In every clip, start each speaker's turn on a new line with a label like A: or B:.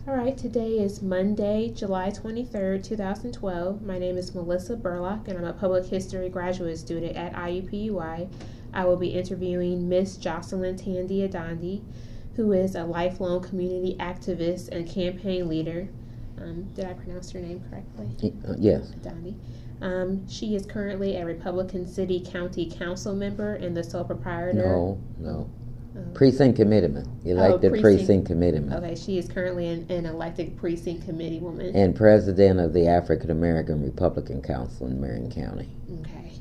A: All right, today is Monday, July 23rd, 2012. My name is Melissa Burlock, and I'm a public history graduate student at IUPUI. I will be interviewing Miss Jocelyn Tandy Adandi, who is a lifelong community activist and campaign leader. Did I pronounce her name correctly?
B: Yes.
A: Adandi. She is currently a Republican City County Council member and the sole proprietor.
B: No. Precinct committeeman. Elected precinct committeeman.
A: Okay, she is currently an elected precinct committee woman.
B: And president of the African American Republican Council in Marion County.
A: Okay.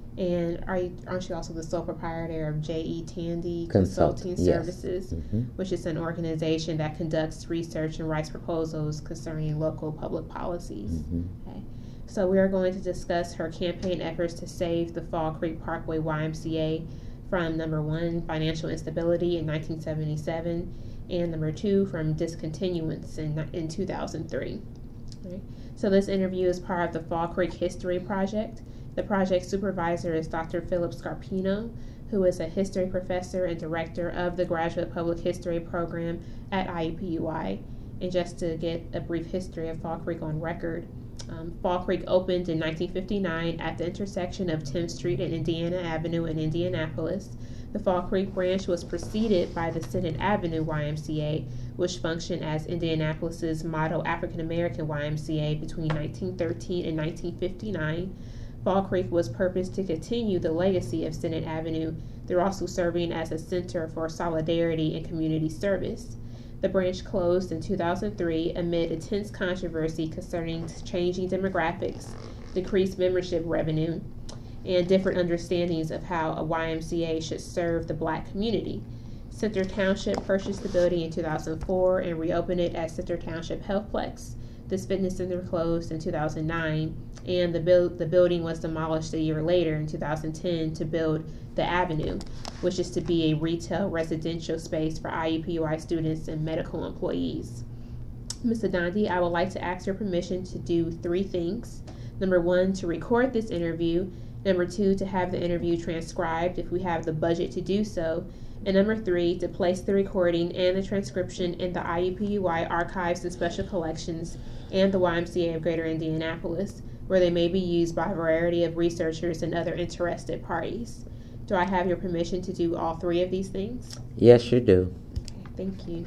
A: And aren't you also the sole proprietor of J.E. Tandy
B: Consulting
A: Services,
B: Mm-hmm.
A: which is an organization that conducts research and writes proposals concerning local public policies?
B: Mm-hmm.
A: Okay. So we are going to discuss her campaign efforts to save the Fall Creek Parkway YMCA from number 1, financial instability in 1977, and number 2, from discontinuance in 2003. Right. So this interview is part of the Fall Creek History Project. The project supervisor is Dr. Philip Scarpino, who is a history professor and director of the Graduate Public History Program at IUPUI. And just to get a brief history of Fall Creek on record, Fall Creek opened in 1959 at the intersection of 10th Street and Indiana Avenue in Indianapolis. The Fall Creek branch was preceded by the Senate Avenue YMCA, which functioned as Indianapolis's model African American YMCA between 1913 and 1959. Fall Creek was purposed to continue the legacy of Senate Avenue through also serving as a center for solidarity and community service. The branch closed in 2003 amid intense controversy concerning changing demographics, decreased membership revenue, and different understandings of how a YMCA should serve the Black community. Center Township purchased the building in 2004 and reopened it as Center Township Healthplex. This fitness center closed in 2009, and the building was demolished a year later in 2010 to build the Avenue, which is to be a retail residential space for IUPUI students and medical employees. Ms. Adandi, I would like to ask your permission to do 3 things. Number 1, to record this interview. Number 2, to have the interview transcribed if we have the budget to do so. And number 3, to place the recording and the transcription in the IUPUI archives and special collections and the YMCA of Greater Indianapolis, where they may be used by a variety of researchers and other interested parties. Do I have your permission to do all 3 of these things?
B: Yes, you do.
A: Okay, thank you.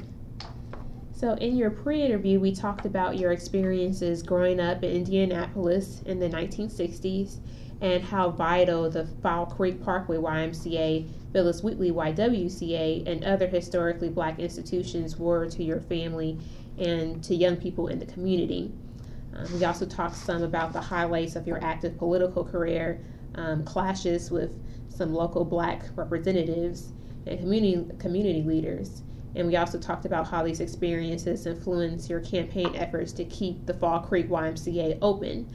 A: So in your pre-interview, we talked about your experiences growing up in Indianapolis in the 1960s and how vital the Fall Creek Parkway YMCA, Phyllis Wheatley YWCA, and other historically Black institutions were to your family and to young people in the community. We also talked some about the highlights of your active political career, clashes with some local Black representatives and community leaders. And we also talked about how these experiences influence your campaign efforts to keep the Fall Creek YMCA open.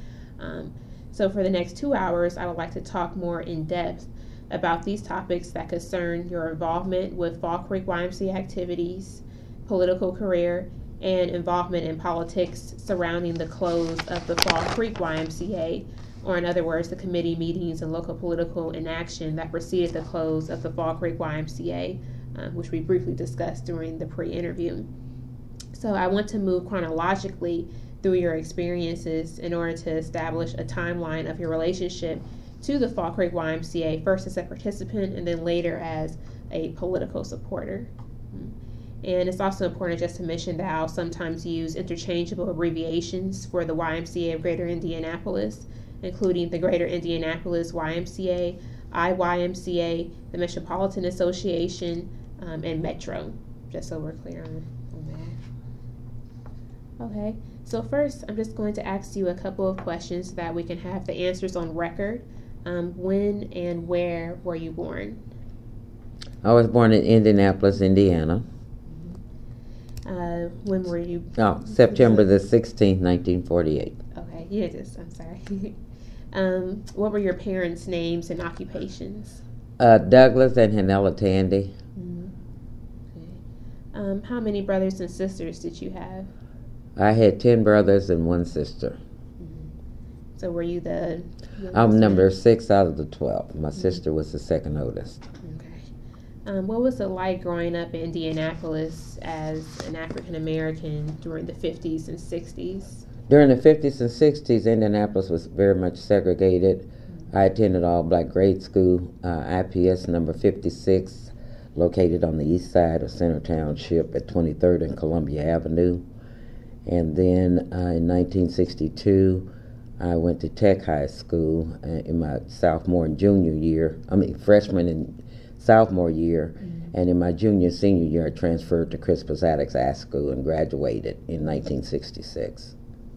A: So for the next 2 hours, I would like to talk more in depth about these topics that concern your involvement with Fall Creek YMCA activities, political career, and involvement in politics surrounding the close of the Fall Creek YMCA, or in other words, the committee meetings and local political inaction that preceded the close of the Fall Creek YMCA, which we briefly discussed during the pre-interview. So I want to move chronologically through your experiences in order to establish a timeline of your relationship to the Fall Creek YMCA, first as a participant and then later as a political supporter. And it's also important just to mention that I'll sometimes use interchangeable abbreviations for the YMCA of Greater Indianapolis, including the Greater Indianapolis YMCA, IYMCA, the Metropolitan Association, and Metro, just so we're clear on that. Okay, so first I'm just going to ask you a couple of questions so that we can have the answers on record. When and where were you born?
B: I was born in Indianapolis, Indiana.
A: When were you?
B: September the 16th, 1948.
A: Okay, I'm sorry. What were your parents' names and occupations?
B: Douglas and Hanella Tandy.
A: Okay. How many brothers and sisters did you have?
B: I had 10 brothers and 1 sister.
A: So were you the
B: I'm number 6 out of the 12. My sister was the second oldest.
A: Okay. What was it like growing up in Indianapolis as an African American during the 50s and 60s?
B: During the 50s and 60s, Indianapolis was very much segregated. I attended all black grade school, IPS number 56, located on the east side of Center Township at 23rd and Columbia Avenue. And then in 1962, I went to Tech High School in my freshman and sophomore year. And in my senior year, I transferred to Crispus Attucks High School and graduated in 1966.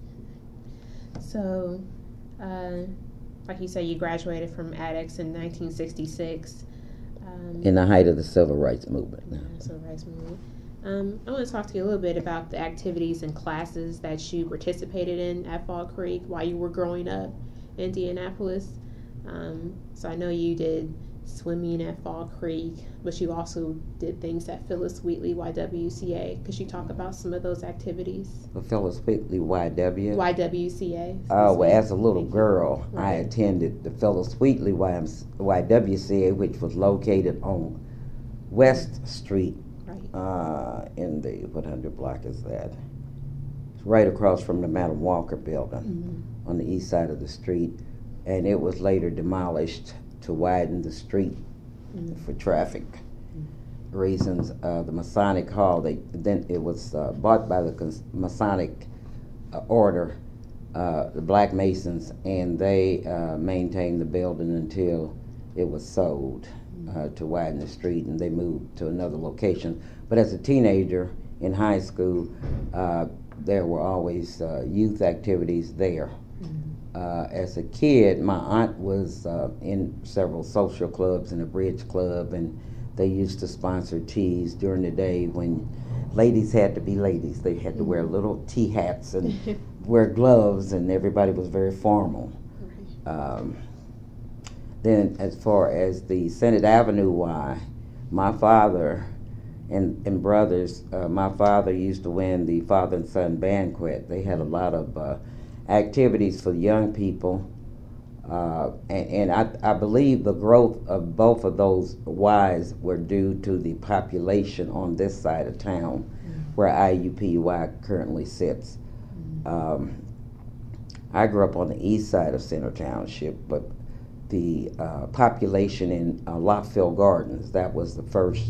A: So, like you said, you graduated from Attucks in 1966.
B: In the height of the Civil Rights Movement.
A: Civil Rights Movement. I want to talk to you a little bit about the activities and classes that you participated in at Fall Creek while you were growing up in Indianapolis. So I know you did swimming at Fall Creek, but you also did things at Phyllis Wheatley YWCA. Could you talk about some of those activities?
B: The Phyllis Wheatley
A: YWCA.
B: Oh, well, as a little girl, right. I attended the Phyllis Wheatley YWCA, which was located on West Street. Right. In the, what 100 block is that? It's right across from the Madam Walker building on the east side of the street. And it was later demolished to widen the street for traffic reasons. The Masonic Hall, it was bought by the Masonic Order, the Black Masons, and they maintained the building until it was sold to widen the street, and they moved to another location. But as a teenager in high school, there were always youth activities there. As a kid, my aunt was in several social clubs and a bridge club, and they used to sponsor teas during the day when ladies had to be ladies. They had to wear little tea hats and wear gloves, and everybody was very formal. Then as far as the Senate Avenue Y, my father and brothers, my father used to win the Father and Son Banquet. They had a lot of activities for young people, and I believe the growth of both of those Ys were due to the population on this side of town, where IUPUI currently sits. I grew up on the east side of Center Township, but the population in Lockfield Gardens, that was the first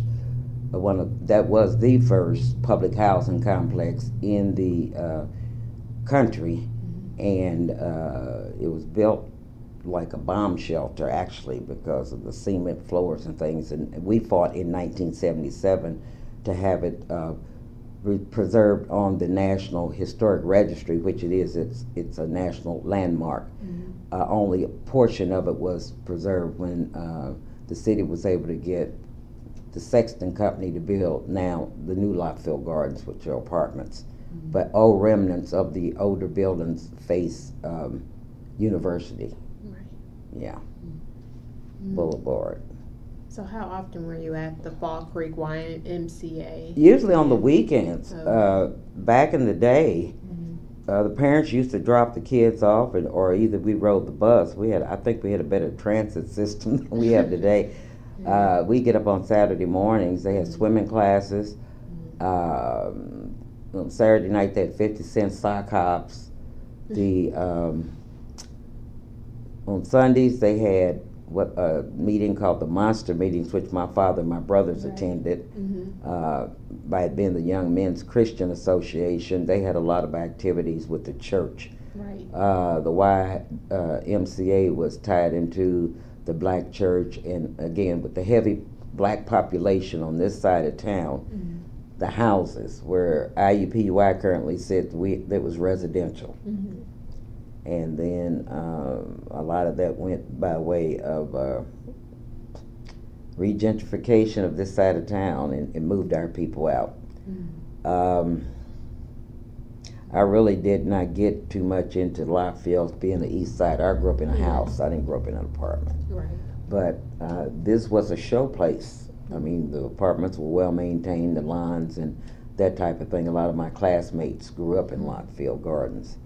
B: public housing complex in the country. And it was built like a bomb shelter, actually, because of the cement floors and things. And we fought in 1977 to have it preserved on the National Historic Registry, which it is. It's a national landmark. Only a portion of it was preserved when the city was able to get the Sexton Company to build now the new Lockfield Gardens, which are apartments. But old remnants of the older buildings face University. Right. Yeah. Boulevard.
A: So how often were you at the Fall Creek YMCA?
B: Usually on the weekends. Back in the day, the parents used to drop the kids off, or either we rode the bus. I think we had a better transit system than we have today. We get up on Saturday mornings. They had swimming classes. On Saturday night, they had 50-cent sock hops. On Sundays, they had a meeting called the Monster Meetings, which my father and my brothers attended. By it being the Young Men's Christian Association, they had a lot of activities with the church. Right. The YMCA was tied into the black church, and again, with the heavy black population on this side of town, the houses where IUPUI currently sits, that was residential. And then a lot of that went by way of regentrification of this side of town and moved our people out. I really did not get too much into Lockfield, being the east side. I grew up in a house. I didn't grow up in an apartment. Right. But this was a show place. I mean, the apartments were well maintained, the lawns and that type of thing. A lot of my classmates grew up in Lockfield Gardens.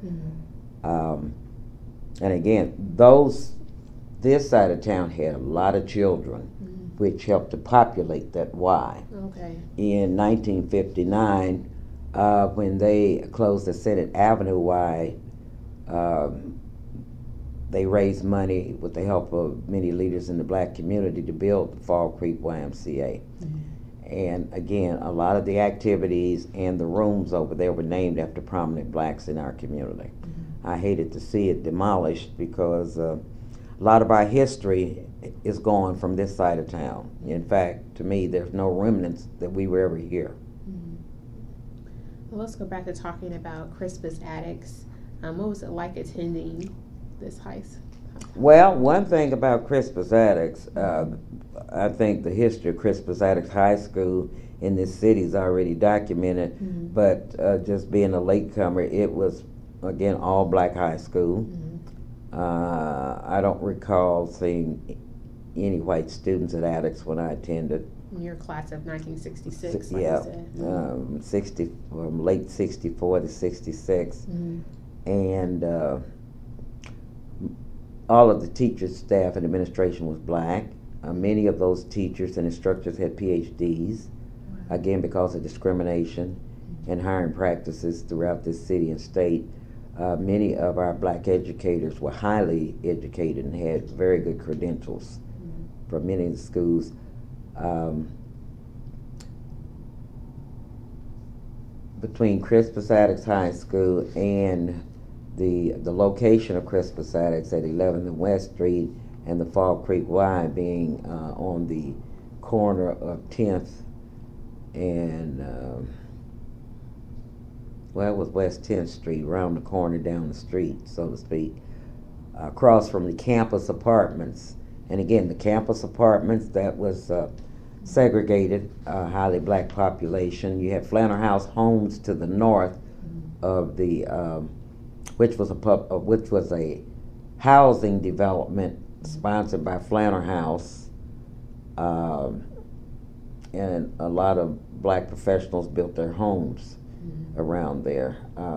B: And again, this side of town had a lot of children. which helped to populate that Y.
A: Okay.
B: In 1959, when they closed the Senate Avenue Y, they raised money with the help of many leaders in the black community to build the Fall Creek YMCA. Mm-hmm. And again, a lot of the activities and the rooms over there were named after prominent blacks in our community. Mm-hmm. I hated to see it demolished because a lot of our history is gone from this side of town. In fact, to me, there's no remnants that we were ever here.
A: Mm-hmm. Well, let's go back to talking about Crispus Attucks. What was it like attending this high school?
B: Well, one thing about Crispus Attucks, I think the history of Crispus Attucks High School in this city is already documented, mm-hmm. but just being a latecomer, it was, again, all black high school. Mm-hmm. I don't recall seeing any white students at Attucks when I attended.
A: Your class of 1966,
B: like you said. From late 64 to 66. Mm-hmm. And all of the teachers, staff, and administration was black. Many of those teachers and instructors had PhDs, wow. Again, because of discrimination and hiring practices throughout this city and state. Many of our black educators were highly educated and had very good credentials from many of the schools. Between Crispus Attucks High School and the location of Crispus Attucks at 11th and West Street and the Fall Creek Y being on the corner of 10th and, it was West 10th Street, around the corner down the street, so to speak, across from the campus apartments. And again, the campus apartments, that was segregated, highly black population. You had Flanner House Homes to the north of the which was a housing development sponsored by Flanner House, and a lot of black professionals built their homes around there.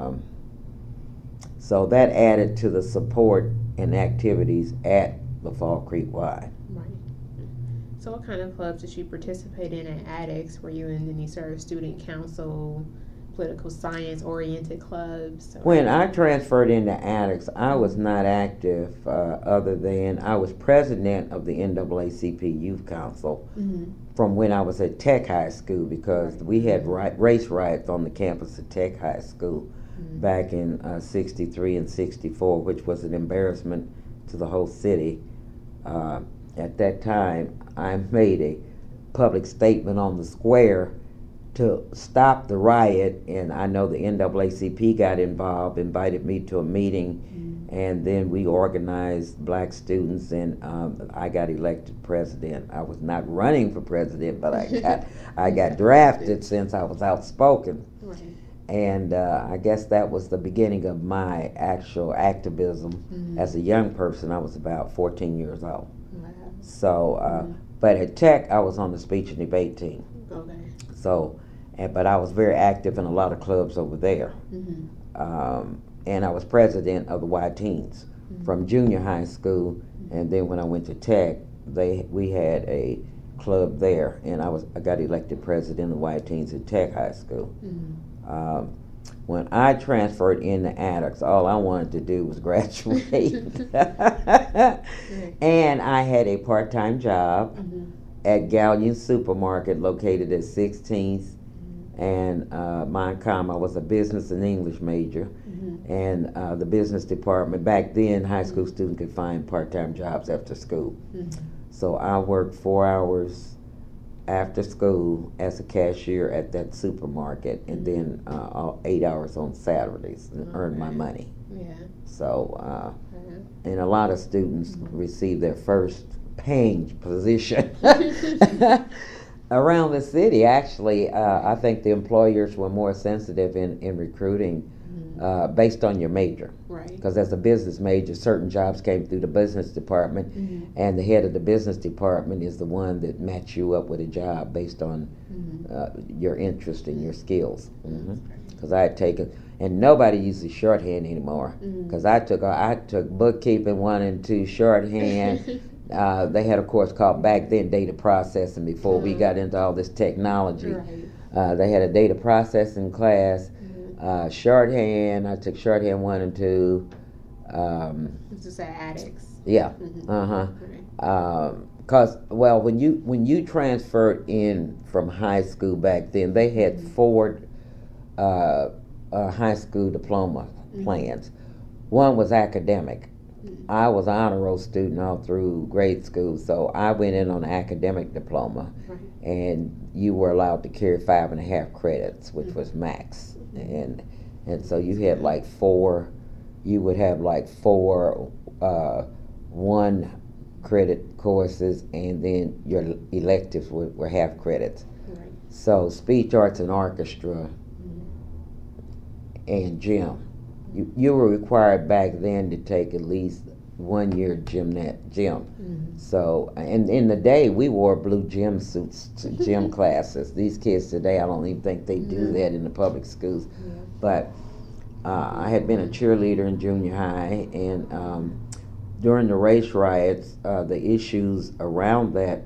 B: So that added to the support and activities at the Fall Creek Y.
A: Right. So what kind of clubs did you participate in at Attucks? Were you in any sort of student council, political science oriented clubs?
B: When I transferred into Attucks, I was not active other than I was president of the NAACP Youth Council from when I was at Tech High School, because we had race riots on the campus of Tech High School back in 63 and 64, which was an embarrassment to the whole city. At that time, I made a public statement on the square to stop the riot, and I know the NAACP got involved, invited me to a meeting, and then we organized black students, and I got elected president. I was not running for president, but I got drafted since I was outspoken. Right. And I guess that was the beginning of my actual activism. As a young person. I was about 14 years old. Wow. So, but at Tech, I was on the speech and debate team. Okay. So, but I was very active in a lot of clubs over there. And I was president of the Y Teens from junior high school, and then when I went to Tech, we had a club there, and I got elected president of the Y Teens at Tech High School. When I transferred into Attucks, all I wanted to do was graduate. And I had a part-time job at Galleon Supermarket located at 16th and Montcalm. I was a business and English major. And the business department, back then, high school students could find part-time jobs after school. So I worked 4 hours after school as a cashier at that supermarket, and then 8 hours on Saturdays and earned my money. Yeah. So, and a lot of students receive their first paying position around the city. Actually, I think the employers were more sensitive in recruiting based on your major. Right. Because as a business major, certain jobs came through the business department, and the head of the business department is the one that match you up with a job based on your interest and your skills. Because I had taken, and nobody uses shorthand anymore. Because I took bookkeeping 1 and 2, shorthand, they had a course called back then data processing before we got into all this technology.
A: Right.
B: They had a data processing class, shorthand. I took shorthand 1 and 2.
A: This is at Addicts.
B: Yeah. Cause when you transferred in from high school back then, they had 4 high school diploma plans. One was academic. I was an honor roll student all through grade school, so I went in on an academic diploma, and you were allowed to carry 5.5 credits, which was max. And so you had like 4. You would have like 4 1 credit courses, and then your electives were half credits.
A: Right.
B: So speech, arts, and orchestra, and gym. You were required back then to take at least 1 year gym. So, and in the day, we wore blue gym suits to gym classes. These kids today, I don't even think they do that in the public schools. But I had been a cheerleader in junior high, and during the race riots, the issues around that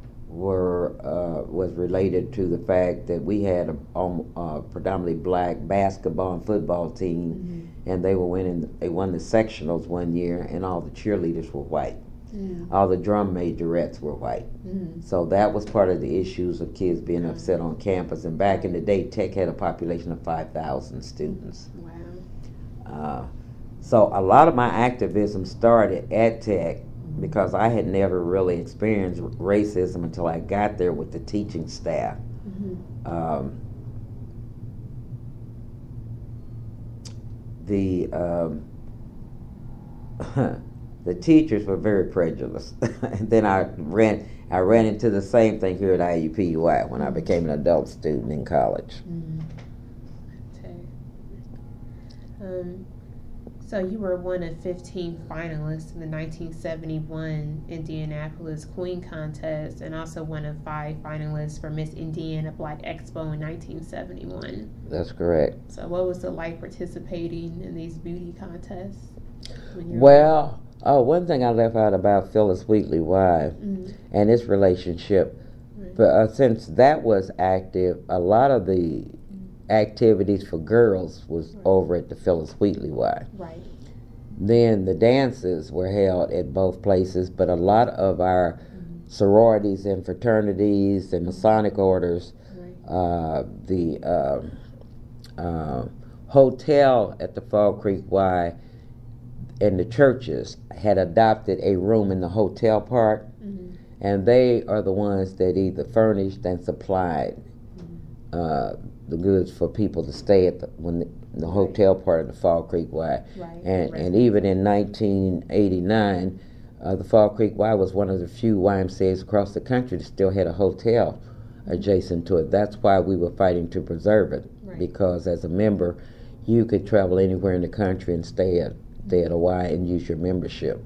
B: was related to the fact that we had a predominantly black basketball and football team, and they won the sectionals one year, and all the cheerleaders were white. All the drum majorettes were white. So that was part of the issues of kids being upset on campus. And back in the day, Tech had a population of 5,000 students.
A: Wow.
B: So a lot of my activism started at Tech because I had never really experienced racism until I got there with the teaching staff. The teachers were very prejudiced. And then I ran into the same thing here at IUPUI when I became an adult student in college.
A: Okay. So you were one of 15 finalists in the 1971 Indianapolis Queen Contest, and also one of 5 finalists for Miss Indiana Black Expo in 1971.
B: That's correct.
A: So what was it like participating in these beauty contests?
B: One thing I left out about Phyllis Wheatley Wive and its relationship, but since that was active, a lot of the activities for girls was over at the Phyllis Wheatley Y.
A: Right.
B: Then the dances were held at both places, but a lot of our sororities and fraternities and Masonic orders, the hotel at the Fall Creek Y and the churches had adopted a room in the hotel part, and they are the ones that either furnished and supplied the goods for people to stay at the hotel part of the Fall Creek Y. And even in 1989, the Fall Creek Y was one of the few YMCAs across the country that still had a hotel adjacent to it. That's why we were fighting to preserve it, because as a member, you could travel anywhere in the country and stay at a Y and use your membership.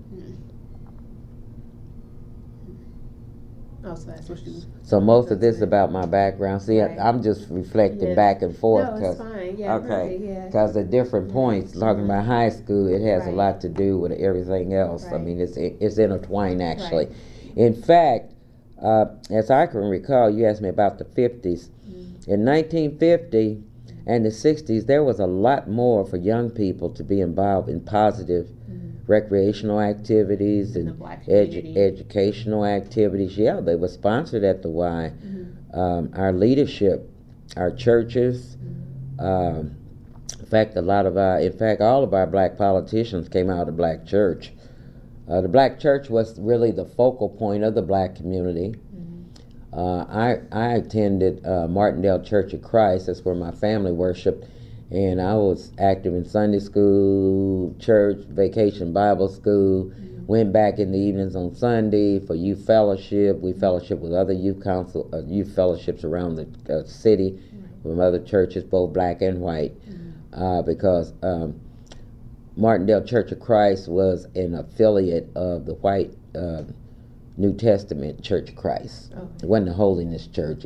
A: Oh, so that's what you...
B: So most of this is about my background. See, I'm just reflecting back and forth.
A: No, it's fine. Yeah,
B: okay. Because at different points, talking about high school, it has a lot to do with everything else. I mean, it's intertwined, actually. In fact, as I can recall, you asked me about the 50s. In 1950 and the 60s, there was a lot more for young people to be involved in positive recreational activities and educational activities. Yeah, they were sponsored at the Y. Our leadership, our churches, in fact, all of our black politicians came out of the black church. The black church was really the focal point of the black community. I attended Martindale Church of Christ. That's where my family worshiped. And I was active in Sunday school, church, vacation Bible school, went back in the evenings on Sunday for youth fellowship. We fellowship with other youth fellowships around the city, from other churches, both black and white, because Martindale Church of Christ was an affiliate of the white New Testament Church of Christ. It wasn't a holiness church.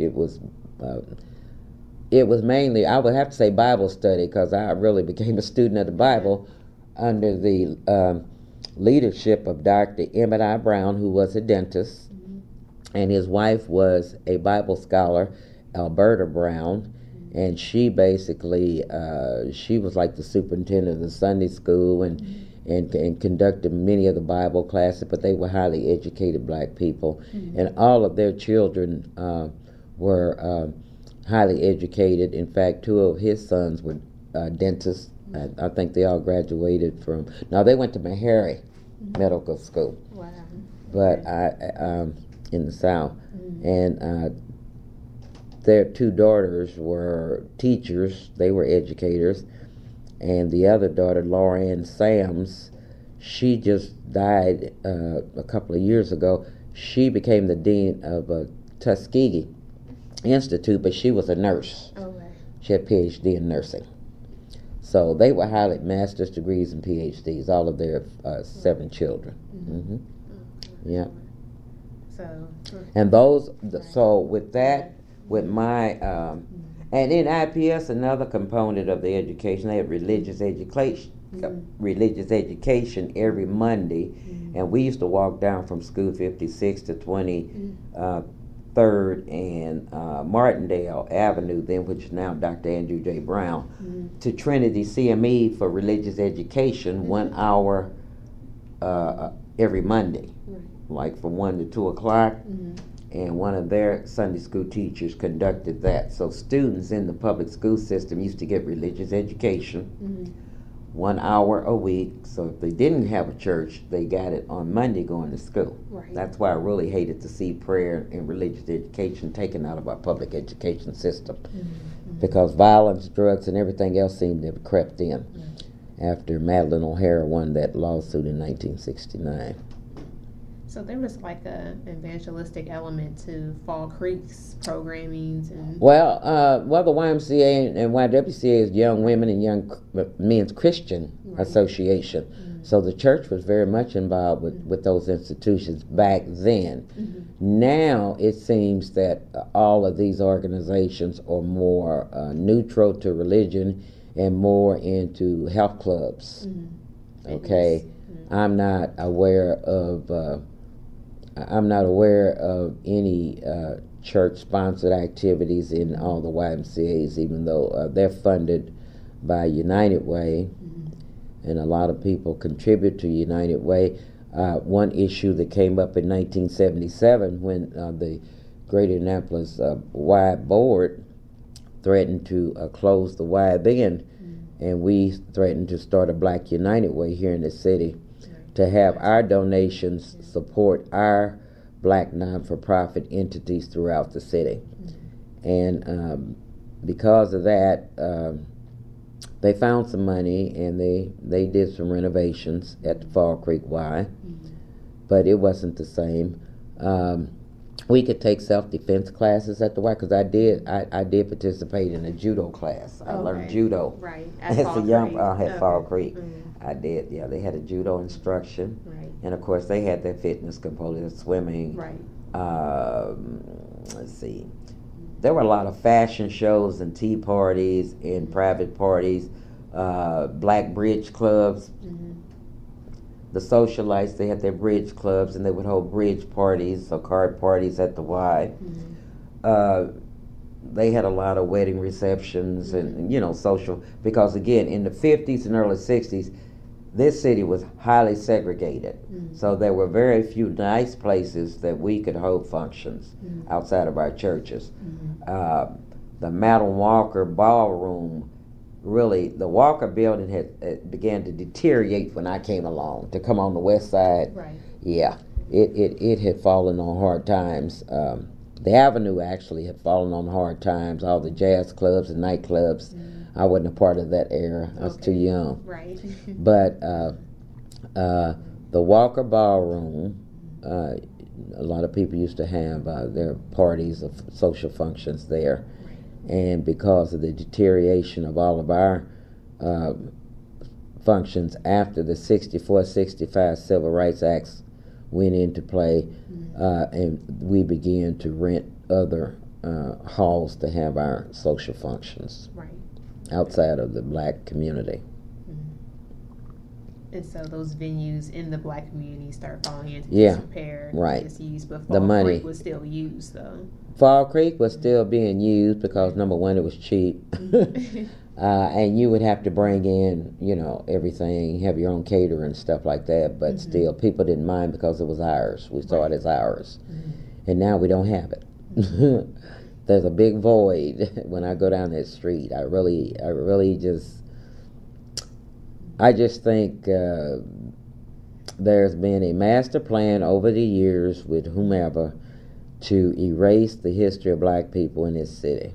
B: It was mainly, I would have to say, Bible study, because I really became a student of the Bible under the leadership of Dr. Emmett I. Brown, who was a dentist, and his wife was a Bible scholar, Alberta Brown, and she basically she was like the superintendent of the Sunday school and conducted many of the Bible classes, but they were highly educated black people, and all of their children were highly educated. In fact, two of his sons were dentists. I think they all graduated from. Now they went to Meharry Medical School.
A: Wow.
B: But in the South, and their two daughters were teachers. They were educators, and the other daughter, Laura Ann Sams, she just died a couple of years ago. She became the dean of Tuskegee Institute, but she was a nurse.
A: Okay.
B: She had a PhD in nursing. So they were highly master's degrees and PhDs, all of their 7 children. Yeah.
A: So.
B: And those, so with that, with my, and in IPS, another component of the education, they had religious education every Monday, and we used to walk down from School 56 to 23rd and Martindale Avenue, then which is now Dr. Andrew J. Brown, to Trinity CME for religious education, 1 hour every Monday, like from 1 to 2 o'clock. And one of their Sunday school teachers conducted that. So students in the public school system used to get religious education 1 hour a week. So if they didn't have a church, they got it on Monday going to school.
A: Right.
B: That's why I really hated to see prayer and religious education taken out of our public education system, because violence, drugs, and everything else seemed to have crept in after Madeline O'Hara won that lawsuit in 1969.
A: So there was like a evangelistic element to Fall Creek's programmings and.
B: Well, the YMCA and YWCA is Young Women and Young Men's Christian Association. So the church was very much involved with those institutions back then. Now it seems that all of these organizations are more neutral to religion and more into health clubs. Okay, I'm not aware of any church-sponsored activities in all the YMCA's, even though they're funded by United Way, and a lot of people contribute to United Way. One issue that came up in 1977 when the Greater Annapolis Y Board threatened to close the Y then, and we threatened to start a Black United Way here in the city to have our donations support our black non-for-profit entities throughout the city. And because of that, they found some money and they did some renovations at the Fall Creek Y, but it wasn't the same. We could take self-defense classes at the Y, because I did participate in a judo class. I learned judo.
A: Right.
B: As a young at Fall Creek. I did, yeah. They had a judo instruction.
A: Right.
B: And of course they had their fitness component, swimming.
A: Right.
B: Let's see. There were a lot of fashion shows and tea parties and private parties, black bridge clubs. The socialites, they had their bridge clubs, and they would hold bridge parties or card parties at the Y. They had a lot of wedding receptions and social, because again, in the 50s and early 60s, this city was highly segregated. So there were very few nice places that we could hold functions outside of our churches. The Madam Walker Ballroom, really, the Walker Building had began to deteriorate when I came along, to come on the west side.
A: Right.
B: Yeah, it had fallen on hard times. The Avenue actually had fallen on hard times. All the jazz clubs and nightclubs. I wasn't a part of that era. I was too young.
A: Right.
B: But the Walker Ballroom, a lot of people used to have their parties of social functions there. And because of the deterioration of all of our functions after the 64-65 Civil Rights Acts went into play, and we began to rent other halls to have our social functions outside of the black community.
A: And so those venues in the black community start falling into disrepair, disuse, but
B: the money
A: Creek was still used though.
B: Fall Creek was still being used because number one, it was cheap. And you would have to bring in, everything, have your own caterer and stuff like that, but still people didn't mind because it was ours. We saw it as ours. And now we don't have it. There's a big void when I go down that street. I just think there's been a master plan over the years with whomever to erase the history of black people in this city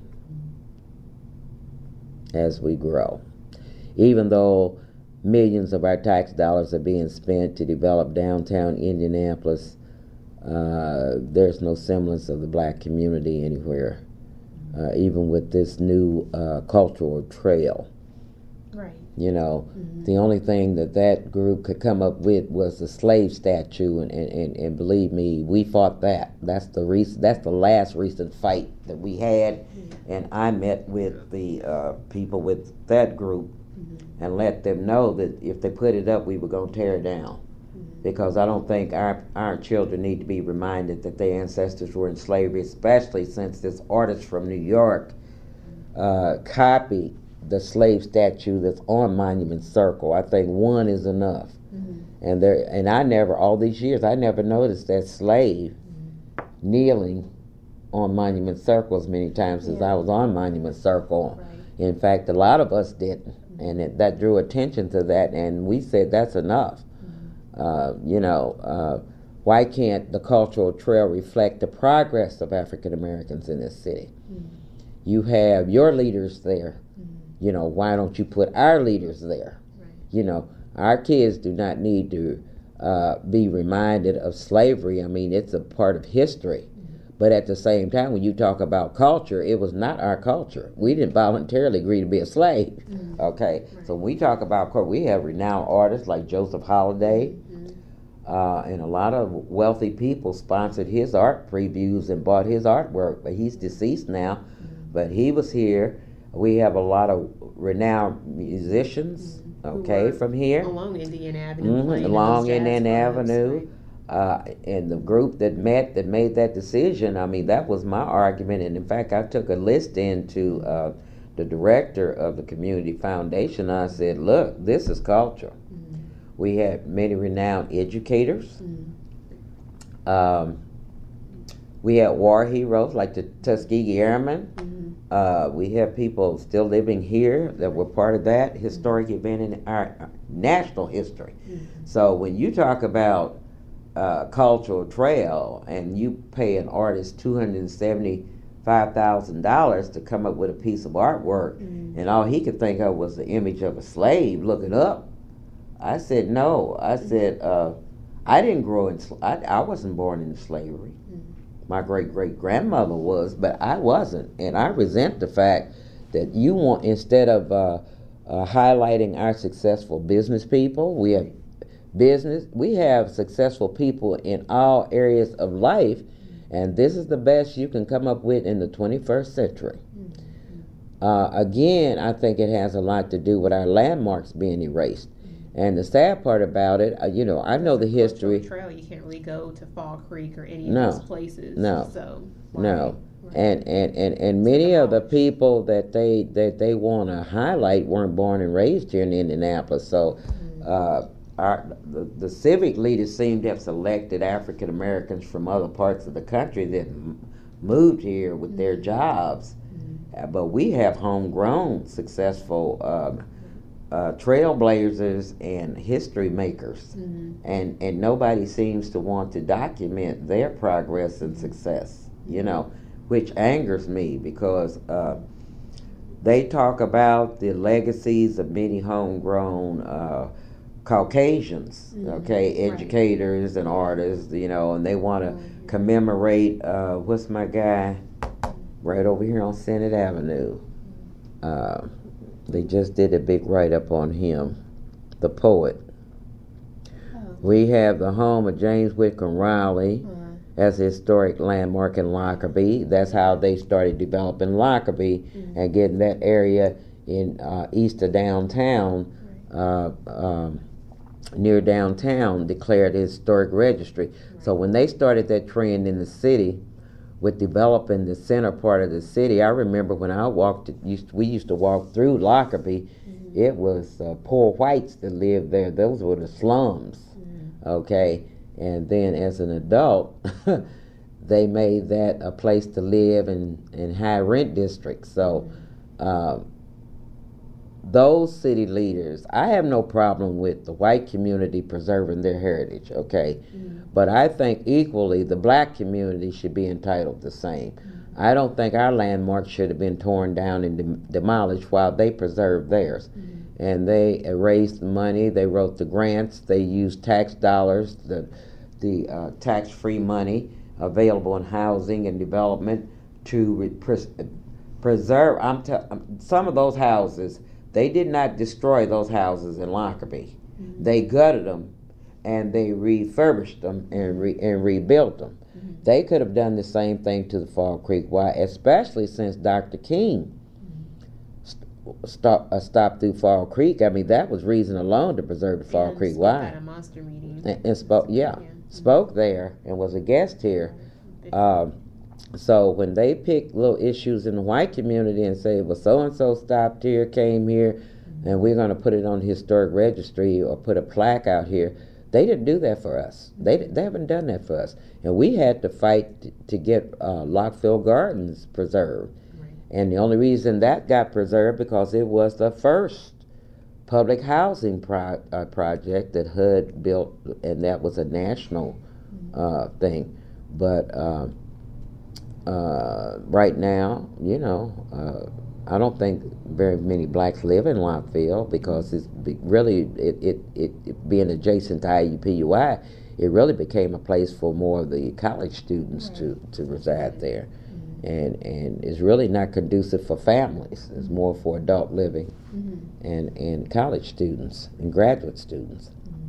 B: as we grow. Even though millions of our tax dollars are being spent to develop downtown Indianapolis, there's no semblance of the black community anywhere, even with this new cultural trail.
A: Right.
B: The only thing that group could come up with was the slave statue, and believe me, we fought that. That's the last recent fight that we had, and I met with the people with that group and let them know that if they put it up, we were going to tear it down, because I don't think our children need to be reminded that their ancestors were in slavery, especially since this artist from New York copied the slave statue that's on Monument Circle. I think one is enough. And I never, all these years, I never noticed that slave kneeling on Monument Circle as many times as I was on Monument Circle. Right. In fact, a lot of us didn't, and that drew attention to that, and we said that's enough. Why can't the cultural trail reflect the progress of African Americans in this city? You have your leaders there. Why don't you put our leaders there? Right. Our kids do not need to be reminded of slavery. I mean, it's a part of history. But at the same time, when you talk about culture, it was not our culture. We didn't voluntarily agree to be a slave. Okay? Right. So when we talk about culture, we have renowned artists like Joseph Holliday, and a lot of wealthy people sponsored his art previews and bought his artwork. But he's deceased now. But he was here. We have a lot of renowned musicians, from here.
A: Along Indiana Avenue.
B: Along Indiana Avenue. Right. And the group that made that decision, I mean, that was my argument. And in fact, I took a list into the director of the Community Foundation. I said, look, this is culture. We had many renowned educators. We had war heroes like the Tuskegee Airmen. We have people still living here that were part of that historic event in our national history. So when you talk about cultural trail and you pay an artist $275,000 to come up with a piece of artwork, and all he could think of was the image of a slave looking up, I said no. I said I didn't grow in. I wasn't born into slavery. My great-great-grandmother was, but I wasn't. And I resent the fact that you want, instead of highlighting our successful business people, we have successful people in all areas of life, and this is the best you can come up with in the 21st century. Again, I think it has a lot to do with our landmarks being erased. And the sad part about it, I know the history.
A: Trail, you can't really go to Fall Creek or any of those places.
B: No.
A: So,
B: no. Right. And many of the people that they want to highlight weren't born and raised here in Indianapolis. So, the civic leaders seem to have selected African Americans from other parts of the country that moved here with their jobs. But we have homegrown, successful trailblazers and history makers, and nobody seems to want to document their progress and success, which angers me, because they talk about the legacies of many homegrown Caucasians, educators and artists, and they want to commemorate, what's my guy right over here on Senate Avenue? They just did a big write-up on him, the poet. We have the home of James Whitcomb Riley as a historic landmark in Lockerbie. That's how they started developing Lockerbie and getting that area in east of downtown near downtown declared a historic registry.
A: Right.
B: So when they started that trend in the city with developing the center part of the city, I remember when I we used to walk through Lockerbie.
A: Mm-hmm.
B: It was poor whites that lived there. Those were the slums.
A: Mm-hmm.
B: Okay, and then as an adult, they made that a place to live in high rent districts. So. Those city leaders, I have no problem with the white community preserving their heritage, okay?
A: Mm-hmm.
B: But I think equally the black community should be entitled the same.
A: Mm-hmm.
B: I don't think our landmarks should have been torn down and demolished while they preserved theirs.
A: Mm-hmm.
B: And they raised the money, they wrote the grants, they used tax dollars, the tax-free money available in housing and development to preserve. Some of those houses, they did not destroy those houses in Lockerbie. Mm-hmm. They gutted them and they refurbished them and rebuilt them. Mm-hmm. They could have done the same thing to the Fall Creek Y, especially since Dr. King stopped through Fall Creek. I mean, that was reason alone to preserve the Fall Creek Y.
A: At a monster meeting.
B: And spoke, spoke there and was a guest here. So when they pick little issues in the white community and say, well, so-and-so stopped here, came here, and we're going to put it on the historic registry or put a plaque out here, they didn't do that for us. They haven't done that for us. And we had to fight to get Lockville Gardens preserved. Right. And the only reason that got preserved because it was the first public housing project that HUD built, and that was a national thing. But right now, I don't think very many blacks live in Lockville because it's really it being adjacent to IUPUI, it really became a place for more of the college students to reside there, and it's really not conducive for families. It's more for adult living and college students and graduate students.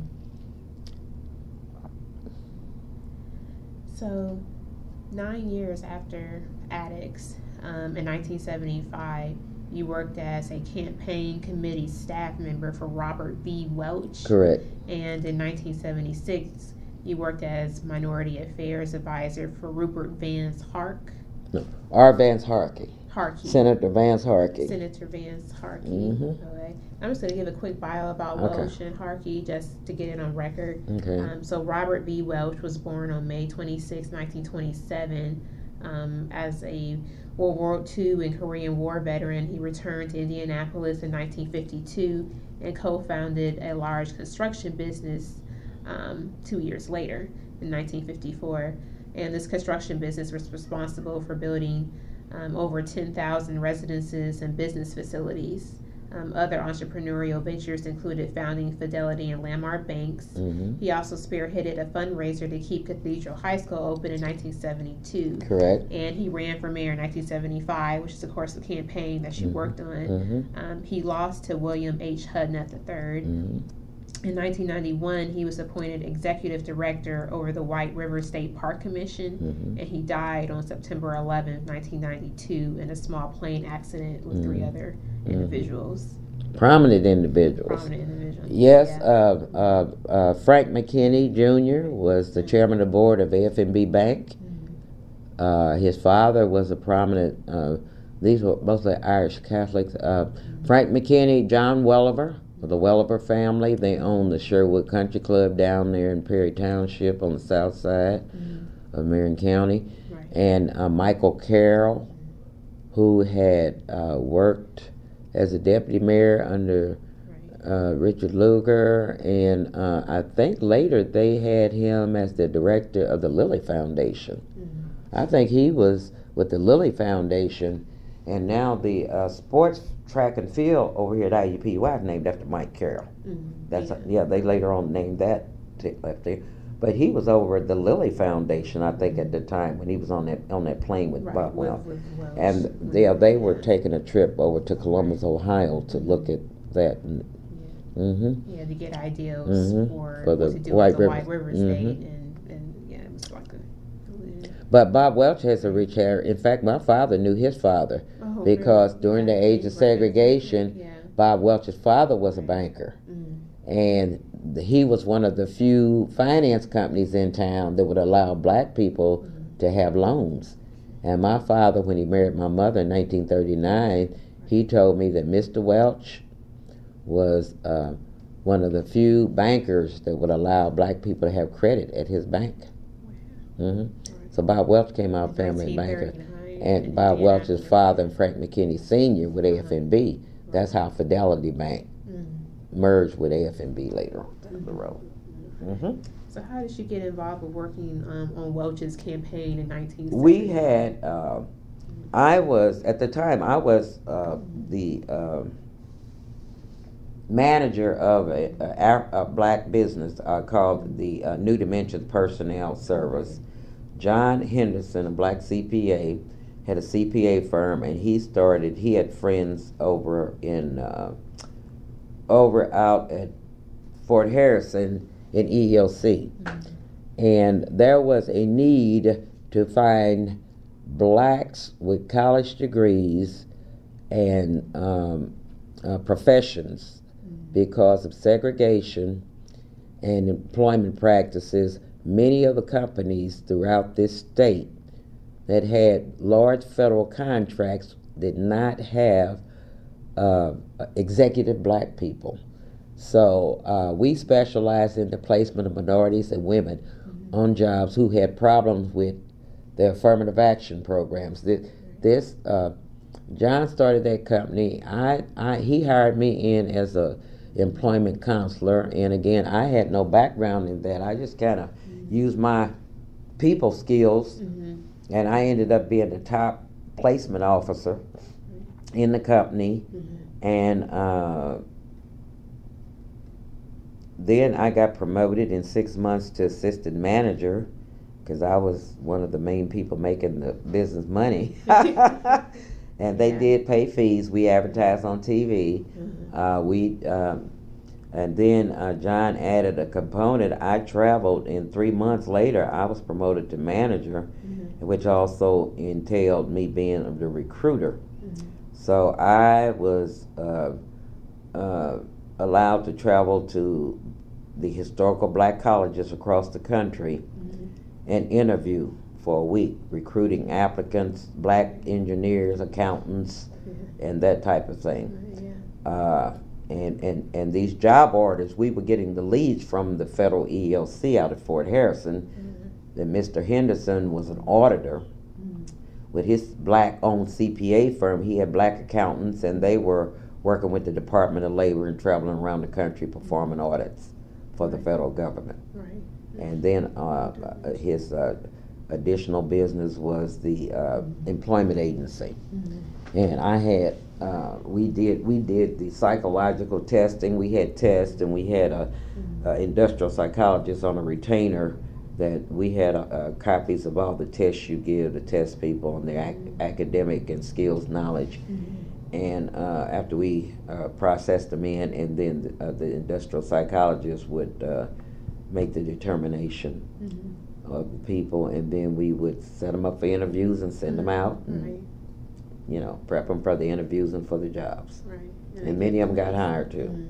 A: So 9 years after Addicts, in 1975, you worked as a campaign committee staff member for Robert B. Welch.
B: Correct.
A: And in 1976, you worked as minority affairs advisor for Rupert Vance Harke.
B: No, R. Vance Harke.
A: Harke.
B: Senator Vance Harke.
A: Senator Vance Harke.
B: Mm-hmm.
A: Okay. I'm just going to give a quick bio about Welch and Harke just to get it on record.
B: Okay.
A: So Robert B. Welch was born on May 26, 1927. As a World War II and Korean War veteran, he returned to Indianapolis in 1952 and co-founded a large construction business 2 years later in 1954. And this construction business was responsible for building over 10,000 residences and business facilities. Other entrepreneurial ventures included founding Fidelity and Landmark Banks. Mm-hmm. He also spearheaded a fundraiser to keep Cathedral High School open in 1972.
B: Correct.
A: And he ran for mayor in 1975, which is, of course, the campaign that she worked on. Mm-hmm. He lost to William H. Hudnut III. Mm-hmm. In 1991, he was appointed executive director over the White River State Park Commission, and he died on September 11, 1992, in a small plane accident with 3 other individuals.
B: Prominent individuals. Yes,
A: yeah.
B: Frank McKinney Jr. was the chairman of the board of AFNB Bank. His father was a prominent, these were mostly Irish Catholics. Frank McKinney, John Welliver, the Welliver family, they owned the Sherwood Country Club down there in Perry Township on the south side of Marion County. Right. And Michael Carroll, who had worked as a deputy mayor under Richard Lugar, and I think later they had him as the director of the Lilly Foundation. I think he was with the Lilly Foundation, and now the sports track and field over here at IUPUI is named after Mike Carroll. They later on named that up there. But he was over at the Lilly Foundation, I think, at the time when he was on that plane with Bob Welch. And they were taking a trip over to Columbus, Ohio, to look at that.
A: To get ideals for
B: the
A: what to do
B: White
A: with the
B: River.
A: White River State, and it was like a.
B: But Bob Welch has a rich heritage. In fact, my father knew his father because during the age of segregation, Bob Welch's father was a banker. And he was one of the few finance companies in town that would allow black people to have loans. And my father, when he married my mother in 1939, he told me that Mr. Welch was one of the few bankers that would allow black people to have credit at his bank. Mm-hmm. So Bob Welch came out family banker, and Bob Welch's father and Frank McKinney Sr. with AF&B. That's how Fidelity Bank merged with AF&B later on down the road. Mm-hmm.
A: So how did you get involved with working on Welch's campaign in 1970?
B: We had, I was, at the time, I was the manager of a black business called the New Dimensions Personnel Service. John Henderson, a black CPA, had a CPA firm, and he had friends over out at Fort Harrison in ELC. And there was a need to find blacks with college degrees and professions because of segregation and employment practices. Many of the companies throughout this state that had large federal contracts did not have executive black people. So we specialized in the placement of minorities and women on jobs who had problems with their affirmative action programs. John started that company. He hired me in as a employment counselor, and again, I had no background in that. I just kind of used my people skills, and I ended up being the top placement officer in the company, and then I got promoted in 6 months to assistant manager because I was one of the main people making the business money. And they did pay fees. We advertised on TV. And then John added a component. I traveled, and 3 months later, I was promoted to manager, which also entailed me being the recruiter. So I was allowed to travel to the historical black colleges across the country and interview for a week, recruiting applicants, black engineers, accountants, and that type of thing. And these job orders, we were getting the leads from the federal ELC out at Fort Harrison. That Mr. Henderson was an auditor with his black-owned CPA firm. He had black accountants, and they were working with the Department of Labor and traveling around the country performing audits for the federal government. And then his additional business was the employment agency. And I had we did the psychological testing. We had tests, and we had a industrial psychologist on a retainer that we had copies of all the tests you give to test people on their academic and skills knowledge. And after we processed them in, and then the industrial psychologist would make the determination of the people, and then we would set them up for interviews and send them out, and prep them for the interviews and for the jobs. And many of them got hired too.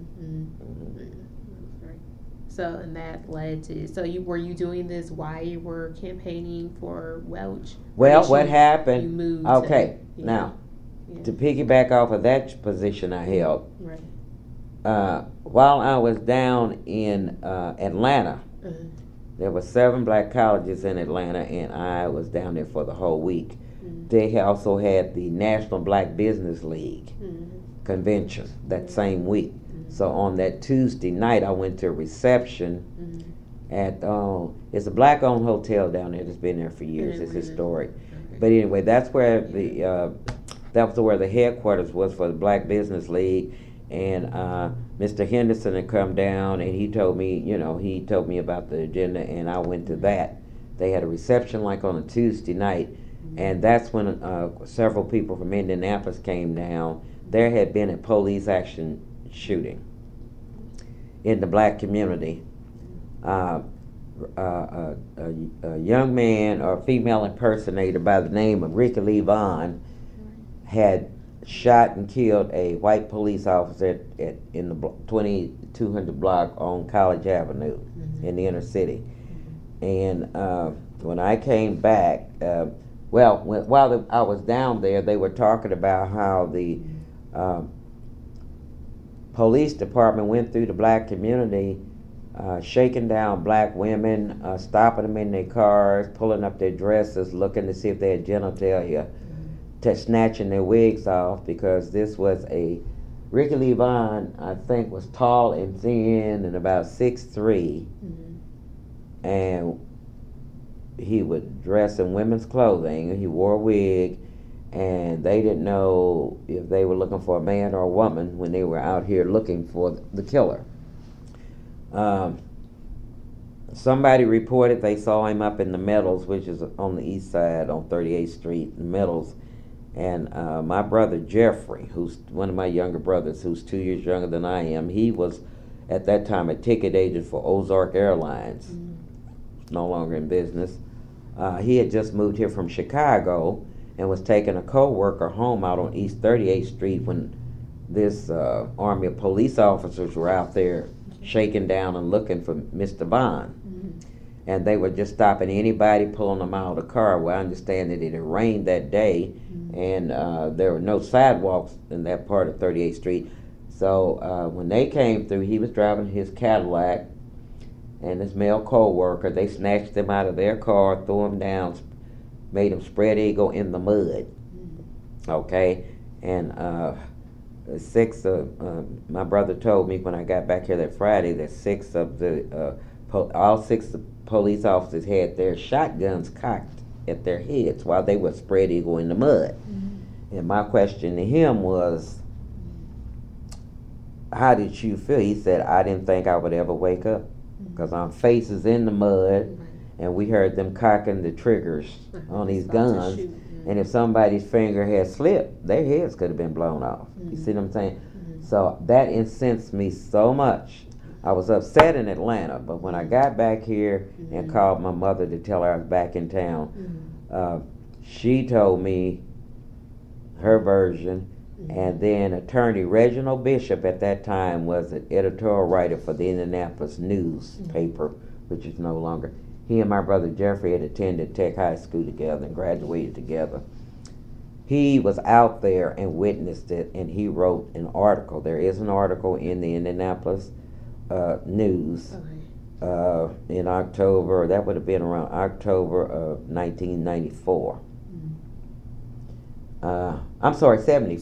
A: So, and that led to, were you doing this while you were campaigning for Welch?
B: Well, what happened,
A: you moved
B: now, to piggyback off of that position I held, while I was down in Atlanta, there were 7 black colleges in Atlanta, and I was down there for the whole week. They also had the National Black Business League convention that same week. So on that Tuesday night, I went to a reception at, it's a black-owned hotel down there that's been there for years. It's historic. But anyway, that's where that was where the headquarters was for the Black Business League. And Mr. Henderson had come down, and he told me about the agenda, and I went to that. They had a reception like on a Tuesday night, and that's when several people from Indianapolis came down. There had been a police action shooting in the black community. A young man or female impersonator by the name of Ricky Lee Vaughn had shot and killed a white police officer in the 2200 block on College Avenue in the inner city. And when I came back, while I was down there, they were talking about how the police department went through the black community, shaking down black women, stopping them in their cars, pulling up their dresses, looking to see if they had genitalia, snatching their wigs off, because this was Ricky Lee Vaughn, I think, was tall and thin and about 6'3", and he would dress in women's clothing. He wore a wig, and they didn't know if they were looking for a man or a woman when they were out here looking for the killer. Somebody reported they saw him up in the Meadows, which is on the east side on 38th Street, the Meadows. And my brother Jeffrey, who's one of my younger brothers, who's 2 years younger than I am, he was at that time a ticket agent for Ozark Airlines, no longer in business. He had just moved here from Chicago and was taking a co-worker home out on East 38th Street when this army of police officers were out there shaking down and looking for Mr. Bond. And they were just stopping anybody, pulling them out of the car. Well, I understand that it had rained that day, and there were no sidewalks in that part of 38th Street. So when they came through, he was driving his Cadillac, and his male co-worker, they snatched them out of their car, threw them down, made them spread eagle in the mud. Okay? And my brother told me when I got back here that Friday that all six of the police officers had their shotguns cocked at their heads while they were spread eagle in the mud. And my question to him was, how did you feel? He said, I didn't think I would ever wake up, because our faces in the mud, and we heard them cocking the triggers on these guns, and if somebody's finger had slipped, their heads could have been blown off. You see what I'm saying? So that incensed me so much. I was upset in Atlanta, but when I got back here and called my mother to tell her I was back in town, she told me her version, and then attorney Reginald Bishop at that time was an editorial writer for the Indianapolis newspaper, which is no longer. He and my brother Jeffrey had attended Tech High School together and graduated together. He was out there and witnessed it, and he wrote an article. There is an article in the Indianapolis News in October. That would have been around October of 1994. I'm sorry,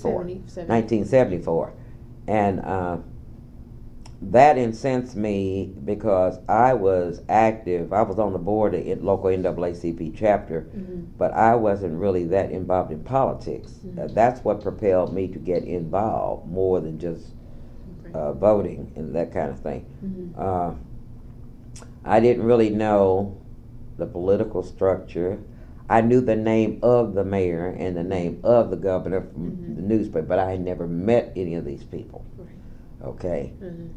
B: 1974. And that incensed me because I was active. I was on the board of the local NAACP chapter, but I wasn't really that involved in politics. That's what propelled me to get involved more than just voting and that kind of thing. I didn't really know the political structure. I knew the name of the mayor and the name of the governor from the newspaper, but I had never met any of these people. Okay.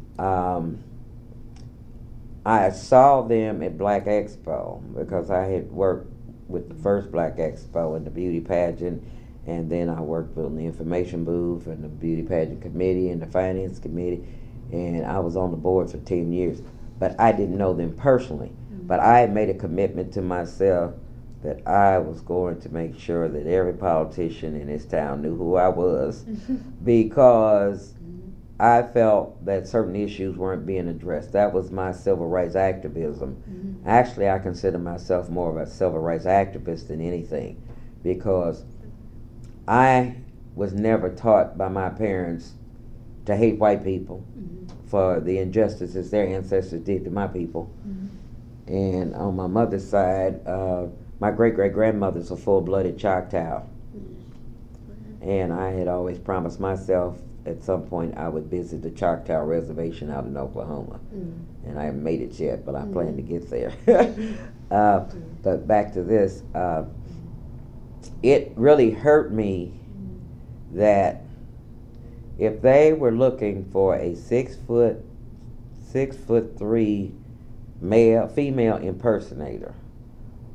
B: I saw them at Black Expo because I had worked with the first Black Expo and the beauty pageant, and then I worked on the information booth and the beauty pageant committee and the finance committee, and I was on the board for 10 years. But I didn't know them personally. But I had made a commitment to myself that I was going to make sure that every politician in this town knew who I was, because I felt that certain issues weren't being addressed. That was my civil rights activism. Actually, I consider myself more of a civil rights activist than anything, because I was never taught by my parents to hate white people for the injustices their ancestors did to my people. And on my mother's side, my great-great-grandmother's a full-blooded Choctaw. And I had always promised myself at some point I would visit the Choctaw Reservation out in Oklahoma. And I haven't made it yet, but I plan to get there. But back to this, it really hurt me that if they were looking for a 6'3" female impersonator,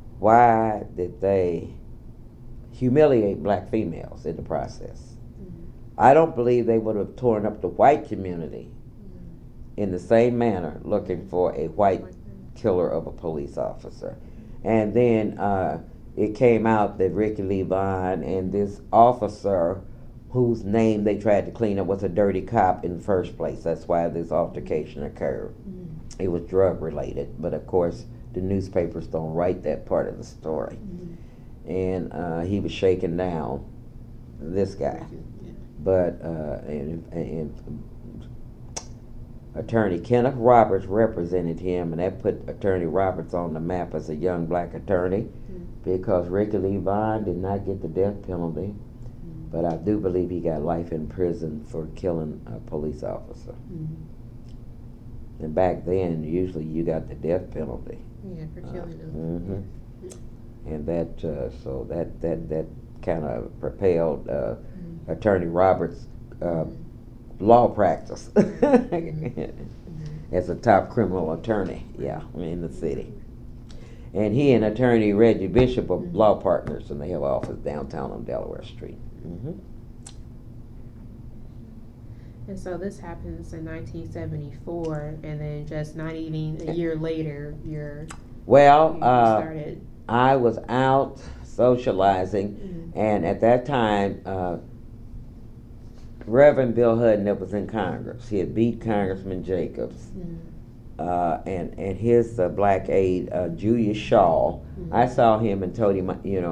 B: why did they humiliate black females in the process? I don't believe they would have torn up the white community in the same manner looking for a white killer of a police officer. And then it came out that Ricky Lee Vaughn and this officer whose name they tried to clean up was a dirty cop in the first place. That's why this altercation occurred. It was drug related, but of course the newspapers don't write that part of the story. And he was shaking down this guy. But and Attorney Kenneth Roberts represented him, and that put Attorney Roberts on the map as a young black attorney because Ricky Lee Vaughn did not get the death penalty, but I do believe he got life in prison for killing a police officer. And back then, usually you got the death penalty.
A: Yeah, for killing him.
B: And that so that kind of propelled Attorney Roberts' law practice as a top criminal attorney, in the city. And he and Attorney Reggie Bishop are law partners, and they have an office downtown on Delaware Street.
A: And so this happens in 1974, and then just not even a year later, you started.
B: I was out socializing, and at that time, Reverend Bill Hutton that was in Congress. He had beat Congressman Jacobs, and his black aide, Julius Shaw. I saw him and told him,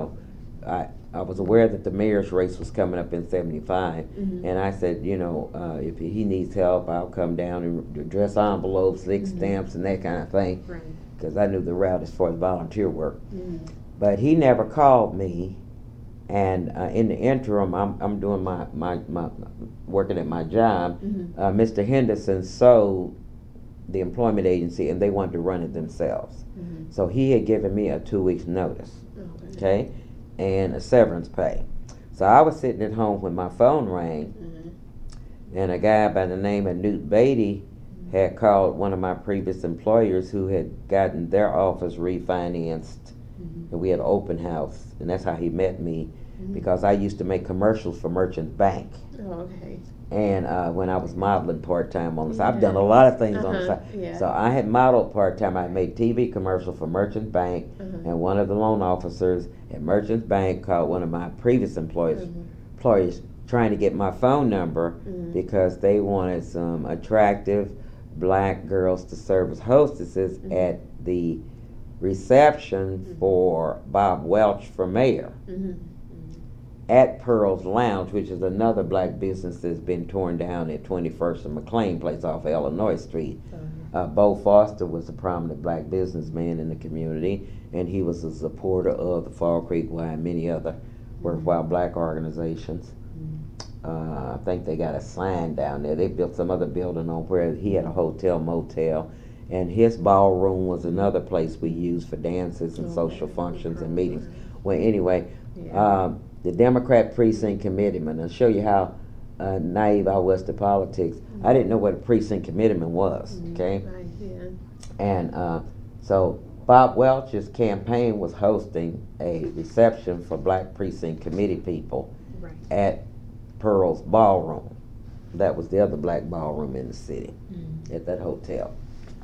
B: I was aware that the mayor's race was coming up in '75, and I said, if he needs help, I'll come down and address envelopes, lick stamps, and that kind of thing, because I knew the route as far as volunteer work. But he never called me. And in the interim, I'm doing my working at my job. Mr. Henderson sold the employment agency, and they wanted to run it themselves. So he had given me a 2 weeks notice, okay, and a severance pay. So I was sitting at home when my phone rang, and a guy by the name of Newt Beatty had called one of my previous employers who had gotten their office refinanced. And we had an open house, and that's how he met me, because I used to make commercials for Merchants Bank. And when I was modeling part-time on the side, I've done a lot of things on the side. So I had modeled part-time. I made TV commercials for Merchants Bank, and one of the loan officers at Merchants Bank called one of my previous employees trying to get my phone number because they wanted some attractive black girls to serve as hostesses at the reception for Bob Welch for mayor at Pearl's Lounge, which is another black business that's been torn down at 21st and McLean Place off Illinois Street. Bo Foster was a prominent black businessman in the community, and he was a supporter of the Fall Creek Y and many other worthwhile black organizations. I think they got a sign down there. They built some other building on where he had a hotel motel, and his ballroom was another place we used for dances and social functions and meetings. Well, anyway, the Democrat precinct committeeman, I'll show you how naive I was to politics. I didn't know what a precinct committeeman was, okay? And so Bob Welch's campaign was hosting a reception for black precinct committee people at Pearl's ballroom. That was the other black ballroom in the city at that hotel.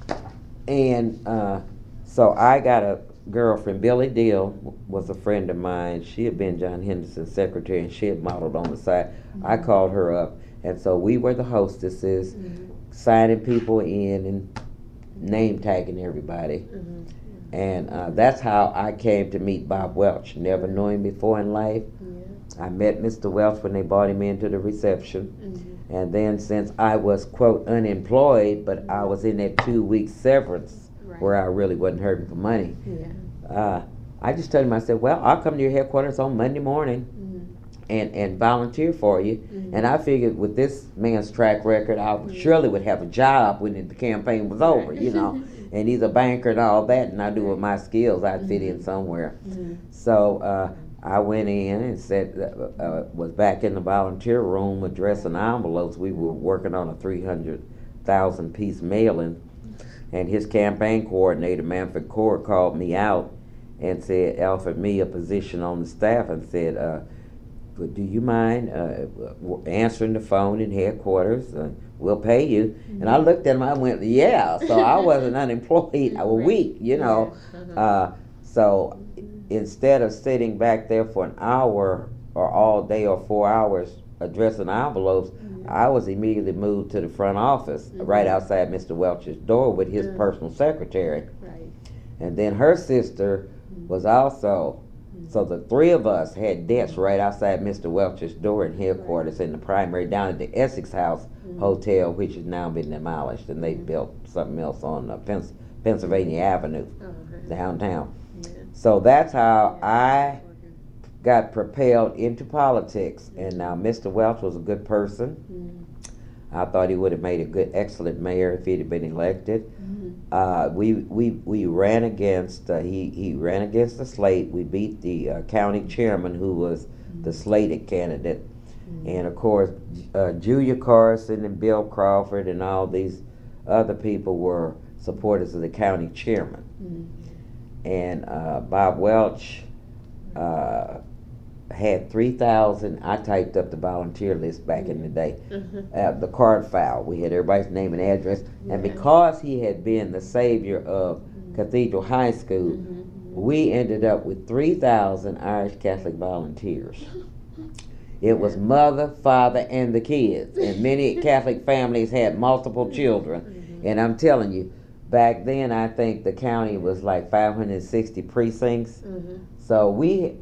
B: And so I got a girlfriend. Billy Deal was a friend of mine. She had been John Henderson's secretary, and she had modeled on the side. I called her up, and so we were the hostesses, signing people in and name tagging everybody. And that's how I came to meet Bob Welch. Never knew him before in life. I met Mr. Welch when they brought him into the reception. And then since I was, quote, unemployed, but I was in that 2 week severance where I really wasn't hurting for money, I just told him, I said, well, I'll come to your headquarters on Monday morning and volunteer for you. And I figured with this man's track record, I surely would have a job when the campaign was over, you know. And he's a banker and all that, and I knew with my skills I'd fit in somewhere. So I went in and said, was back in the volunteer room addressing envelopes. We were working on a 300,000 piece mailing, and his campaign coordinator, Manfred Core, called me out and said, offered me a position on the staff and said, but do you mind answering the phone in headquarters? We'll pay you. Mm-hmm. And I looked at him, I went, yeah. So I wasn't unemployed a week, you know. Yeah. So instead of sitting back there for an hour or all day or 4 hours addressing envelopes, I was immediately moved to the front office right outside Mr. Welch's door with his personal secretary. Right. And then her sister was also, so the three of us had desks right outside Mr. Welch's door in headquarters in the primary down at the Essex House Hotel, which has now been demolished, and they built something else on Pennsylvania Avenue downtown. Yeah. So that's how I got propelled into politics, and now Mr. Welch was a good person. I thought he would have made a good, excellent mayor if he'd have been elected. We ran against he ran against the slate. We beat the county chairman, who was the slated candidate, and of course Julia Carson and Bill Crawford and all these other people were supporters of the county chairman. And Bob Welch had 3,000. I typed up the volunteer list back in the day. The card file. We had everybody's name and address. And because he had been the savior of Cathedral High School, we ended up with 3,000 Irish Catholic volunteers. It was mother, father, and the kids. And many Catholic families had multiple children. And I'm telling you, back then I think the county was like 560 precincts. So we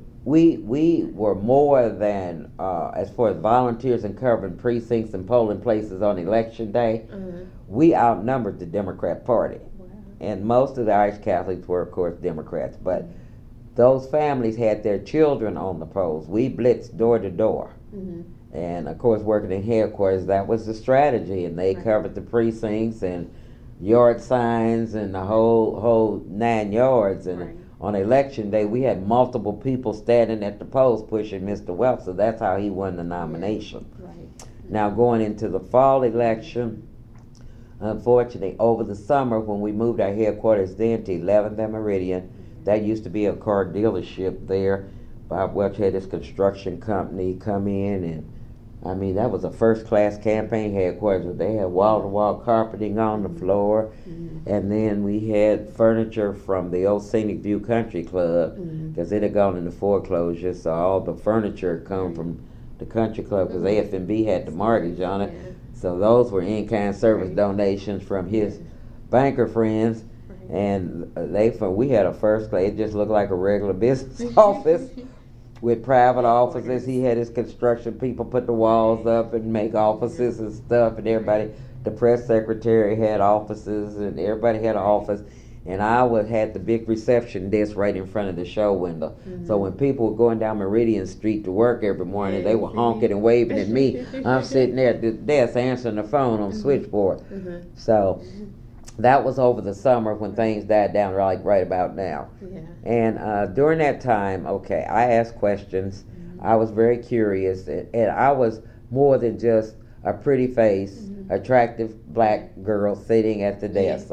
B: were more than, as far as volunteers and covering precincts and polling places on election day, we outnumbered the Democrat Party. Wow. And most of the Irish Catholics were, of course, Democrats. But those families had their children on the polls. We blitzed door to door. And, of course, working in headquarters, that was the strategy. And they covered the precincts and yard signs and the whole 9 yards. And on election day, we had multiple people standing at the polls pushing Mr. Welch, so that's how he won the nomination. Now, going into the fall election, unfortunately, over the summer when we moved our headquarters then to 11th and Meridian, that used to be a car dealership there. Bob Welch had his construction company come in, and I mean, that was a first-class campaign headquarters. They had wall-to-wall carpeting on the floor, and then we had furniture from the old Scenic View Country Club, because it had gone into foreclosure, so all the furniture come from the country club, because AF&B had the mortgage on it. So those were in-kind service donations from his banker friends, and we had a first-class, it just looked like a regular business office. With private offices, he had his construction people put the walls up and make offices and stuff, and everybody, the press secretary had offices, and everybody had an office, and I had the big reception desk right in front of the show window. So when people were going down Meridian Street to work every morning, they were honking and waving at me. I'm sitting there at the desk answering the phone on switchboard. So that was over the summer when things died down, like right about now. And during that time, I asked questions. I was very curious, and I was more than just a pretty face, attractive black girl sitting at the desk,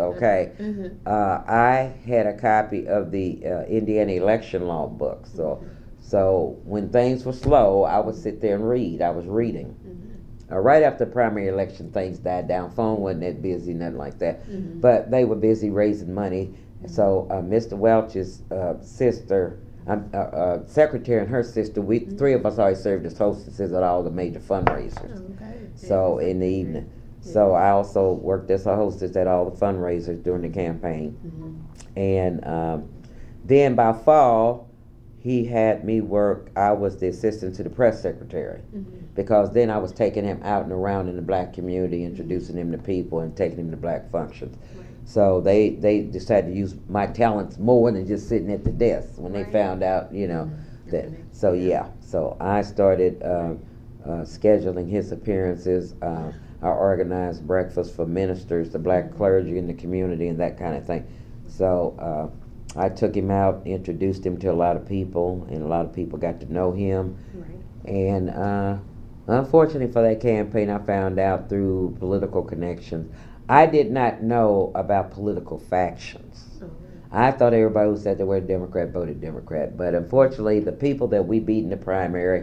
B: I had a copy of the Indiana election law book. So when things were slow, I would sit there and read. I was reading. Right after the primary election, things died down. Phone wasn't that busy, nothing like that. But they were busy raising money. So Mr. Welch's sister, secretary and her sister, we three of us always served as hostesses at all the major fundraisers. So in the evening. So I also worked as a hostess at all the fundraisers during the campaign. And then by fall, he had me work. I was the assistant to the press secretary, because then I was taking him out and around in the black community, introducing him to people and taking him to black functions. So they decided to use my talents more than just sitting at the desk when they found out, that. So so I started scheduling his appearances. I organized breakfast for ministers, the black clergy in the community, and that kind of thing. So I took him out, introduced him to a lot of people, and a lot of people got to know him. And unfortunately for that campaign, I found out through political connections. I did not know about political factions. I thought everybody who said they were a Democrat voted Democrat. But unfortunately, the people that we beat in the primary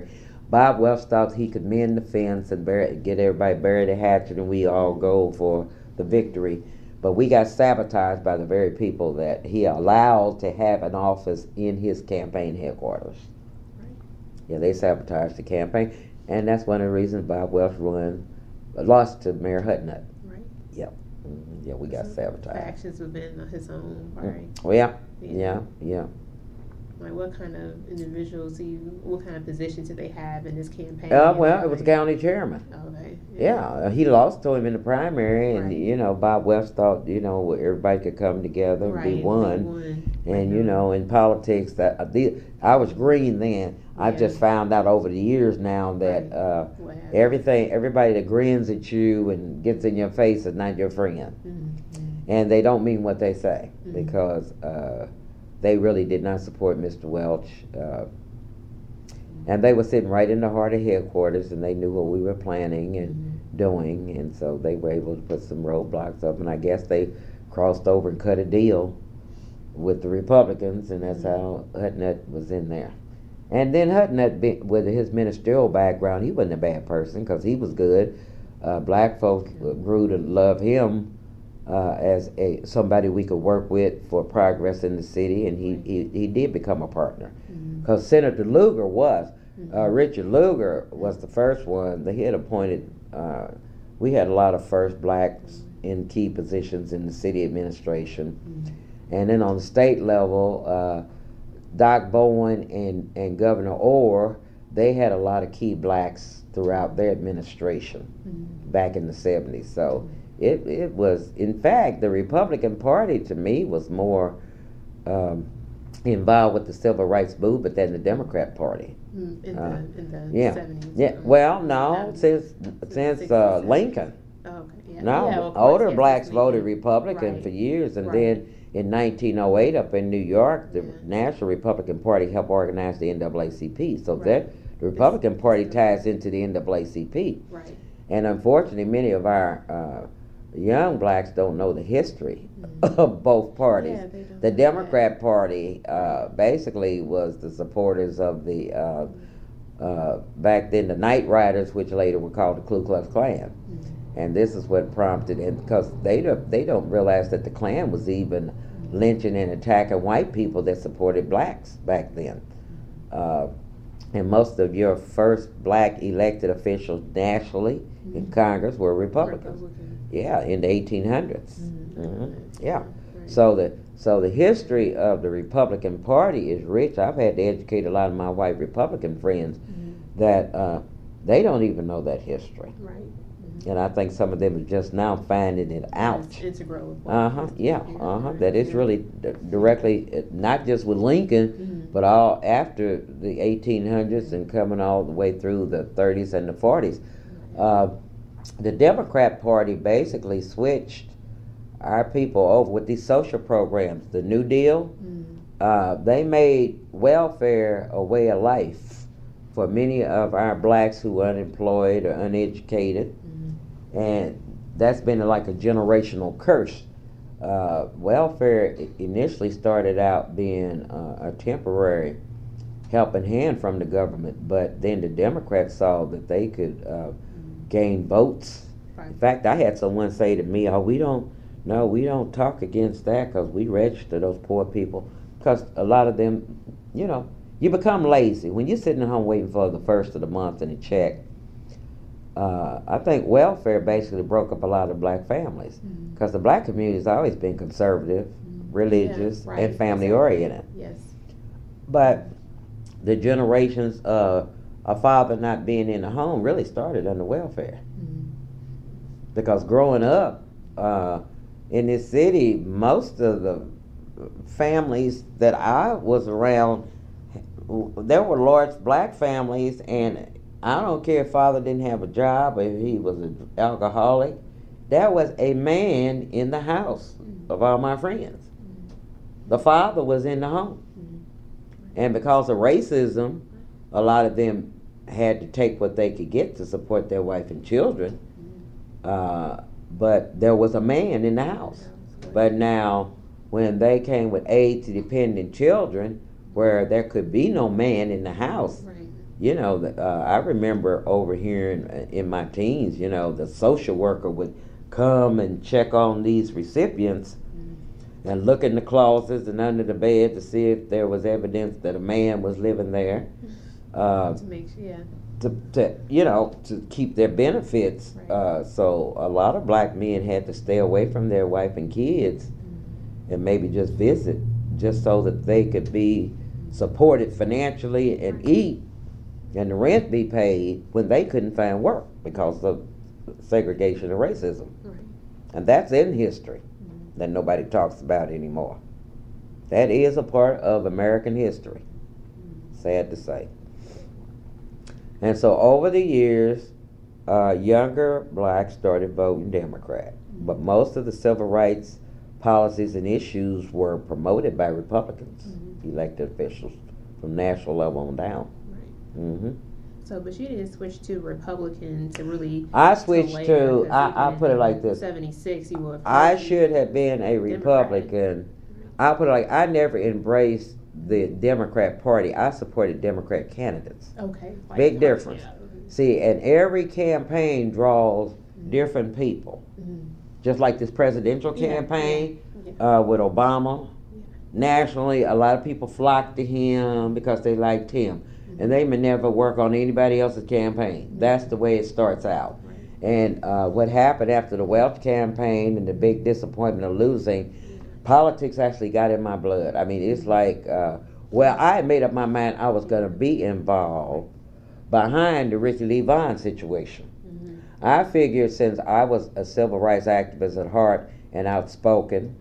B: Bob Welch thought he could mend the fence and get everybody bury the hatchet, and we all go for the victory. But we got sabotaged by the very people that he allowed to have an office in his campaign headquarters. Right. Yeah, they sabotaged the campaign, and that's one of the reasons Bob Welch lost to Mayor Hutnut.
A: Right.
B: Yep. Yeah, we got sabotaged.
A: Factions within his own party.
B: Well, yeah.
A: Like, what kind of individuals what kind of positions did they have in this campaign?
B: Well, it was the county chairman.
A: Okay.
B: Yeah, he lost to him in the primary, and Bob West thought everybody could come together and be one. And in politics, I was green then. I've just found out over the years now that everybody that grins at you and gets in your face is not your friend, and they don't mean what they say because. They really did not support Mr. Welch. And they were sitting right in the heart of headquarters, and they knew what we were planning and doing, and so they were able to put some roadblocks up, and I guess they crossed over and cut a deal with the Republicans, and that's how Hutnut was in there. And then Hutnut, with his ministerial background, he wasn't a bad person because he was good. Black folks grew to love him as somebody we could work with for progress in the city, and he did become a partner. Because Senator Lugar was, Richard Lugar was the first one. They had appointed, we had a lot of first blacks in key positions in the city administration. And then on the state level, Doc Bowen and Governor Orr, they had a lot of key blacks throughout their administration back in the 70s. So it was, in fact, the Republican Party to me was more involved with the civil rights movement than the Democrat Party.
A: In the 70s.
B: Yeah. Well, no, since Lincoln.
A: Oh, okay. Yeah.
B: No, older blacks voted Republican for years, and then in 1908 up in New York, the National Republican Party helped organize the NAACP. So that the Republican Party ties into the NAACP.
A: Right.
B: And unfortunately, many of our young blacks don't know the history of both parties. Yeah, they don't. The Democrat Party basically was the supporters of the back then the Night Riders, which later were called the Ku Klux Klan. And this is what prompted, and because they don't realize that the Klan was even lynching and attacking white people that supported blacks back then. And most of your first black elected officials nationally in Congress were Republicans. Yeah, in the 1800s. Yeah. Right. So the history of the Republican Party is rich. I've had to educate a lot of my white Republican friends that they don't even know that history.
A: Right.
B: And I think some of them are just now finding it out.
A: It's integral.
B: That it's really directly, not just with Lincoln, but all after the 1800s and coming all the way through the 30s and the 40s. The Democrat Party basically switched our people over with these social programs. The New Deal, they made welfare a way of life for many of our blacks who were unemployed or uneducated. And that's been like a generational curse. Welfare initially started out being a temporary helping hand from the government, but then the Democrats saw that they could gain votes. Right. In fact, I had someone say to me, we don't talk against that because we register those poor people. Because a lot of them, you become lazy. When you're sitting at home waiting for the first of the month and a check, I think welfare basically broke up a lot of black families because the black community has always been conservative, religious, and family-oriented.
A: Yes.
B: But the generations of a father not being in the home really started under welfare. Because growing up in this city, most of the families that I was around, there were large black families, and I don't care if father didn't have a job or if he was an alcoholic. There was a man in the house of all my friends. The father was in the home. And because of racism, a lot of them had to take what they could get to support their wife and children. But there was a man in the house. But now, when they came with aid to dependent children, where there could be no man in the house, I remember over here in my teens, the social worker would come and check on these recipients and look in the closets and under the bed to see if there was evidence that a man was living there.
A: To make
B: to keep their benefits.
A: Right.
B: So a lot of black men had to stay away from their wife and kids and maybe just visit, just so that they could be supported financially and eat and the rent be paid when they couldn't find work because of segregation and racism.
A: Right.
B: And that's in history that nobody talks about anymore. That is a part of American history. Sad to say. And so over the years, younger blacks started voting Democrat. But most of the civil rights policies and issues were promoted by Republicans, elected officials from national level on down.
A: Right. So, but you didn't switch to Republican to really.
B: I switched to. I put it like this.
A: 76, you were.
B: I should have been a Republican. I put it like I never embraced the Democrat Party. I supported Democrat candidates.
A: Okay.
B: Big difference. Yeah. See, and every campaign draws different people. Just like this presidential campaign with Obama. Nationally, a lot of people flocked to him because they liked him. And they may never work on anybody else's campaign. That's the way it starts out.
A: Right.
B: And what happened after the Welch campaign and the big disappointment of losing, politics actually got in my blood. I mean, it's like, I had made up my mind I was going to be involved behind the Ricky Lee Vaughn situation. I figured since I was a civil rights activist at heart and outspoken,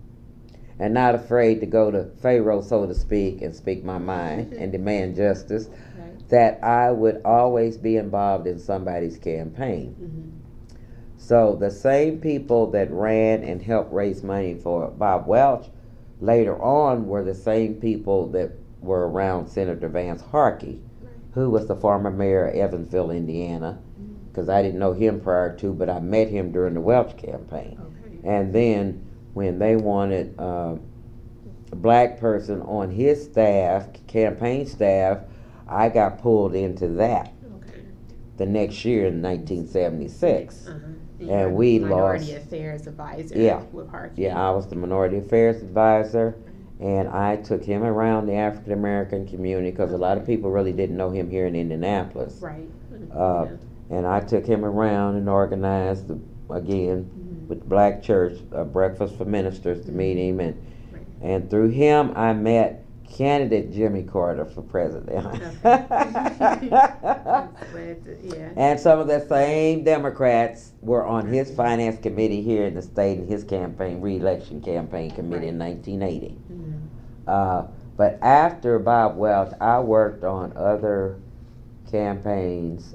B: and not afraid to go to Pharaoh, so to speak, and speak my mind and demand justice, that I would always be involved in somebody's campaign. So the same people that ran and helped raise money for Bob Welch later on were the same people that were around Senator Vance Harkey, who was the former mayor of Evansville, Indiana, because I didn't know him prior to, but I met him during the Welch campaign. And then when they wanted a black person on his staff, campaign staff, I got pulled into that the next year in 1976. And we
A: Minority
B: lost.
A: Affairs Advisor with Harkey.
B: Yeah, I was the Minority Affairs Advisor, and I took him around the African American community because a lot of people really didn't know him here in Indianapolis.
A: Right.
B: And I took him around and organized, again, with the Black Church, Breakfast for Ministers to meet him. And through him, I met candidate Jimmy Carter for president. And some of the same Democrats were on his finance committee here in the state in his campaign, re-election campaign committee in 1980. But after Bob Welch, I worked on other campaigns.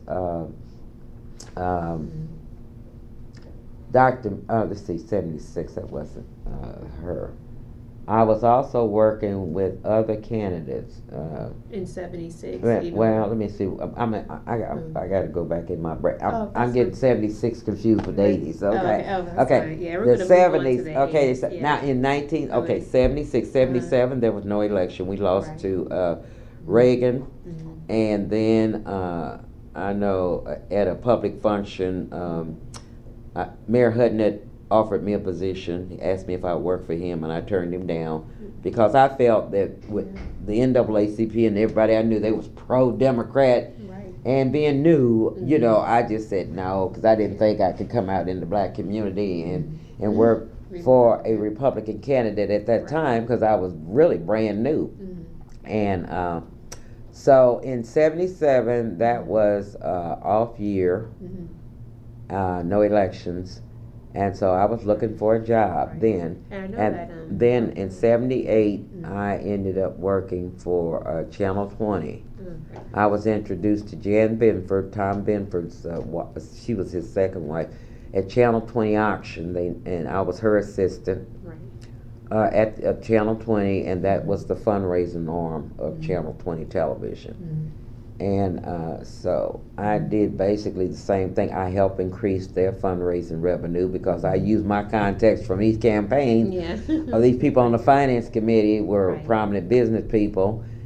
B: Let's see, 76, that wasn't her. I was also working with other candidates.
A: In 76?
B: Well, let me see. I got to go back in my brain. I'm getting 76 confused with 80s. Okay.
A: Yeah, we're
B: the 70s. Okay,
A: yeah.
B: Now in 76, 77, there was no election. We lost to Reagan. And then I know at a public function, Mayor Hutton offered me a position. He asked me if I would work for him, and I turned him down because I felt that with the NAACP and everybody I knew, they was pro-Democrat. And being new, I just said no because I didn't think I could come out in the black community and work for a Republican candidate at that time because I was really brand new. And so in 77, that was off year, no elections. And so I was looking for a job then.
A: And
B: then in 78, I ended up working for Channel 20. I was introduced to Jan Benford, Tom Benford's, she was his second wife, at Channel 20 auction. And I was her assistant at Channel 20, and that was the fundraising arm of Channel 20 television. And so I did basically the same thing. I helped increase their fundraising revenue because I used my contacts from each campaign. These people on the finance committee were prominent business people,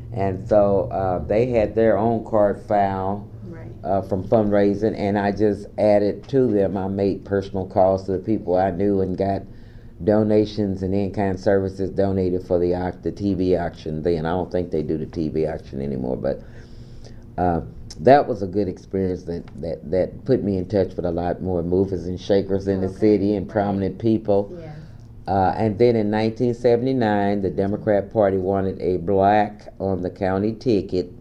B: And so they had their own card file from fundraising, and I just added to them. I made personal calls to the people I knew and got donations and in-kind services donated for the TV auction then. I don't think they do the TV auction anymore, but that was a good experience that put me in touch with a lot more movers and shakers in the city and prominent people.
A: Yeah.
B: And then in 1979, the Democrat Party wanted a black on the county ticket,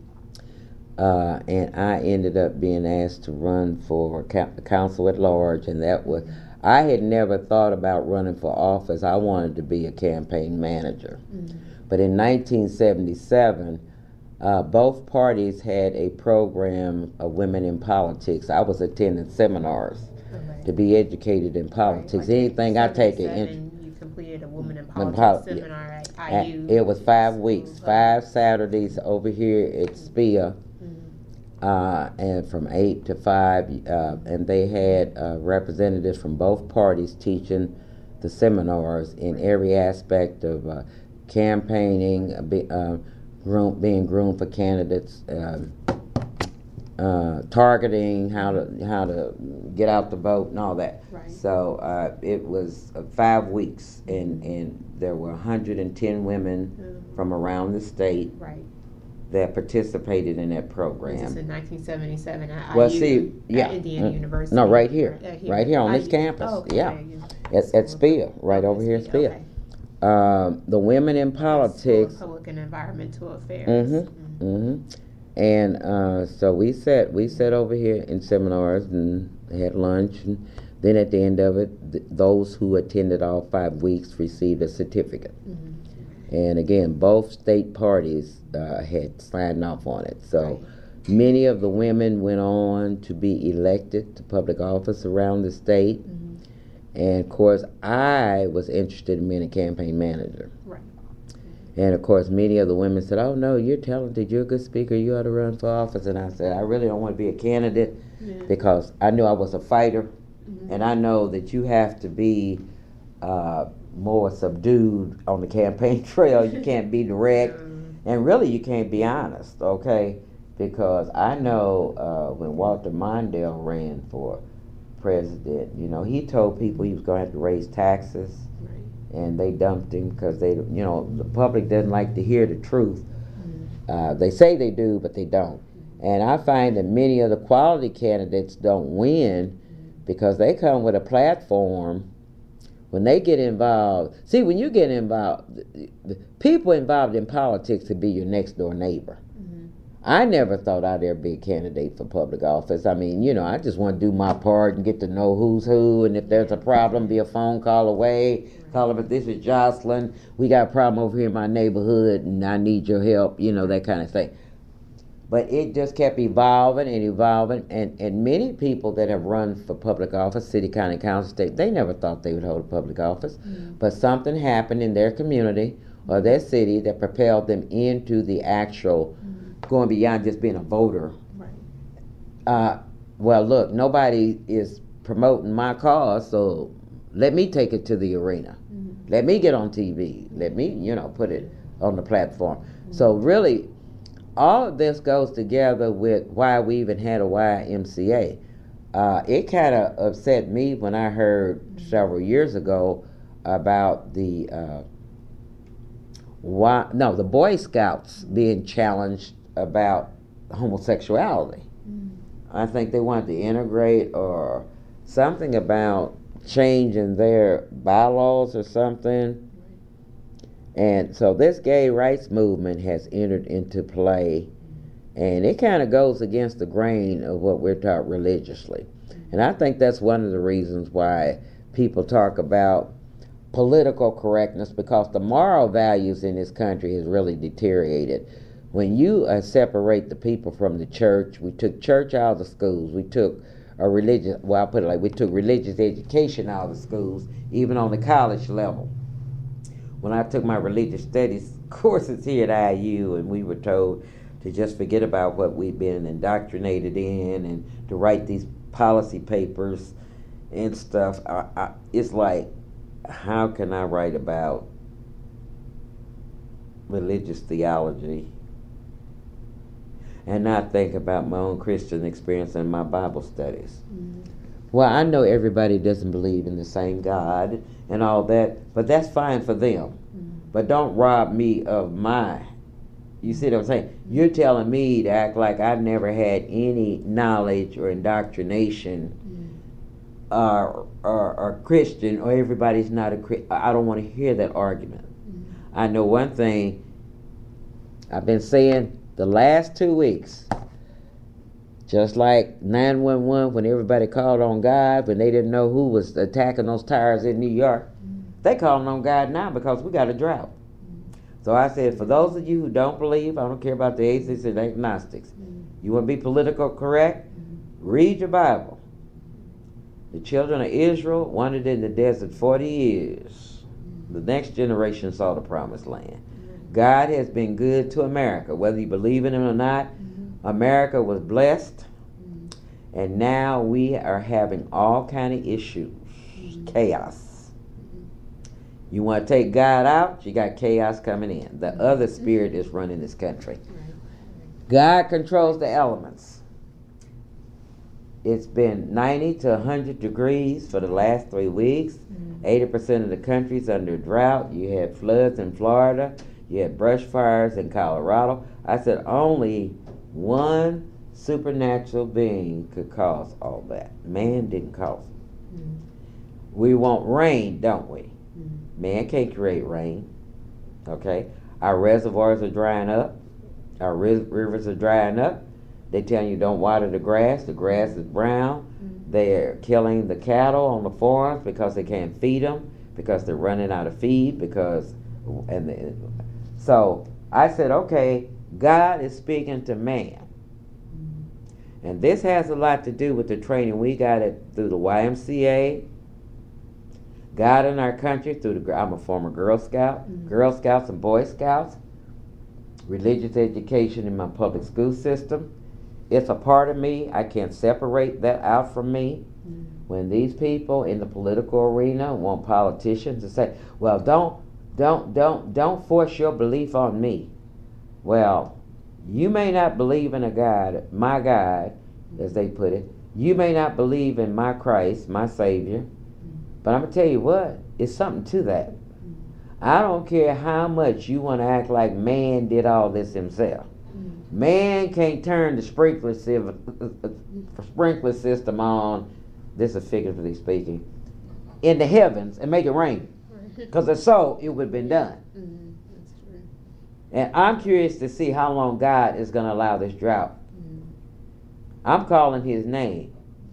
B: and I ended up being asked to run for council at large, and that was, I had never thought about running for office. I wanted to be a campaign manager. But in 1977, both parties had a program of women in politics. I was attending seminars to be educated in politics.
A: Like
B: Anything I take it.
A: You completed a woman in politics seminar at IU.
B: It was 5 weeks, 5 Saturdays over here at SPIA, and from 8 to 5, and they had representatives from both parties teaching the seminars in every aspect of campaigning, being groomed for candidates, targeting, how to get out the vote and all that.
A: Right.
B: So it was 5 weeks, and there were 110 women from around the state that participated in that program.
A: This is in 1977 at
B: Well,
A: IU,
B: see,
A: at Indiana University.
B: No, right here on this
A: IU.
B: campus.
A: Oh, okay.
B: Yeah, at SPIA, right over here at SPIA.
A: Okay.
B: The women in politics.
A: School of Public and Environmental Affairs.
B: And so we sat over here in seminars and had lunch, and then at the end of it, those who attended all 5 weeks received a certificate. And again, both state parties had signed off on it. So many of the women went on to be elected to public office around the state. And of course, I was interested in being a campaign manager. And of course, many of the women said, "Oh no, you're talented, you're a good speaker, you ought to run for office." And I said, "I really don't want to be a candidate because I knew I was a fighter, and I know that you have to be more subdued on the campaign trail. You can't be direct, and really you can't be honest, okay? Because I know when Walter Mondale ran for president, he told people he was going to have to raise taxes, and they dumped him because the public doesn't like to hear the truth. They say they do, but they don't. And I find that many of the quality candidates don't win because they come with a platform. When they get involved, see, when you get involved, the people involved in politics could be your next door neighbor. I never thought I'd ever be a candidate for public office. I mean, I just want to do my part and get to know who's who, and if there's a problem, be a phone call away. Call them, this is Jocelyn, we got a problem over here in my neighborhood, and I need your help, that kind of thing. But it just kept evolving and evolving, and many people that have run for public office, city, county, council, state, they never thought they would hold a public office. But something happened in their community or their city that propelled them into the actual going beyond just being a voter. Well, look, nobody is promoting my cause, so let me take it to the arena. Let me get on TV. Let me, put it on the platform. So really, all of this goes together with why we even had a YMCA. It kind of upset me when I heard several years ago about the Boy Scouts being challenged about homosexuality. I think they wanted to integrate or something about changing their bylaws or something. And so this gay rights movement has entered into play, and it kind of goes against the grain of what we're taught religiously. And I think that's one of the reasons why people talk about political correctness, because the moral values in this country has really deteriorated. When you separate the people from the church, we took church out of the schools, we took we took religious education out of the schools, even on the college level. When I took my religious studies courses here at IU, and we were told to just forget about what we've been indoctrinated in and to write these policy papers and stuff, it's like, how can I write about religious theology and not think about my own Christian experience and my Bible studies. Well, I know everybody doesn't believe in the same God and all that, but that's fine for them. But don't rob me of my. You see what I'm saying? You're telling me to act like I've never had any knowledge or indoctrination or Christian, or everybody's not a Christian. I don't want to hear that argument. I know one thing I've been saying the last 2 weeks, just like 911 when everybody called on God when they didn't know who was attacking those tires in New York. They calling on God now because we got a drought. So I said, for those of you who don't believe, I don't care about the atheists and agnostics, you want to be political correct? Read your Bible. The children of Israel wandered in the desert 40 years. The next generation saw the promised land. God has been good to America. Whether you believe in him or not, America was blessed. And now we are having all kind of issues. Chaos. You want to take God out, you got chaos coming in. The other spirit is running this country. God controls the elements. It's been 90 to 100 degrees for the last 3 weeks. 80% of the country's under drought. You had floods in Florida. You had brush fires in Colorado. I said only one supernatural being could cause all that. Man didn't cause it. We want rain, don't we? Man can't create rain. Okay? Our reservoirs are drying up. Our rivers are drying up. They tell you don't water the grass. The grass is brown. They're killing the cattle on the farms because they can't feed them, because they're running out of feed, so I said, okay, God is speaking to man. And this has a lot to do with the training we got through the YMCA, God in our country through I'm a former Girl Scout, Girl Scouts and Boy Scouts, religious education in my public school system. It's a part of me. I can't separate that out from me. When these people in the political arena want politicians to say, well, don't force your belief on me. Well, you may not believe in a God, my God, as they put it. You may not believe in my Christ, my Savior. But I'm going to tell you what, it's something to that. I don't care how much you want to act like man did all this himself. Man can't turn the sprinkler system on, this is figuratively speaking, in the heavens and make it rain. Because if so, it would have been done.
A: That's true.
B: And I'm curious to see how long God is going to allow this drought. I'm calling his name.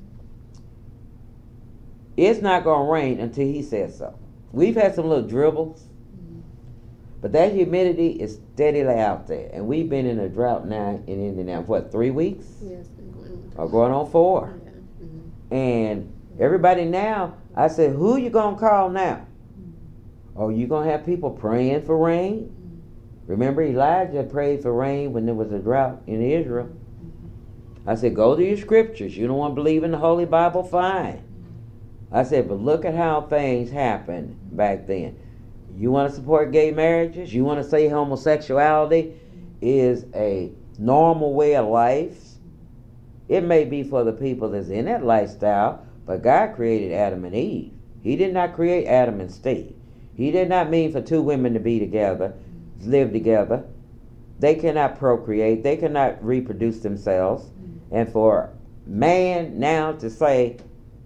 B: It's not going to rain until he says so. We've had some little dribbles, but that humidity is steadily out there. And we've been in a drought now in Indiana, 3 weeks?
A: Yes,
B: going on 4.
A: Yeah.
B: And everybody now, I said, who you going to call now? Oh, you going to have people praying for rain? Remember Elijah prayed for rain when there was a drought in Israel. I said, go to your scriptures. You don't want to believe in the Holy Bible? Fine. I said, but look at how things happened back then. You want to support gay marriages? You want to say homosexuality is a normal way of life? It may be for the people that's in that lifestyle, but God created Adam and Eve. He did not create Adam and Steve. He did not mean for two women to be together, live together. They cannot procreate. They cannot reproduce themselves. And for man now to say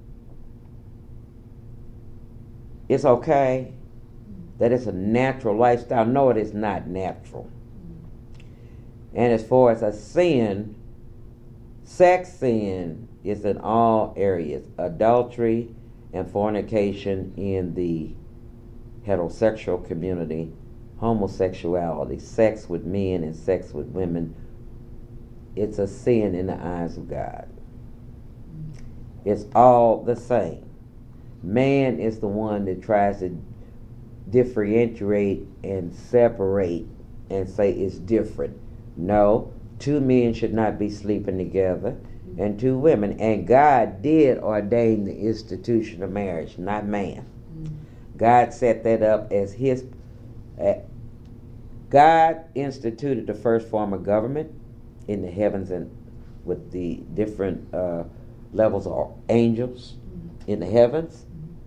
B: it's okay, that it's a natural lifestyle. No, it is not natural. And as far as a sin, sex sin is in all areas. Adultery and fornication in the heterosexual community, homosexuality, sex with men and sex with women, it's a sin in the eyes of God. It's all the same. Man is the one that tries to differentiate and separate and say it's different. No, two men should not be sleeping together and two women. And God did ordain the institution of marriage, not man. God set that up as God instituted the first form of government in the heavens and with the different levels of angels in the heavens.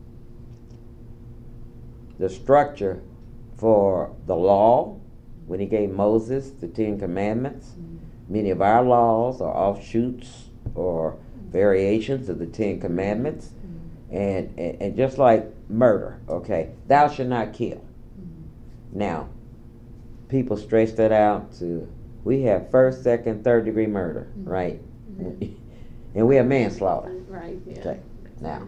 B: The structure for the law, when he gave Moses the 10 Commandments. Many of our laws are offshoots or variations of the 10 Commandments. And just like murder, okay, thou shalt not kill. Now, people stretch that out to, we have first, second, third degree murder, right? And we have manslaughter.
A: Right, yeah.
B: Okay, now,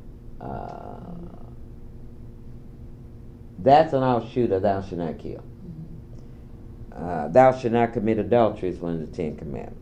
B: that's an offshoot of thou shalt not kill. Thou shalt not commit adultery is one of the 10 Commandments.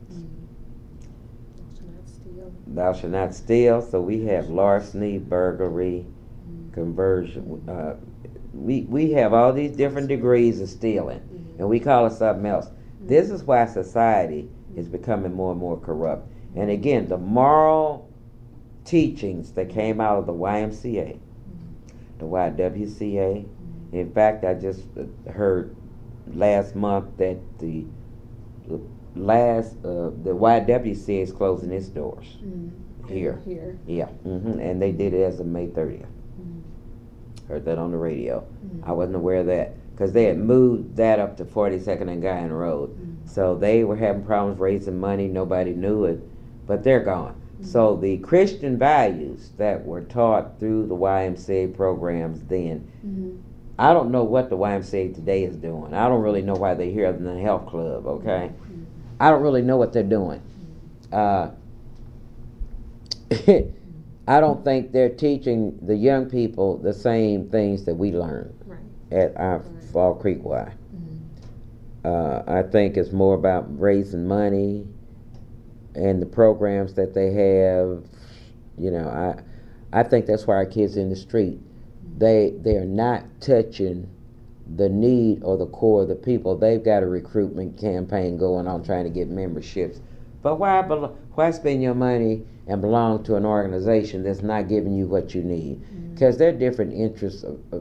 B: Thou shalt not steal. So we have larceny, burglary, conversion. We have all these different degrees of stealing, and we call it something else. This is why society is becoming more and more corrupt. And again, the moral teachings that came out of the YMCA, the YWCA. In fact, I just heard last month that the YWCA is closing its doors here. Yeah, and they did it as of May 30th. Heard that on the radio. I wasn't aware of that because they had moved that up to 42nd and Guyan Road. So they were having problems raising money. Nobody knew it, but they're gone. So the Christian values that were taught through the YMCA programs then, I don't know what the YMCA today is doing. I don't really know why they're here other than a health club, okay? I don't really know what they're doing. I don't think they're teaching the young people the same things that we learned at our Fall Creek Y. I think it's more about raising money and the programs that they have. You know, I think that's why our kids in the street, they are not touching the need or the core of the people. They've got a recruitment campaign going on trying to get memberships. But why spend your money and belong to an organization that's not giving you what you need? Because there are different interests.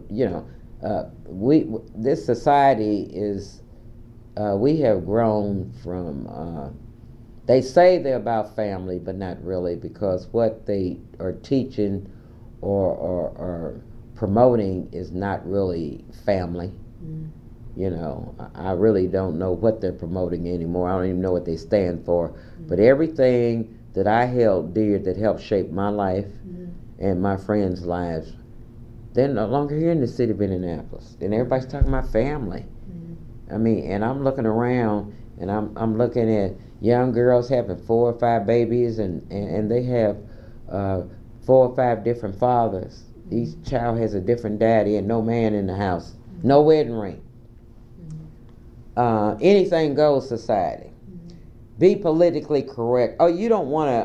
B: This society is, we have grown from, they say they're about family, but not really, because what they are teaching or promoting is not really family. You know, I really don't know what they're promoting anymore. I don't even know what they stand for. But everything that I held dear that helped shape my life and my friends' lives, they're no longer here in the city of Indianapolis. And everybody's talking about family. I mean, and I'm looking around and I'm looking at young girls having 4 or 5 babies and they have 4 or 5 different fathers. Each child has a different daddy and no man in the house. No wedding ring. Anything goes society. Be politically correct. Oh, you don't want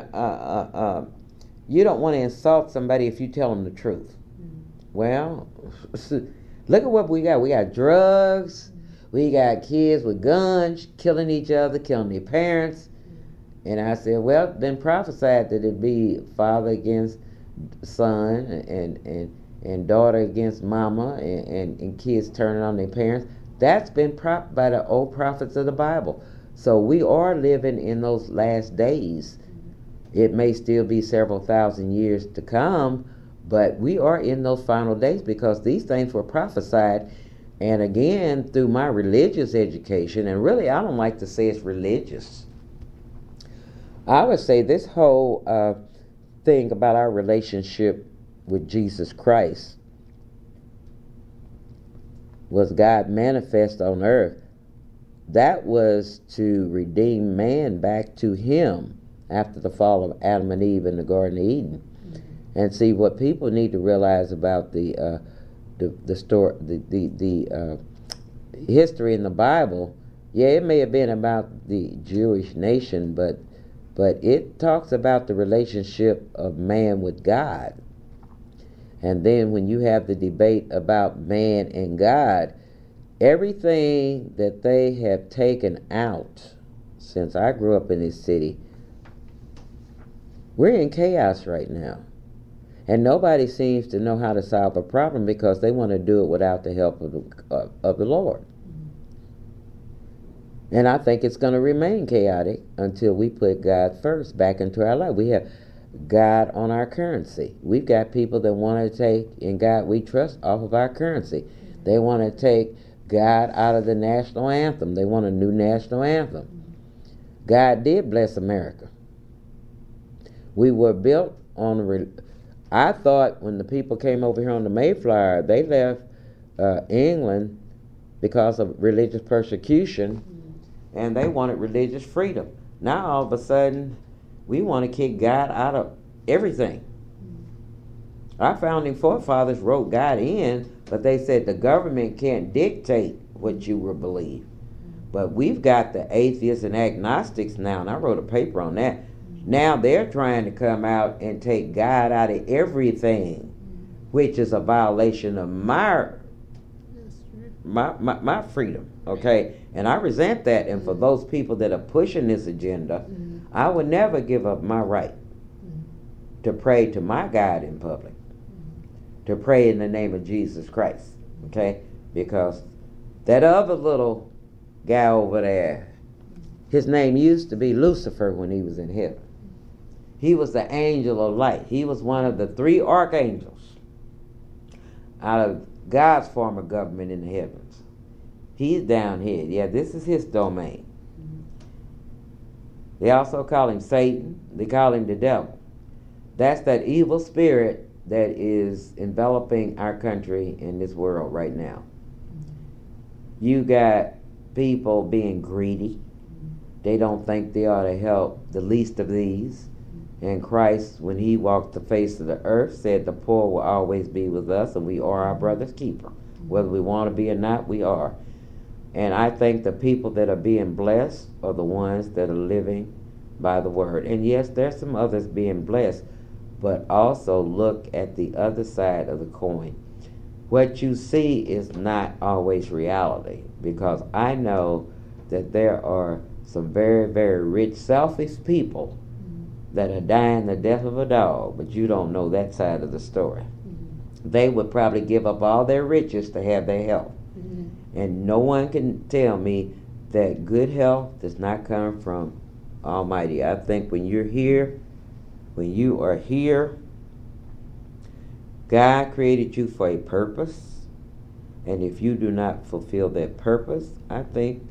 B: to insult somebody if you tell them the truth. Well, look at what we got. We got drugs. We got kids with guns killing each other, killing their parents. And I said, well, then prophesied that it'd be father against son and daughter against mama and kids turning on their parents. That's been by the old prophets of the Bible. So we are living in those last days. It may still be several thousand years to come, but we are in those final days because these things were prophesied. And again, through my religious education, and really I don't like to say it's religious. I would say this whole thing about our relationship with Jesus Christ was God manifest on earth. That was to redeem man back to Him after the fall of Adam and Eve in the Garden of Eden. And see, what people need to realize about the story, the history in the Bible. Yeah, it may have been about the Jewish nation, but it talks about the relationship of man with God. And then when you have the debate about man and God, everything that they have taken out since I grew up in this city, we're in chaos right now. And nobody seems to know how to solve a problem because they want to do it without the help of the Lord. And I think it's going to remain chaotic until we put God first back into our life. We have God on our currency. We've got people that want to take "In God We Trust" off of our currency. They want to take God out of the national anthem. They want a new national anthem. God did bless America. We were built on I thought when the people came over here on the Mayflower, they left England because of religious persecution, and they wanted religious freedom. Now all of a sudden, we want to kick God out of everything. Our founding forefathers wrote God in, but they said the government can't dictate what you will believe. But we've got the atheists and agnostics now, and I wrote a paper on that. Now they're trying to come out and take God out of everything, which is a violation of my freedom, okay? And I resent that. And for those people that are pushing this agenda, I would never give up my right to pray to my God in public, to pray in the name of Jesus Christ, okay? Because that other little guy over there, his name used to be Lucifer when he was in heaven. He was the angel of light. He was one of the 3 archangels out of God's form of government in the heavens. He's down here. Yeah, this is his domain. They also call him Satan. They call him the devil. That's that evil spirit that is enveloping our country and this world right now. You got people being greedy. They don't think they ought to help the least of these. And Christ, when he walked the face of the earth, said the poor will always be with us, and we are our brother's keeper. Whether we want to be or not, we are. And I think the people that are being blessed are the ones that are living by the word. And yes, there's some others being blessed, but also look at the other side of the coin. What you see is not always reality, because I know that there are some very, very rich, selfish people that are dying the death of a dog, but you don't know that side of the story. They would probably give up all their riches to have their health. And no one can tell me that good health does not come from Almighty. I think when you're here, when you are here, God created you for a purpose. And if you do not fulfill that purpose, I think,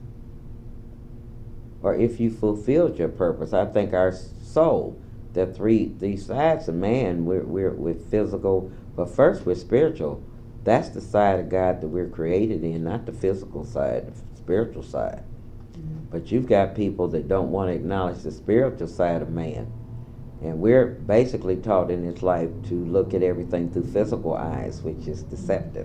B: or if you fulfilled your purpose, I think our soul, these sides of man, we're physical, but first we're spiritual. That's the side of God that we're created in, not the physical side, the spiritual side. But you've got people that don't want to acknowledge the spiritual side of man. And we're basically taught in this life to look at everything through physical eyes, which is deceptive.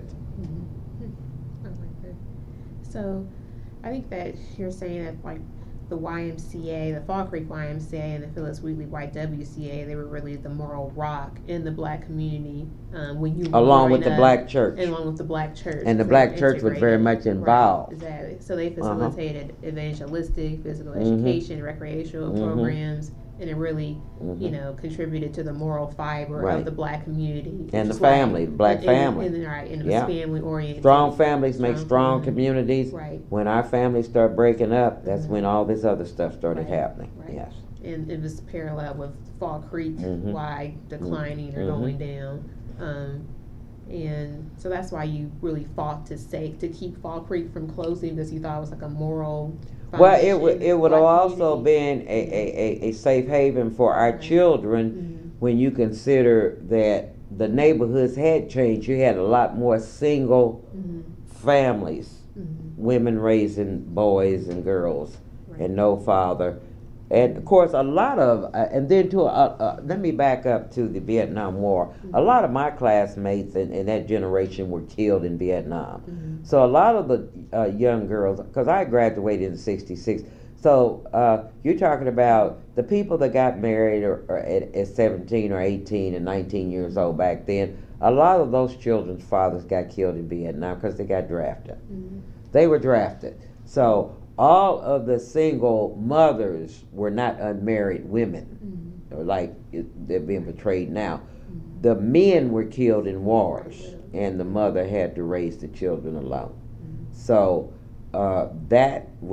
A: So I think that you're saying that, like, the YMCA, the Fall Creek YMCA, and the Phyllis Wheatley YWCA, they were really the moral rock in the black community when you
B: along with the black church.
A: Along with the black church.
B: And the black church was very much involved.
A: Right, exactly. So they facilitated evangelistic, physical education, recreational programs, and it really, contributed to the moral fiber of the black community.
B: And the family, black family.
A: And it was family-oriented.
B: Strong families make strong communities.
A: Right.
B: When our families start breaking up, that's when all this other stuff started happening.
A: Right.
B: Yes.
A: And it was parallel with Fall Creek, why declining or going down. And so that's why you really fought to keep Fall Creek from closing, because you thought it was like a moral.
B: Well, it would have also been a safe haven for our children when you consider that the neighborhoods had changed. You had a lot more single families, women raising boys and girls, and no father. And of course, a lot of, and then let me back up to the Vietnam War. A lot of my classmates in that generation were killed in Vietnam. So a lot of the young girls, because I graduated in '66, so you're talking about the people that got married or at 17 or 18 and 19 years old back then. A lot of those children's fathers got killed in Vietnam because they got drafted. They were drafted. So all of the single mothers were not unmarried women, like they're being portrayed now. The men were killed in wars, and the mother had to raise the children alone. So that was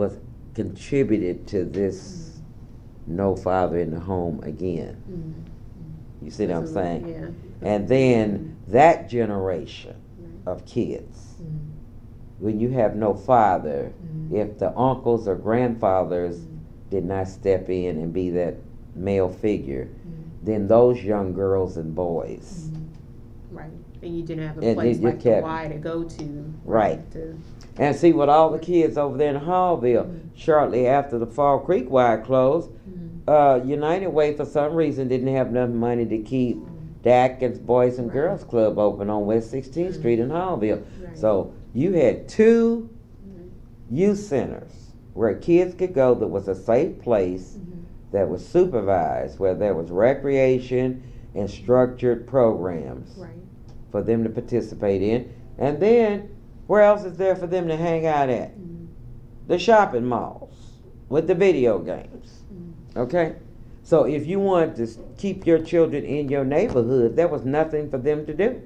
B: contributed to this no father in the home again. You see what I'm saying?
A: Yeah.
B: And then that generation of kids, when you have no father, if the uncles or grandfathers did not step in and be that male figure, then those young girls and boys.
A: Right. And you didn't have a place like the Y to go to.
B: Right. And see, with all the kids over there in Hallville, shortly after the Fall Creek Y closed, United Way, for some reason, didn't have enough money to keep the Atkins Boys and Girls Club open on West 16th Street in Hallville.
A: Right.
B: So you had two youth centers where kids could go that was a safe place, that was supervised, where there was recreation and structured programs for them to participate in. And then, where else is there for them to hang out at? The shopping malls with the video games. Okay? So if you want to keep your children in your neighborhood, there was nothing for them to do.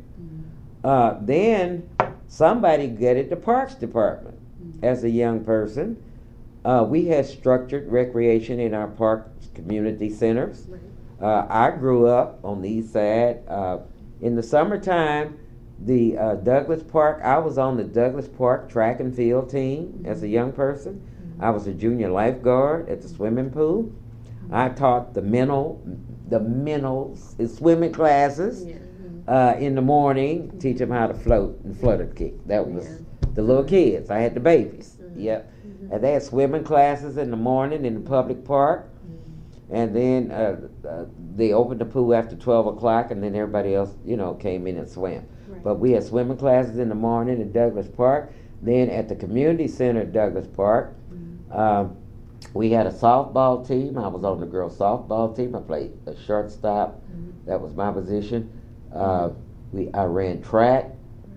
B: Then somebody got at the Parks Department. As a young person, we had structured recreation in our park community centers. I grew up on the east side. In the summertime, the Douglas Park, I was on the Douglas Park track and field team as a young person. I was a junior lifeguard at the swimming pool. I taught the minnows swimming classes in the morning, teach them how to float and flutter kick. That was the little kids. I had the babies. Yep. And they had swimming classes in the morning in the public park. And then they opened the pool after 12 o'clock, and then everybody else, came in and swam. But we had swimming classes in the morning in Douglas Park. Then at the community center at Douglas Park, we had a softball team. I was on the girls' softball team. I played a shortstop. That was my position. I ran track.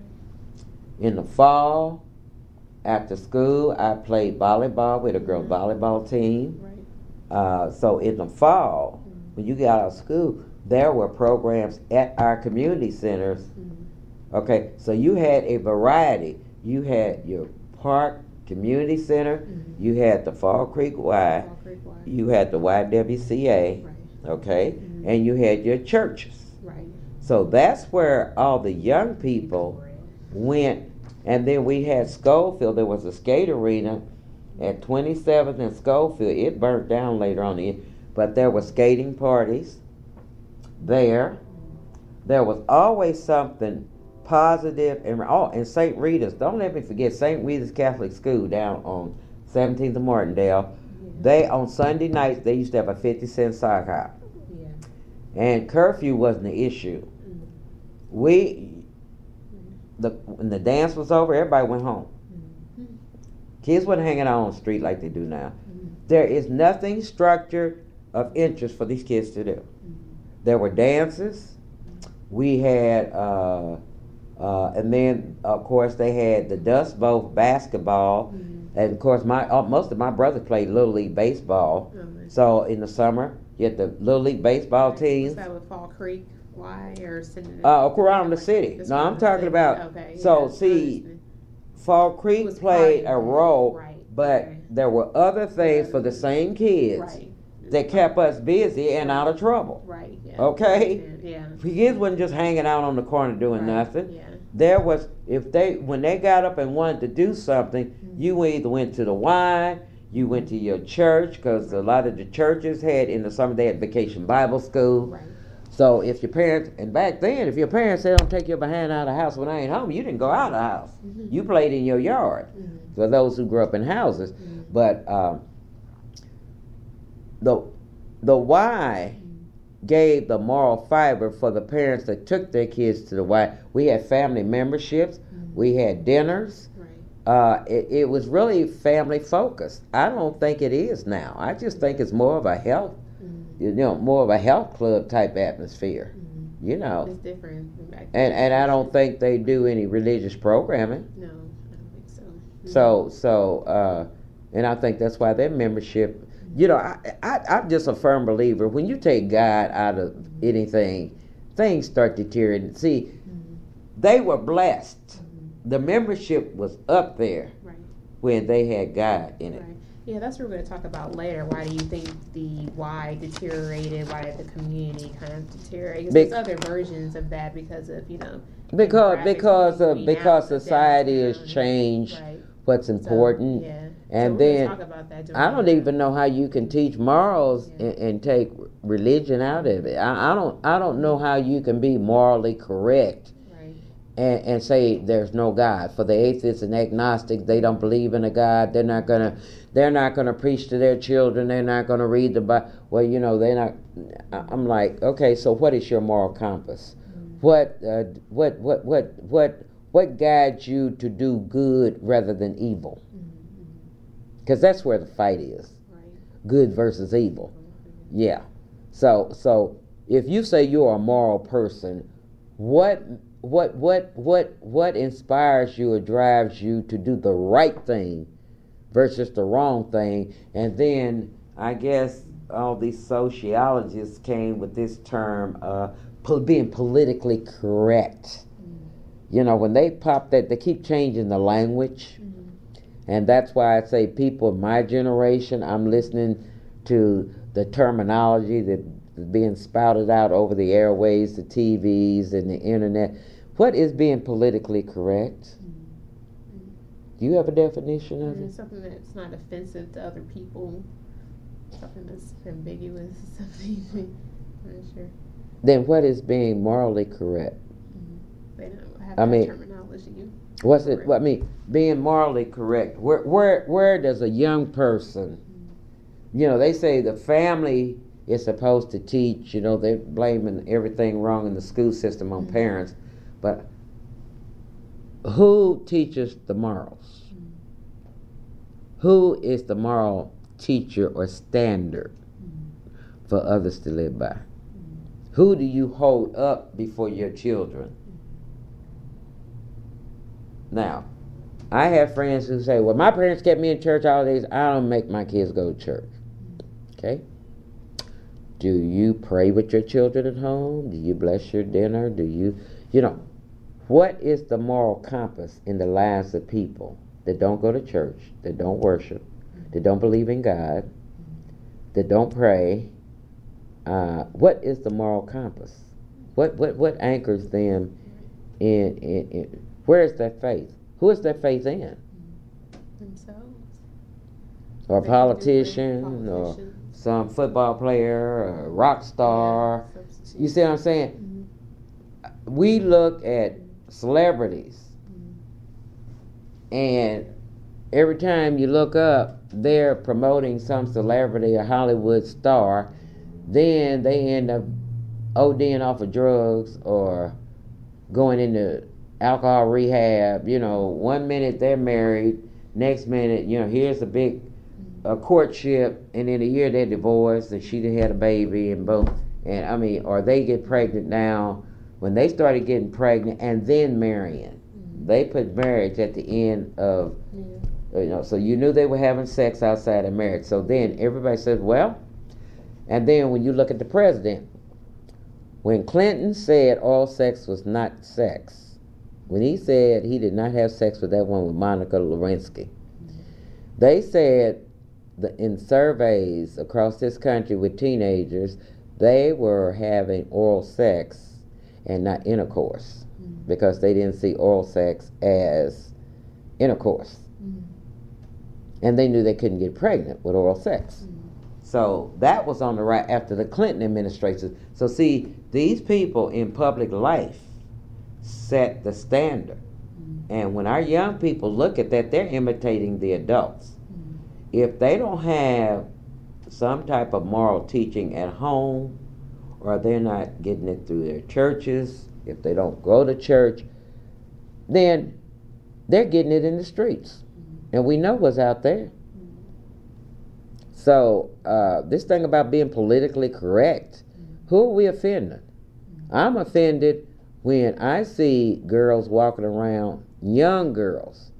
B: In the fall, after school, I played volleyball with a girls' volleyball team. So in the fall, when you got out of school, there were programs at our community centers. Okay, so you had a variety. You had your park community center, you had the Fall Creek Y, you had the YWCA, okay, and you had your churches. So that's where all the young people went. And then we had Schofield. There was a skate arena at 27th and Schofield. It burnt down later on, but there were skating parties there. There was always something positive. And St. Rita's, don't let me forget St. Rita's Catholic School down on 17th and Martindale. They, on Sunday nights, they used to have a 50-cent sock hop. And curfew wasn't the issue. When the dance was over, everybody went home. Kids wasn't hanging out on the street like they do now. There is nothing structured of interest for these kids to do. There were dances. We had, and then of course they had the Dust Bowl basketball, and of course most of my brothers played Little League baseball. So in the summer, you had the Little League baseball teams.
A: Was that with Fall Creek Y or
B: around the city? No, I'm talking about. So see, Fall Creek played a role, but there were other things for the same kids that kept us busy and out of trouble. Okay? Kids wasn't just hanging out on the corner doing nothing. There was, when they got up and wanted to do something, you either went to the Y, you went to your church, because a lot of the churches had, in the summer, they had vacation Bible school. So if your parents, and back then, if your parents said, don't take your behind out of the house when I ain't home, you didn't go out of the house. You played in your yard, for those who grew up in houses. But the Y gave the moral fiber for the parents that took their kids to the Y. We had family memberships. We had dinners. It was really family focused. I don't think it is now. I just think it's more of a health, more of a health club type atmosphere.
A: It's different.
B: And I don't think they do any religious programming.
A: No, I don't think so.
B: So and I think that's why their membership. I'm just a firm believer. When you take God out of anything, things start deteriorating. See, they were blessed. The membership was up there when they had God in it.
A: Yeah, that's what we're going to talk about later. Why do you think why deteriorated? Why did the community kind of deteriorate? There's other versions of that because of
B: because society has changed what's important.
A: So, yeah.
B: And
A: so
B: then
A: talk about that
B: I don't even know how you can teach morals and take religion out of it. I don't know how you can be morally correct and say there's no God. For the atheists and agnostics, they don't believe in a God. They're not gonna preach to their children. They're not gonna read the Bible. Well, they're not. I'm like, okay, so what is your moral compass? What guides you to do good rather than evil? Because that's where the fight is. Good versus evil. Yeah. So if you say you're a moral person, what inspires you or drives you to do the right thing versus the wrong thing? And then I guess all these sociologists came with this term, being politically correct. When they pop that, they keep changing the language. And that's why I say people of my generation, I'm listening to the terminology that is being spouted out over the airways, the TVs, and the internet. What is being politically correct? Do you have a definition of it?
A: Something that's not offensive to other people. Something that's ambiguous. Something. I'm not sure.
B: Then what is being morally correct?
A: They don't have that terminology.
B: What's it? What I mean, being morally correct. Where does a young person? They say the family is supposed to teach. They're blaming everything wrong in the school system on parents, but who teaches the morals? Who is the moral teacher or standard for others to live by? Who do you hold up before your children? Now, I have friends who say, well, my parents kept me in church all days. I don't make my kids go to church. Okay? Do you pray with your children at home? Do you bless your dinner? Do you, what is the moral compass in the lives of people that don't go to church, that don't worship, that don't believe in God, that don't pray? What is the moral compass? What anchors them in where is that faith? Who is that faith in?
A: Themselves.
B: Or a politician, or some football player, or a rock star. You see what I'm saying? We look at celebrities, and every time you look up, they're promoting some celebrity, a Hollywood star. Then they end up ODing off of drugs or going into alcohol rehab. 1 minute they're married, next minute, here's a big courtship, and in a year they're divorced, and she had a baby, and boom. And or they get pregnant now. When they started getting pregnant and then marrying, they put marriage at the end of, so you knew they were having sex outside of marriage. So then everybody says, well, and then when you look at the president, when Clinton said all sex was not sex, when he said he did not have sex with that one with Monica Lewinsky, they said that in surveys across this country with teenagers, they were having oral sex and not intercourse, because they didn't see oral sex as intercourse. And they knew they couldn't get pregnant with oral sex. So that was on the right after the Clinton administration. So see, these people in public life set the standard. And when our young people look at that, they're imitating the adults. If they don't have some type of moral teaching at home, or they're not getting it through their churches, if they don't go to church, then they're getting it in the streets. And we know what's out there. So this thing about being politically correct, who are we offending? I'm offended when I see girls walking around, young girls,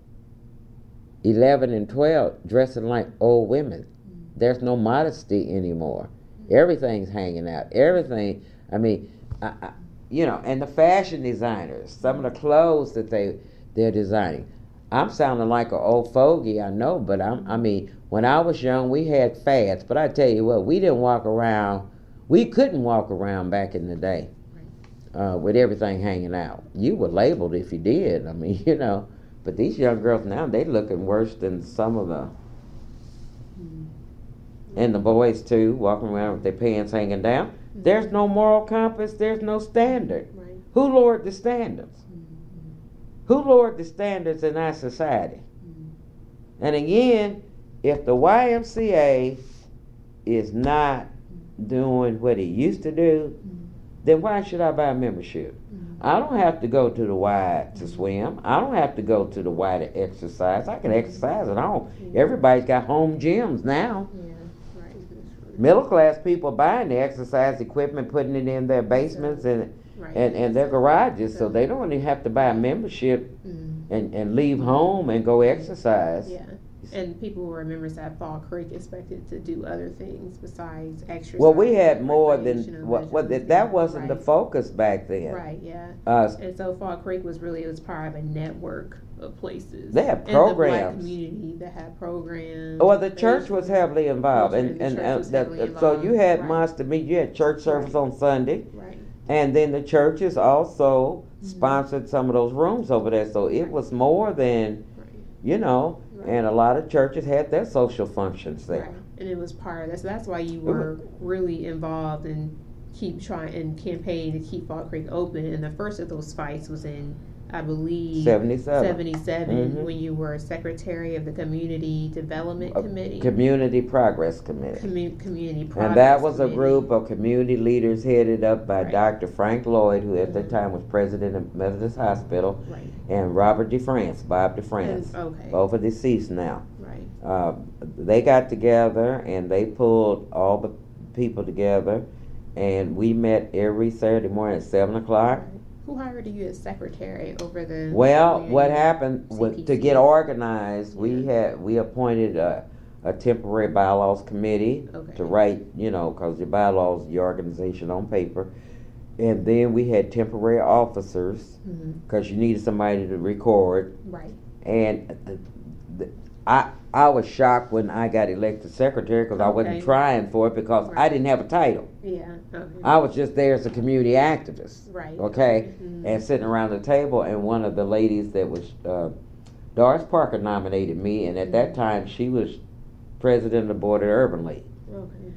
B: 11 and 12, dressing like old women. There's no modesty anymore. Everything's hanging out. Everything, and the fashion designers, some of the clothes that they're designing. I'm sounding like an old fogey, I know, but I mean, when I was young, we had fads. But I tell you what, we couldn't walk around back in the day with everything hanging out. You were labeled if you did. I mean, you know. But these young girls now, they looking worse than some of the, and the boys too, walking around with their pants hanging down. There's no moral compass. There's no standard.
A: Right.
B: Who lowered the standards? Who lowered the standards in our society? And again, if the YMCA is not doing what it used to do, then why should I buy a membership? I don't have to go to the Y to swim. I don't have to go to the Y to exercise. I can exercise at home. Everybody's got home gyms now. Middle class people buying the exercise equipment, putting it in their basements and their garages, so they don't even have to buy a membership and leave home and go exercise.
A: Yeah. And people who are members at Fall Creek expected to do other things besides exercise.
B: Well, we had more than that wasn't the focus back then.
A: Right. Yeah. And so Fall Creek was part of a network of places.
B: They had programs.
A: In the black community that had programs.
B: Well, the church was heavily involved, so you had monster meet. You had church service on Sunday.
A: Right.
B: And then the churches also sponsored some of those rooms over there, so it was more than, you know. And a lot of churches had their social functions there.
A: Right. And it was part of that. So that's why you were really involved and campaign to keep Fall Creek open. And the first of those fights was in, I believe, 77 when you were secretary of the Community Development Committee.
B: Community Progress Committee.
A: Community Progress
B: And that was
A: Committee.
B: A group of community leaders headed up by Dr. Frank Lloyd, who at that time was president of Methodist Hospital, and Robert DeFrance, Bob DeFrance. Both are deceased now.
A: Right.
B: They got together and they pulled all the people together, and we met every Saturday morning at 7 o'clock.
A: Right. Who hired you as secretary over the?
B: Well, what happened to get organized, we appointed a temporary bylaws committee to write, you know, because your bylaws, your organization on paper, and then we had temporary officers because you needed somebody to record.
A: Right.
B: And I was shocked when I got elected secretary because I wasn't trying for it because I didn't have a title.
A: Yeah.
B: I was just there as a community activist.
A: Right.
B: Okay. And sitting around the table, and one of the ladies that was Doris Parker nominated me, and at that time she was president of the board of the Urban League.
A: Okay.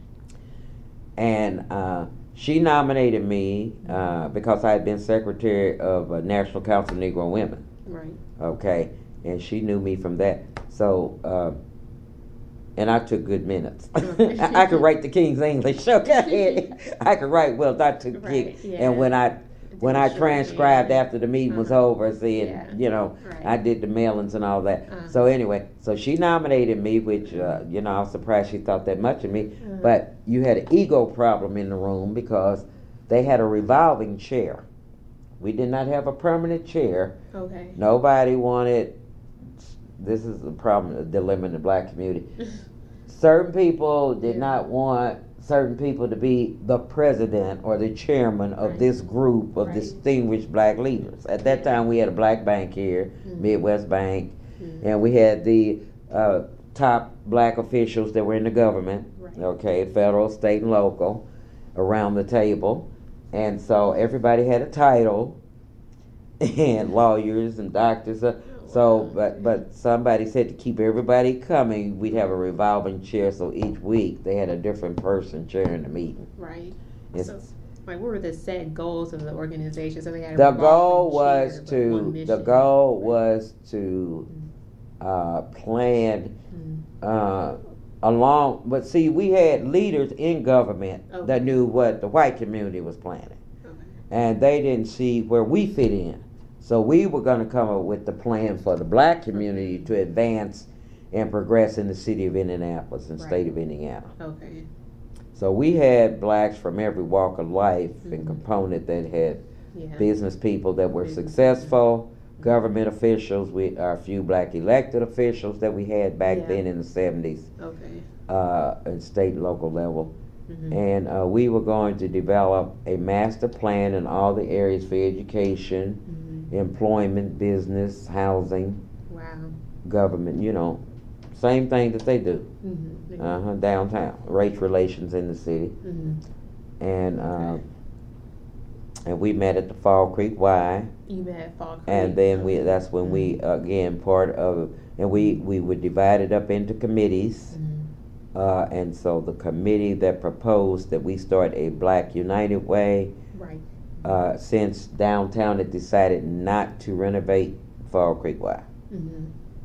B: And she nominated me because I had been secretary of National Council of Negro Women.
A: Right.
B: Okay. And she knew me from that. So, and I took good minutes. I could write the King's English. Okay. I could write well. I took good. Yeah. And when I transcribed after the meeting was over, you know, I did the mailings and all that. So anyway, so she nominated me, which, you know, I was surprised she thought that much of me. But you had an ego problem in the room because they had a revolving chair. We did not have a permanent chair.
A: Okay.
B: Nobody wanted, this is the problem, the dilemma in the black community. Certain people did not want certain people to be the president or the chairman of this group of distinguished black leaders. At that time, we had a black bank here, Midwest Bank, and we had the top black officials that were in the government, okay, federal, state, and local, around the table. And so everybody had a title, and lawyers and doctors. But somebody said to keep everybody coming, we'd have a revolving chair. So each week they had a different person chairing the meeting.
A: Right. So, like, what were the set goals of the organization? So they had
B: the goal was to plan along. But see, we had leaders in government that knew what the white community was planning, and they didn't see where we fit in. So we were going to come up with the plan for the black community to advance and progress in the city of Indianapolis and state of Indiana. Okay. So we had blacks from every walk of life and component that had business people that were successful, government officials, a few black elected officials that we had back then in the 70s, at state and local level. And we were going to develop a master plan in all the areas for education, employment, business, housing,
A: Wow.
B: government, same thing that they do.
A: Mm-hmm.
B: Downtown, race relations in the city.
A: Mm-hmm.
B: And and we met at the Fall Creek Y.
A: You met at Fall Creek.
B: And then that's when we, again, part of, and we were divided up into committees.
A: Mm-hmm.
B: And so the committee that proposed that we start a Black United Way,
A: right.
B: Since downtown had decided not to renovate Fall Creek Y.
A: Mm-hmm.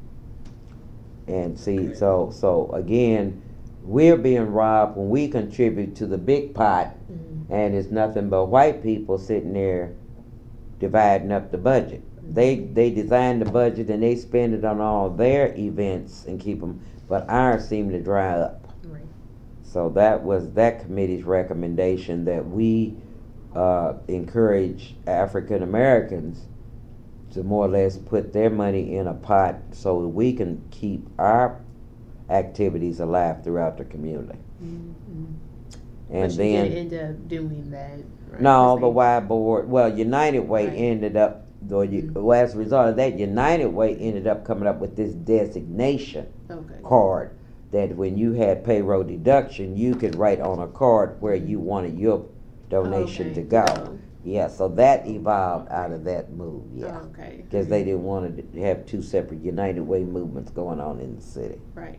B: And see, so again, we're being robbed when we contribute to the big pot, and it's nothing but white people sitting there dividing up the budget. They design the budget and they spend it on all their events and keep them, but ours seem to dry up.
A: Right.
B: So that was that committee's recommendation, that we encourage African Americans to more or less put their money in a pot so that we can keep our activities alive throughout the community.
A: Mm-hmm.
B: And
A: but
B: then
A: you didn't end up doing that. Right?
B: No, the Y board. Well, United Way
A: Right.
B: ended up. Well, as a result of that, United Way ended up coming up with this designation card that when you had payroll deduction, you could write on a card where you wanted your donation to go. Yeah, so that evolved out of that move. Yeah, because they didn't want to have two separate United Way movements going on in the city.
A: Right.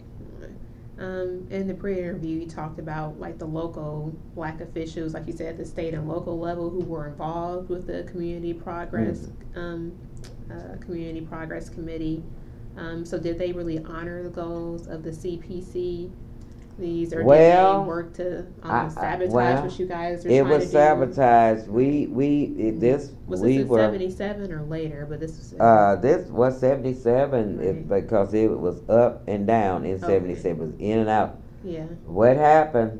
A: In the pre-interview, you talked about like the local Black officials, like you said, at the state and local level, who were involved with the community progress, community progress committee. So did they really honor the goals of the CPC? Did they work to sabotage what you guys were trying to do?
B: It was sabotaged.
A: Was this in 77 or later? But this
B: was this was 77, right. Because it was up and down in 77. It was in and out.
A: Yeah.
B: What happened?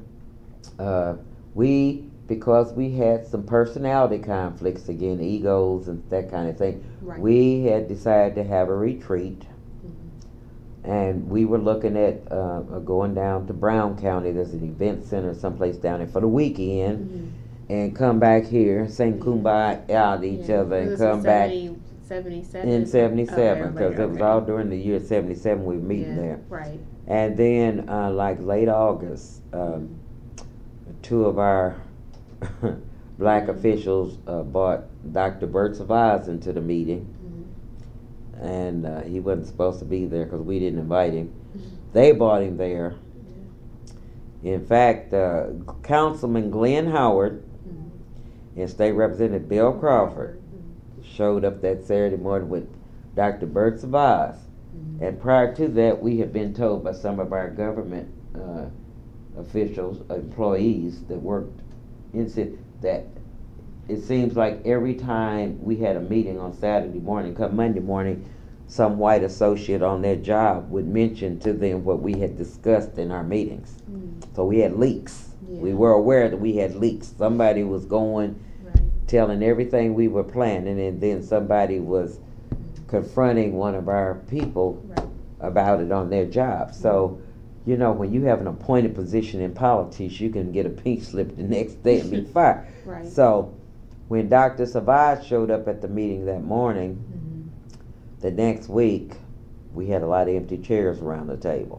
B: Because we had some personality conflicts, again, egos and that kind of thing.
A: Right.
B: We had decided to have a retreat. And we were looking at going down to Brown County. There's an event center someplace down there for the weekend, and come back here, sing kumbaya out to each other, and come back
A: 77?
B: In 77, because it was all during the year 77 we were meeting there.
A: Right.
B: And then, like late August, two of our Black officials brought Dr. Bert Savaz into the meeting. And he wasn't supposed to be there because we didn't invite him. They brought him there. In fact, Councilman Glenn Howard and State Representative Bill Crawford showed up that Saturday morning with Dr. Bert Savaz. And prior to that, we had been told by some of our government officials, employees that worked in city, that it seems like every time we had a meeting on Saturday morning, come Monday morning, some white associate on their job would mention to them what we had discussed in our meetings. So we had leaks. Yeah. We were aware that we had leaks. Somebody was going, telling everything we were planning, and then somebody was confronting one of our people about it on their job. So, when you have an appointed position in politics, you can get a pink slip the next day and be fired.
A: Right.
B: So, when Dr. Savage showed up at the meeting that morning, the next week, we had a lot of empty chairs around the table.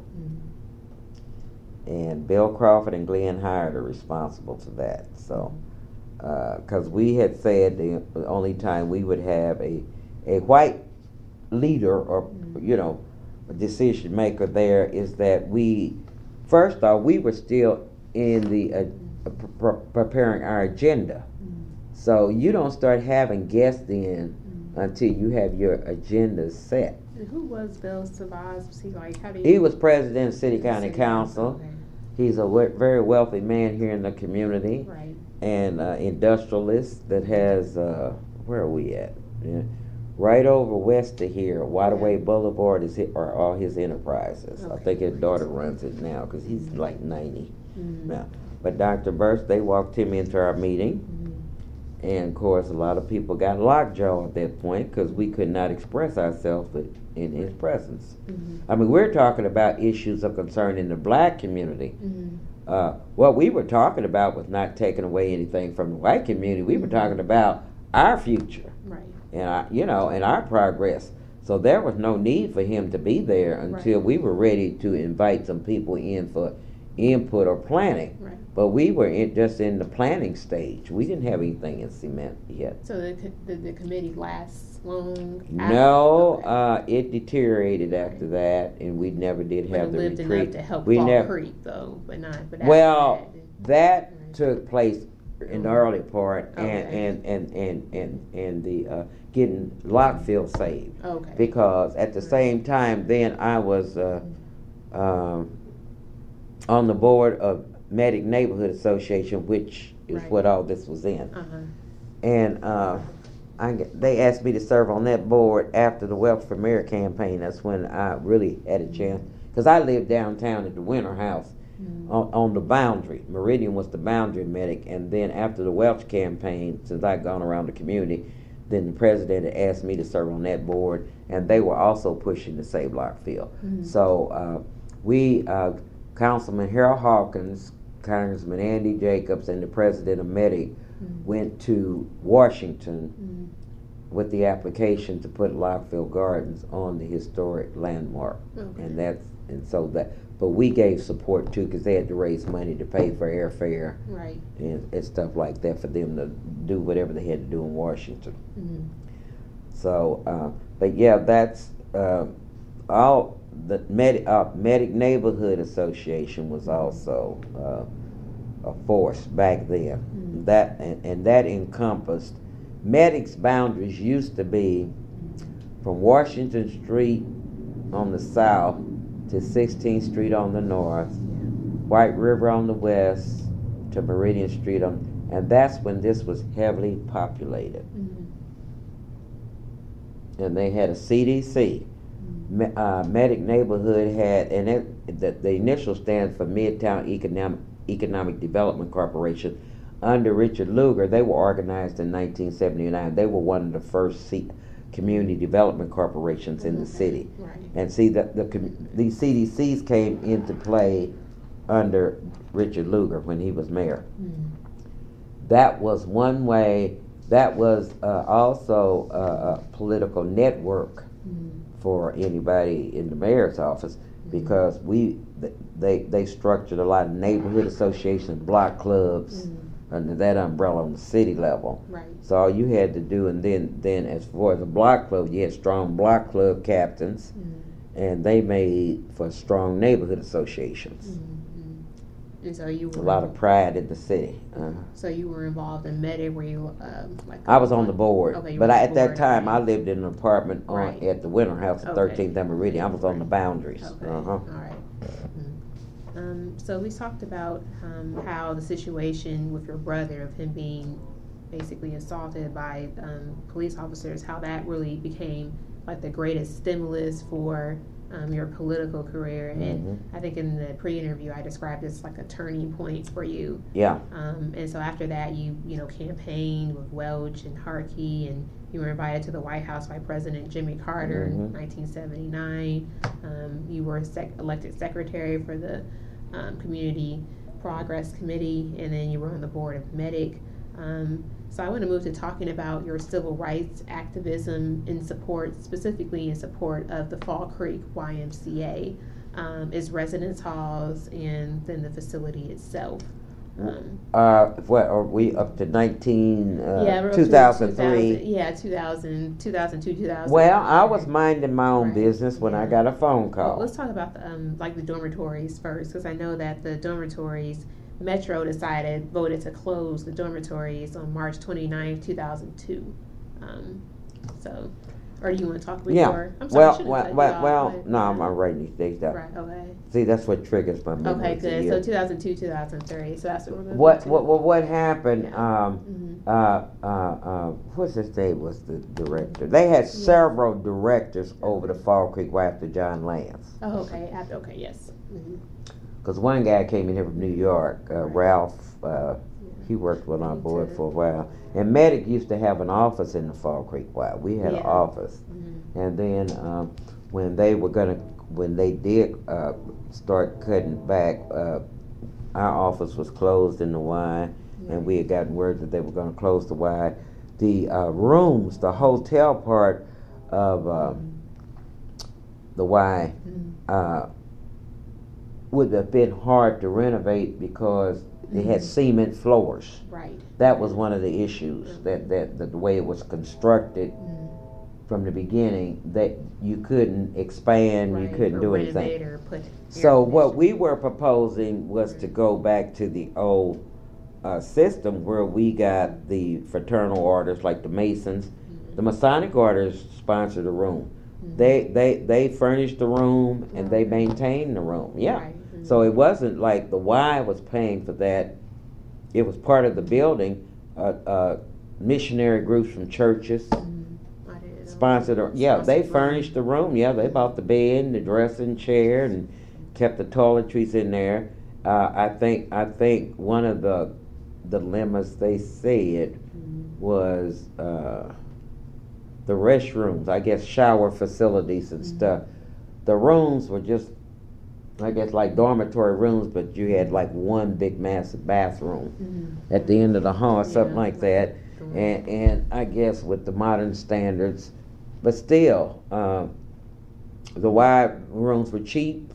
B: And Bill Crawford and Glenn Howard are responsible for that. So, because we had said the only time we would have a white leader or, a decision maker there is that first off, we were still in the preparing our agenda. So you don't start having guests in until you have your agenda set.
A: And who was Bill Savaz? Was he like,
B: He was president of City County Council. Okay. He's a very wealthy man here in the community.
A: Right.
B: And industrialist that has, where are we at? Yeah. Right over west of here, Waterway Boulevard are all his enterprises. Okay. I think his daughter runs it now because he's like 90 now. But Dr. Burst, they walked him into our meeting. And of course, a lot of people got lockjaw at that point because we could not express ourselves in his presence. I mean, we're talking about issues of concern in the Black community. What we were talking about was not taking away anything from the white community. We were talking about our future, and and our progress. So there was no need for him to be there until we were ready to invite some people in for input or planning.
A: Right.
B: But we were just in the planning stage. We didn't have anything in cement yet.
A: So did the committee last long?
B: No, it deteriorated after that, and we never did have the
A: lived
B: retreat.
A: Enough to help Fall Creek, though, but not. But
B: well, that took place in the early part,
A: Okay.
B: and the getting Lockfield saved.
A: Okay.
B: Because at the same time, then I was on the board of Medic Neighborhood Association, which is what all this was in. And they asked me to serve on that board after the Wealth for Mayor campaign. That's when I really had a chance, because I lived downtown at the Winter House on the boundary. Meridian was the boundary medic, and then after the Welch campaign, since I'd gone around the community, then the president had asked me to serve on that board, and they were also pushing to save Lockfield. So Councilman Harold Hawkins, Congressman Andy Jacobs, and the president of Medic went to Washington with the application to put Lockfield Gardens on the historic landmark.
A: Okay.
B: But we gave support too, because they had to raise money to pay for airfare,
A: right,
B: and stuff like that for them to do whatever they had to do in Washington. So, but yeah, that's all. The Medic Neighborhood Association was also a force back then. That that encompassed Medic's boundaries used to be from Washington Street on the south to 16th Street on the north, White River on the west to Meridian Street and that's when this was heavily populated. And they had a CDC. Medic Neighborhood had, and the initial stands for Midtown Economic Development Corporation. Under Richard Lugar, they were organized in 1979. They were one of the first community development corporations in the city.
A: Right.
B: And see, these CDCs came into play under Richard Lugar when he was mayor. That was one way. That was also a political network for anybody in the mayor's office, because they structured a lot of neighborhood associations, block clubs, under that umbrella on the city level.
A: Right.
B: So all you had to do, and then as far as the block club, you had strong block club captains, and they made for strong neighborhood associations.
A: And so you were
B: a lot of pride in the city.
A: So you were involved in Medic, where you
B: I was on the board,
A: okay,
B: but at that
A: board,
B: time
A: okay.
B: I lived in an apartment
A: Right.
B: at the Winter House at
A: Okay.
B: 13th and Meridian. I was on the boundaries.
A: Okay. All right. So we talked about how the situation with your brother, of him being basically assaulted by police officers, how that really became like the greatest stimulus for your political career. And I think in the pre-interview I described it as like a turning point for you.
B: Yeah.
A: And so after that you campaigned with Welch and Harkey, and you were invited to the White House by President Jimmy Carter in 1979. You were elected secretary for the Community Progress Committee, and then you were on the board of Medic. So I want to move to talking about your civil rights activism specifically in support of the Fall Creek YMCA, its residence halls, and then the facility itself.
B: What are we up to 2003?
A: 2002, 2000.
B: Well, I was minding my own business when I got a phone call.
A: Well, let's talk about the dormitories first, because I know that the dormitories, Metro voted to close the dormitories on March 29th, 2002. Or do you want to talk before?
B: Yeah.
A: I'm sorry,
B: No, I'm writing these dates down.
A: Right, okay.
B: See, that's what triggers my memory.
A: Okay, good. So 2002, 2003. So that's what we're going to
B: What happened, what's his name was the director? They had several directors over the Fall Creek after John Lance.
A: Oh, okay. Yes.
B: Because one guy came in here from New York, Ralph, he worked with our board for a while. And Medic used to have an office in the Fall Creek Y. We had an office. And then when they did start cutting back, our office was closed in the Y, and we had gotten word that they were going to close the Y. The rooms, the hotel part of the Y, would have been hard to renovate because it had cement floors.
A: Right.
B: That was one of the issues, that the way it was constructed from the beginning, that you couldn't expand, you couldn't do anything. So what we were proposing was to go back to the old system where we got the fraternal orders like the Masons. The Masonic orders sponsored the room. They furnished the room and they maintained the room. Yeah.
A: Right.
B: So it wasn't like the Y was paying for that. It was part of the building. Missionary groups from churches sponsored. Yeah, they furnished the room. Yeah, they bought the bed, and the dressing chair, and kept the toiletries in there. I think one of the dilemmas they said was the restrooms. I guess shower facilities and stuff. The rooms were just, I guess, like dormitory rooms, but you had like one big massive bathroom at the end of the hall, something like that. And I guess with the modern standards, but still, the Y rooms were cheap.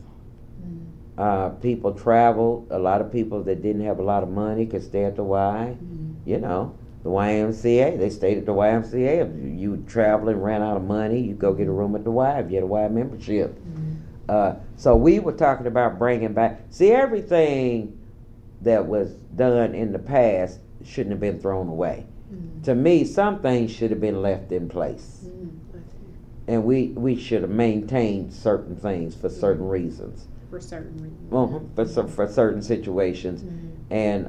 B: People traveled. A lot of people that didn't have a lot of money could stay at the Y. You know, the YMCA, they stayed at the YMCA. If you travel and ran out of money, you go get a room at the Y if you had a Y membership. So we were talking about bringing back, see, everything that was done in the past shouldn't have been thrown away. To me, some things should have been left in place. And we should have maintained certain things for certain reasons.
A: For certain reasons.
B: For certain situations. And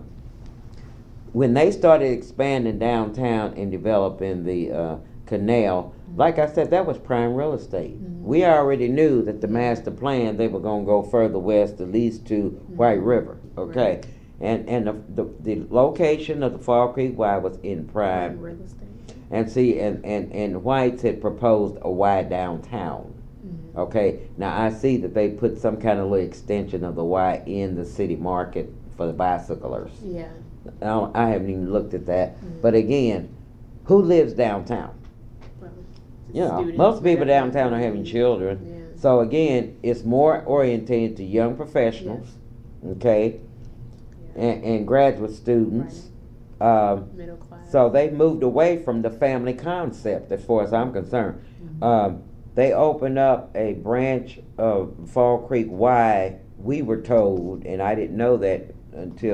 B: when they started expanding downtown and developing the canal, like I said, that was prime real estate. We already knew that the master plan, they were going to go further west, at least to White River. Okay. Right. And the location of the Fall Creek Y was in prime
A: real estate.
B: And see, and White's had proposed a Y downtown. Okay, now I see that they put some kind of little extension of the Y in the city market for the bicyclers.
A: Yeah.
B: I haven't even looked at that. But again, who lives downtown?
A: Well,
B: you know, most people downtown are having children.
A: Yeah.
B: So again, it's more oriented to young professionals, okay, and graduate students.
A: Middle class.
B: So they moved away from the family concept, as far as I'm concerned. They opened up a branch of Fall Creek Y, we were told, and I didn't know that until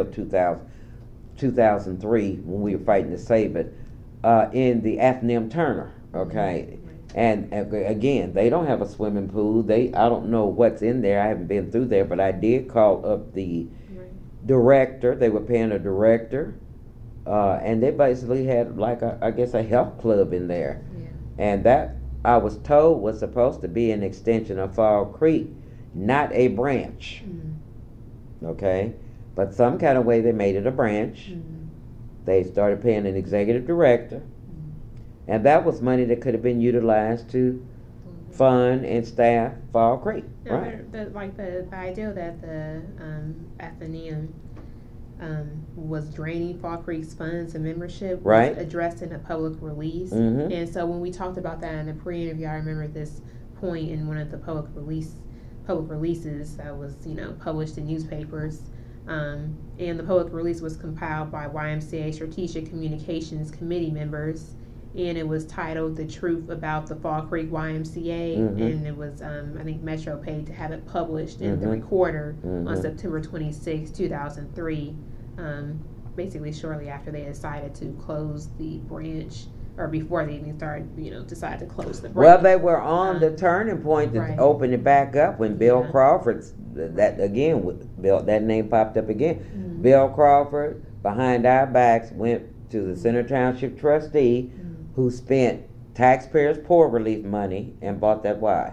B: 2003 when we were fighting to save it, in the Athenaeum Turner, okay? And again, they don't have a swimming pool. I don't know what's in there. I haven't been through there, but I did call up the director. They were paying a director. And they basically had like I guess a health club in there. And that, I was told, was supposed to be an extension of Fall Creek, not a branch. Okay? But some kind of way they made it a branch. They started paying an executive director. And that was money that could have been utilized to fund and staff Fall Creek. Right.
A: The idea that the Athenaeum was draining Fall Creek's funds and membership was addressed in a public release. And so when we talked about that in the pre-interview, I remember this point in one of the public releases that was, published in newspapers. And the public release was compiled by YMCA Strategic Communications Committee members, and it was titled "The Truth About the Fall Creek YMCA," and it was, I think Metro paid to have it published in the Recorder on September 26, 2003, basically shortly after they decided to close the branch, or before they even started, decided to close the branch.
B: Well, they were on the turning point to open it back up when Bill Crawford, that name popped up again. Bill Crawford, behind our backs, went to the Center Township trustee, who spent taxpayers' poor relief money and bought that Y.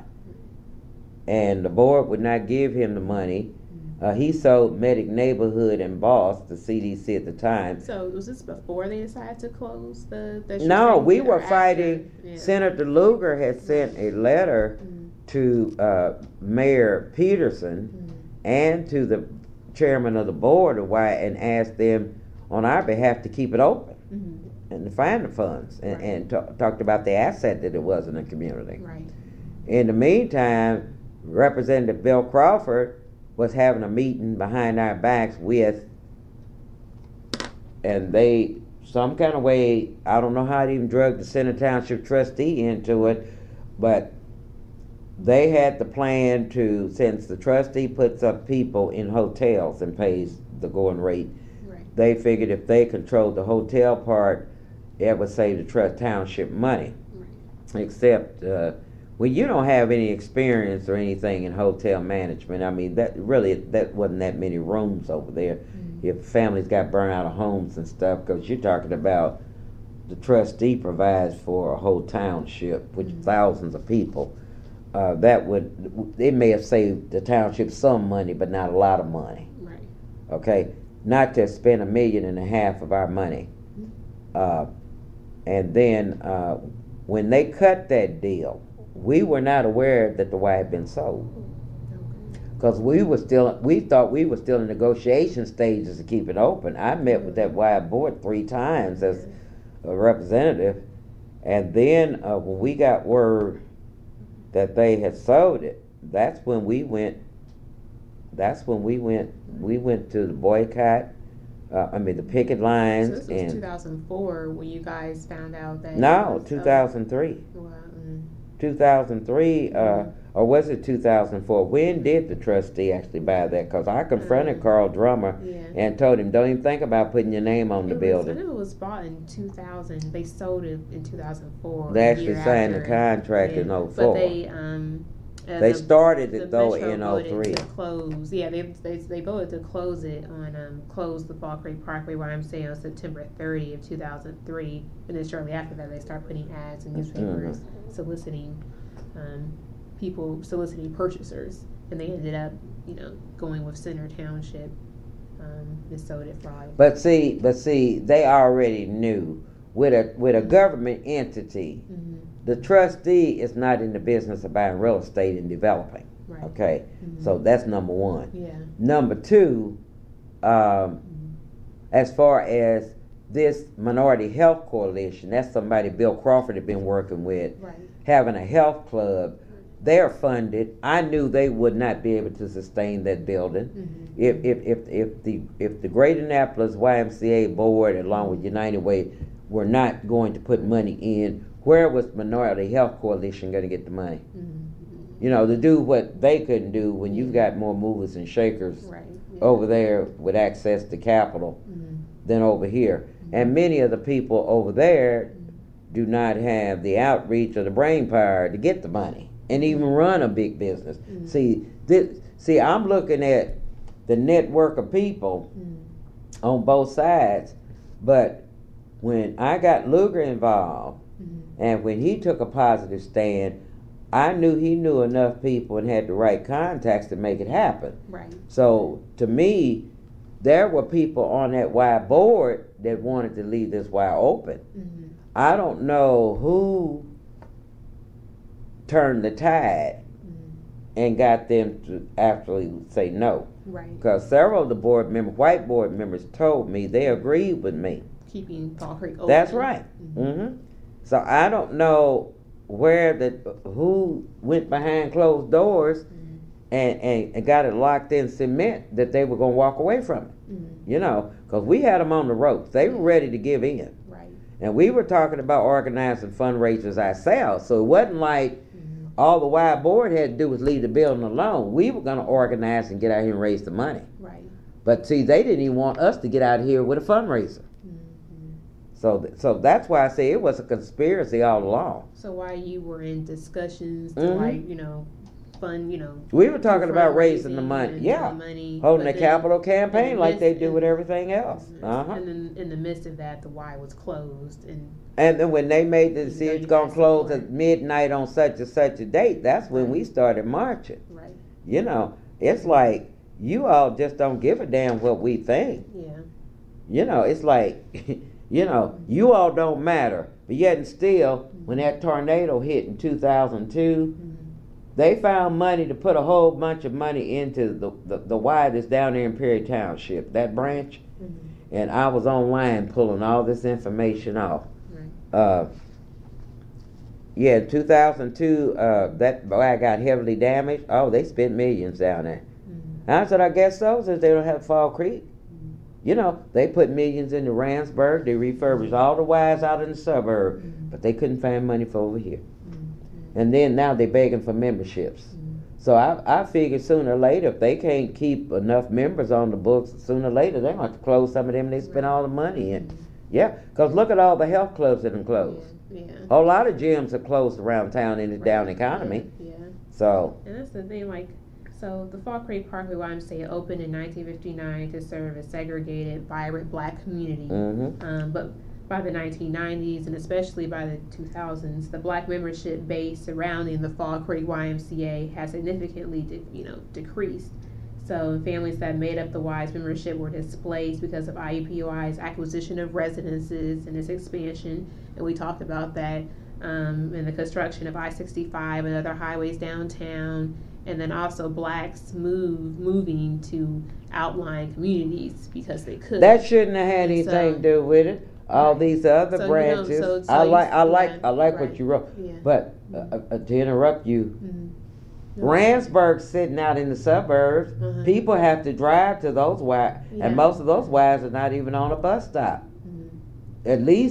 B: And the board would not give him the money. He sold Medic Neighborhood and Boss, the CDC at the time.
A: So was this before they decided to close the
B: No, we were fighting. Senator Lugar had sent a letter to Mayor Peterson and to the chairman of the board of Y, and asked them on our behalf to keep it open and to find the funds, and talked about the asset that it was in the community. In the meantime, Representative Bill Crawford was having a meeting behind our backs with, and they, some kind of way, I don't know how they even drug the Center Township trustee into it, but they had the plan to, since the trustee puts up people in hotels and pays the going rate,
A: Right.
B: they figured if they controlled the hotel part, it would save the trust township money.
A: Right.
B: Except when you don't have any experience or anything in hotel management, I mean, that wasn't that many rooms over there. If families got burned out of homes and stuff, because you're talking about the trustee provides for a whole township, which thousands of people. It may have saved the township some money, but not a lot of money.
A: Right.
B: Okay, not to spend $1.5 million of our money, and then when they cut that deal, we were not aware that the Y had been sold. Because we thought we were still in negotiation stages to keep it open. I met with that Y board 3 times as a representative, and then when we got word that they had sold it, that's when we went to the boycott. The picket lines.
A: So this was 2004 when you guys found out that.
B: No, 2003.
A: Well,
B: 2003, or was it 2004? When did the trustee actually buy that? Because I confronted Carl Drummer and told him, don't even think about putting your name on the building.
A: I know it was bought in 2000. They sold it in 2004.
B: They actually signed the contract in 04.
A: But
B: they started it though
A: Metro
B: in
A: voted
B: 03.
A: to close. Yeah, they voted to close it on close the Fall Creek Parkway YMCA on September 30 of 2003, and then shortly after that they start putting ads in newspapers soliciting purchasers, and they ended up going with Center Township. They sold it for.
B: But see, they already knew with a government entity. The trustee is not in the business of buying real estate and developing.
A: Right.
B: Okay, so that's number one.
A: Yeah.
B: Number two, as far as this Minority Health Coalition, that's somebody Bill Crawford had been working with,
A: Right.
B: having a health club. They're funded. I knew they would not be able to sustain that building. If the Greater Annapolis YMCA board, along with United Way, were not going to put money in, where was Minority Health Coalition going to get the money? To do what they couldn't do when you've got more movers and shakers over there with access to capital than over here. And many of the people over there do not have the outreach or the brain power to get the money and even run a big business. See, I'm looking at the network of people on both sides, but when I got Lugar involved, and when he took a positive stand, I knew he knew enough people and had the right contacts to make it happen.
A: Right.
B: So to me, there were people on that Y board that wanted to leave this Y open. I don't know who turned the tide and got them to actually say no.
A: Right.
B: Because several of the white board members told me they agreed with me.
A: Keeping Fall Creek open.
B: That's right. So I don't know who went behind closed doors and got it locked in cement that they were going to walk away from it. Because we had them on the ropes. They were ready to give in.
A: Right.
B: And we were talking about organizing fundraisers ourselves. So it wasn't like all the Y board had to do was leave the building alone. We were going to organize and get out here and raise the money.
A: Right.
B: But see, they didn't even want us to get out here with a fundraiser. So that's why I say it was a conspiracy all along.
A: So while you were in discussions to fund,
B: we were talking about raising the money, holding a capital campaign like they do with everything else.
A: And then in the midst of that, the Y was closed, and
B: then when they made the decision it's gonna close at midnight on such and such a date, that's when we started marching.
A: Right.
B: It's like you all just don't give a damn what we think.
A: Yeah.
B: It's like. You all don't matter. But yet and still, when that tornado hit in 2002, they found money to put a whole bunch of money into the Y that's down there in Perry Township, that branch. And I was online pulling all this information off. Yeah, 2002, that boy got heavily damaged. Oh, they spent millions down there.
A: Mm-hmm.
B: And I said, I guess so, since they don't have Fall Creek.
A: Mm-hmm.
B: You know, they put millions into Randsburg. They refurbished all the Ys out in the suburb,
A: Mm-hmm.
B: but they couldn't find money for over here.
A: Mm-hmm.
B: And then now they're begging for memberships.
A: Mm-hmm.
B: So I figured sooner or later, if they can't keep enough members on the books, sooner or later they're going to have to close some of them. They spend all the money in.
A: Mm-hmm.
B: Yeah, because look at all the health clubs that have closed.
A: Yeah.
B: A whole lot of gyms are closed around town in the down economy.
A: Yeah.
B: So.
A: And that's the thing, like, so the Fall Creek Parkway YMCA opened in 1959 to serve a segregated, vibrant black community.
B: Mm-hmm.
A: But by the 1990s and especially by the 2000s, the black membership base surrounding the Fall Creek YMCA has significantly, decreased. So families that made up the Y's membership were displaced because of IUPUI's acquisition of residences and its expansion, and we talked about that, and the construction of I-65 and other highways downtown, and then also blacks moving to outlying communities because they could.
B: That shouldn't have had anything to do with it. All these other branches. I like
A: right.
B: what you wrote.
A: Yeah.
B: But to interrupt you,
A: Mm-hmm.
B: Randsburg's sitting out in the suburbs.
A: Uh-huh.
B: People have to drive to those Ys,
A: Yeah.
B: and most of those Ys are not even on a bus stop.
A: Mm-hmm.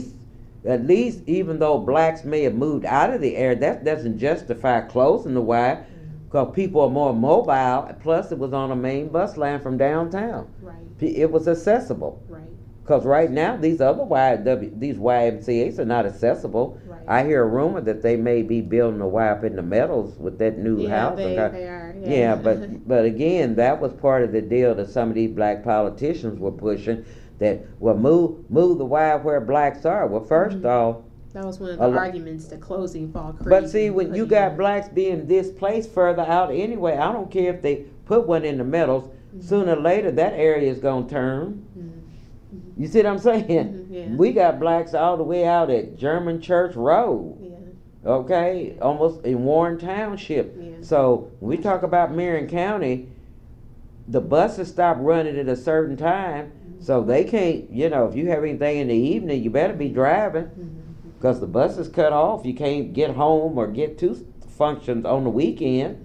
B: At least, even though blacks may have moved out of the area, that doesn't justify closing the Y, because people are more mobile. Plus, it was on a main bus line from downtown.
A: Right.
B: It was accessible.
A: Right.
B: Because right now, these other these YMCA's are not accessible.
A: Right.
B: I hear a rumor that they may be building a Y up in the Meadows with that new house.
A: They are.
B: Yeah, but again, that was part of the deal that some of these black politicians were pushing. That move the Y where blacks are. Well, first off,
A: that was one of the arguments to closing Fall Creek.
B: But see, when you got blacks being displaced further out anyway, I don't care if they put one in the Meadows. Sooner or later, that area is gonna turn. You see what I'm saying?
A: Yeah.
B: We got blacks all the way out at German Church Road.
A: Yeah.
B: Okay, almost in Warren Township.
A: Yeah.
B: So when we talk about Marion County, the buses stop running at a certain time, so they can't. If you have anything in the evening, you better be driving, because the bus is cut off. You can't get home or get to functions on the weekend.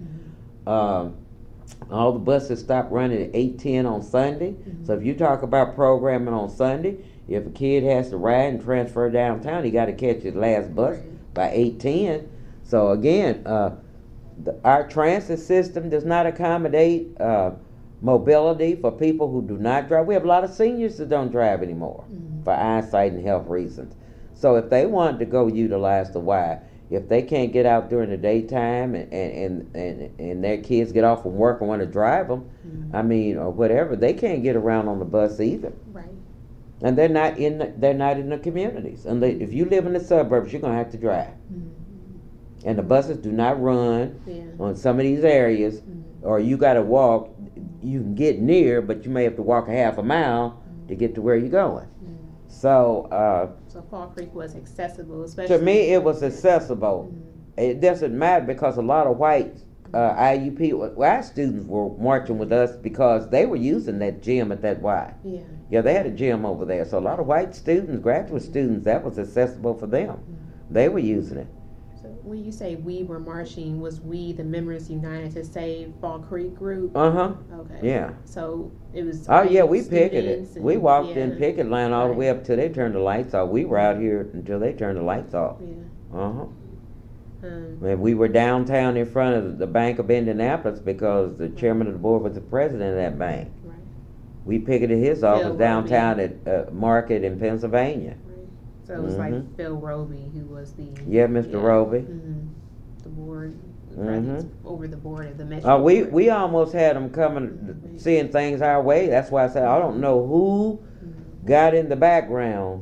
B: All the buses stop running at 8:10 on Sunday. So if you talk about programming on Sunday, if a kid has to ride and transfer downtown, he got to catch his last bus by 8:10. So again, our transit system does not accommodate mobility for people who do not drive. We have a lot of seniors that don't drive anymore for eyesight and health reasons. So if they wanted to go utilize the Y, if they can't get out during the daytime and their kids get off from work and want to drive them, or whatever, they can't get around on the bus either.
A: Right.
B: And they're not in the communities. And if you live in the suburbs, you're gonna have to drive. And the buses do not run on some of these areas, or you got to walk. You can get near, but you may have to walk a half a mile to get to where you're going. So
A: Fall Creek was accessible, especially
B: to me, it was accessible. It doesn't matter, because a lot of white IUP students were marching with us because they were using that gym at that Y. Yeah, they had a gym over there. So a lot of white students, graduate students, that was accessible for them. They were using it.
A: So when you say we were marching, was we the Members United to Save Fall Creek group?
B: Okay. Yeah.
A: So it was.
B: Oh yeah, we picketed. We walked in picket line all the way up till they turned the lights off. We were out here until they turned the lights off. And we were downtown in front of the Bank of Indianapolis because the chairman of the board was the president of that bank.
A: Right.
B: We picketed his office downtown at Market in Pennsylvania.
A: So it was like Phil Roby, who was the
B: Mr. Roby,
A: the board, over the board of the Metro.
B: We almost had them coming, seeing things our way. That's why I said I don't know who got in the background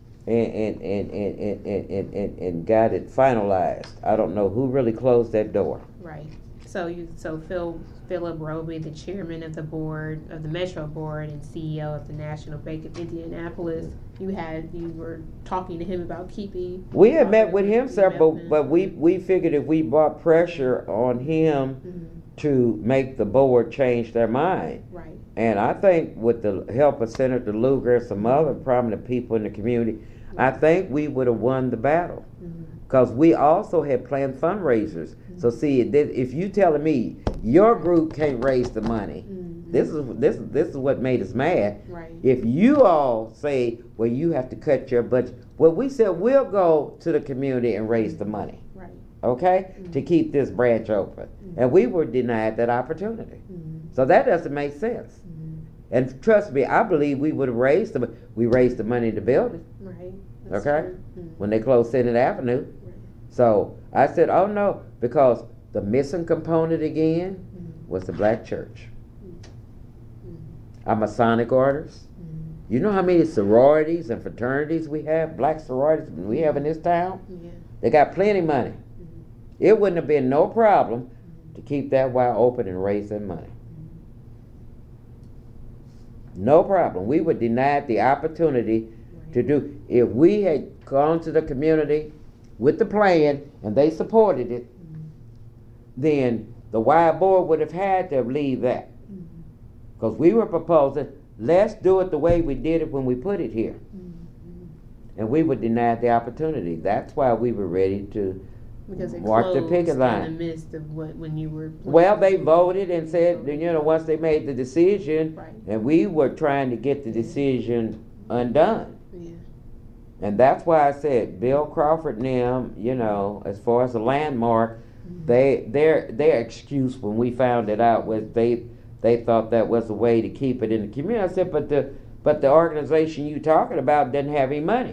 B: and got it finalized. I don't know who really closed that door.
A: Right. So Philip Roby, the chairman of the board of the Metro board and CEO of the National Bank of Indianapolis, you were talking to him about keeping.
B: We had met with him several, but we figured if we brought pressure on him to make the board change their mind.
A: Right.
B: And I think with the help of Senator Lugar and some other prominent people in the community, I think we would have won the battle. because we also had planned fundraisers. So see, if you telling me your group can't raise the money, this is what made us mad.
A: Right.
B: If you all say, well, you have to cut your budget, well, we said we'll go to the community and raise the money.
A: Right.
B: Okay, to keep this branch open, and we were denied that opportunity. So that doesn't make sense. And trust me, I believe we would have raised the money to build it.
A: Right.
B: Okay, when they closed Senate Avenue. Right. So I said, oh no, because the missing component again was the black church. Our Masonic orders. You know how many sororities and fraternities we have, black sororities we have in this town? Yeah. They got plenty of money. It wouldn't have been no problem to keep that wire open and raise that money. No problem. We were denied the opportunity to do. If we had gone to the community with the plan and they supported it, then the wire board would have had to leave that. Because we were proposing, let's do it the way we did it when we put it here. And we were denied the opportunity. That's why we were ready to march the picket line.
A: In the midst of when you were.
B: Well, they voted and said, once they made the decision, and we were trying to get the decision undone. Yeah. And that's why I said Bill Crawford and them, as far as a landmark, their excuse when we found it out was they thought that was a way to keep it in the community. I said, but the organization you talking about doesn't have any money.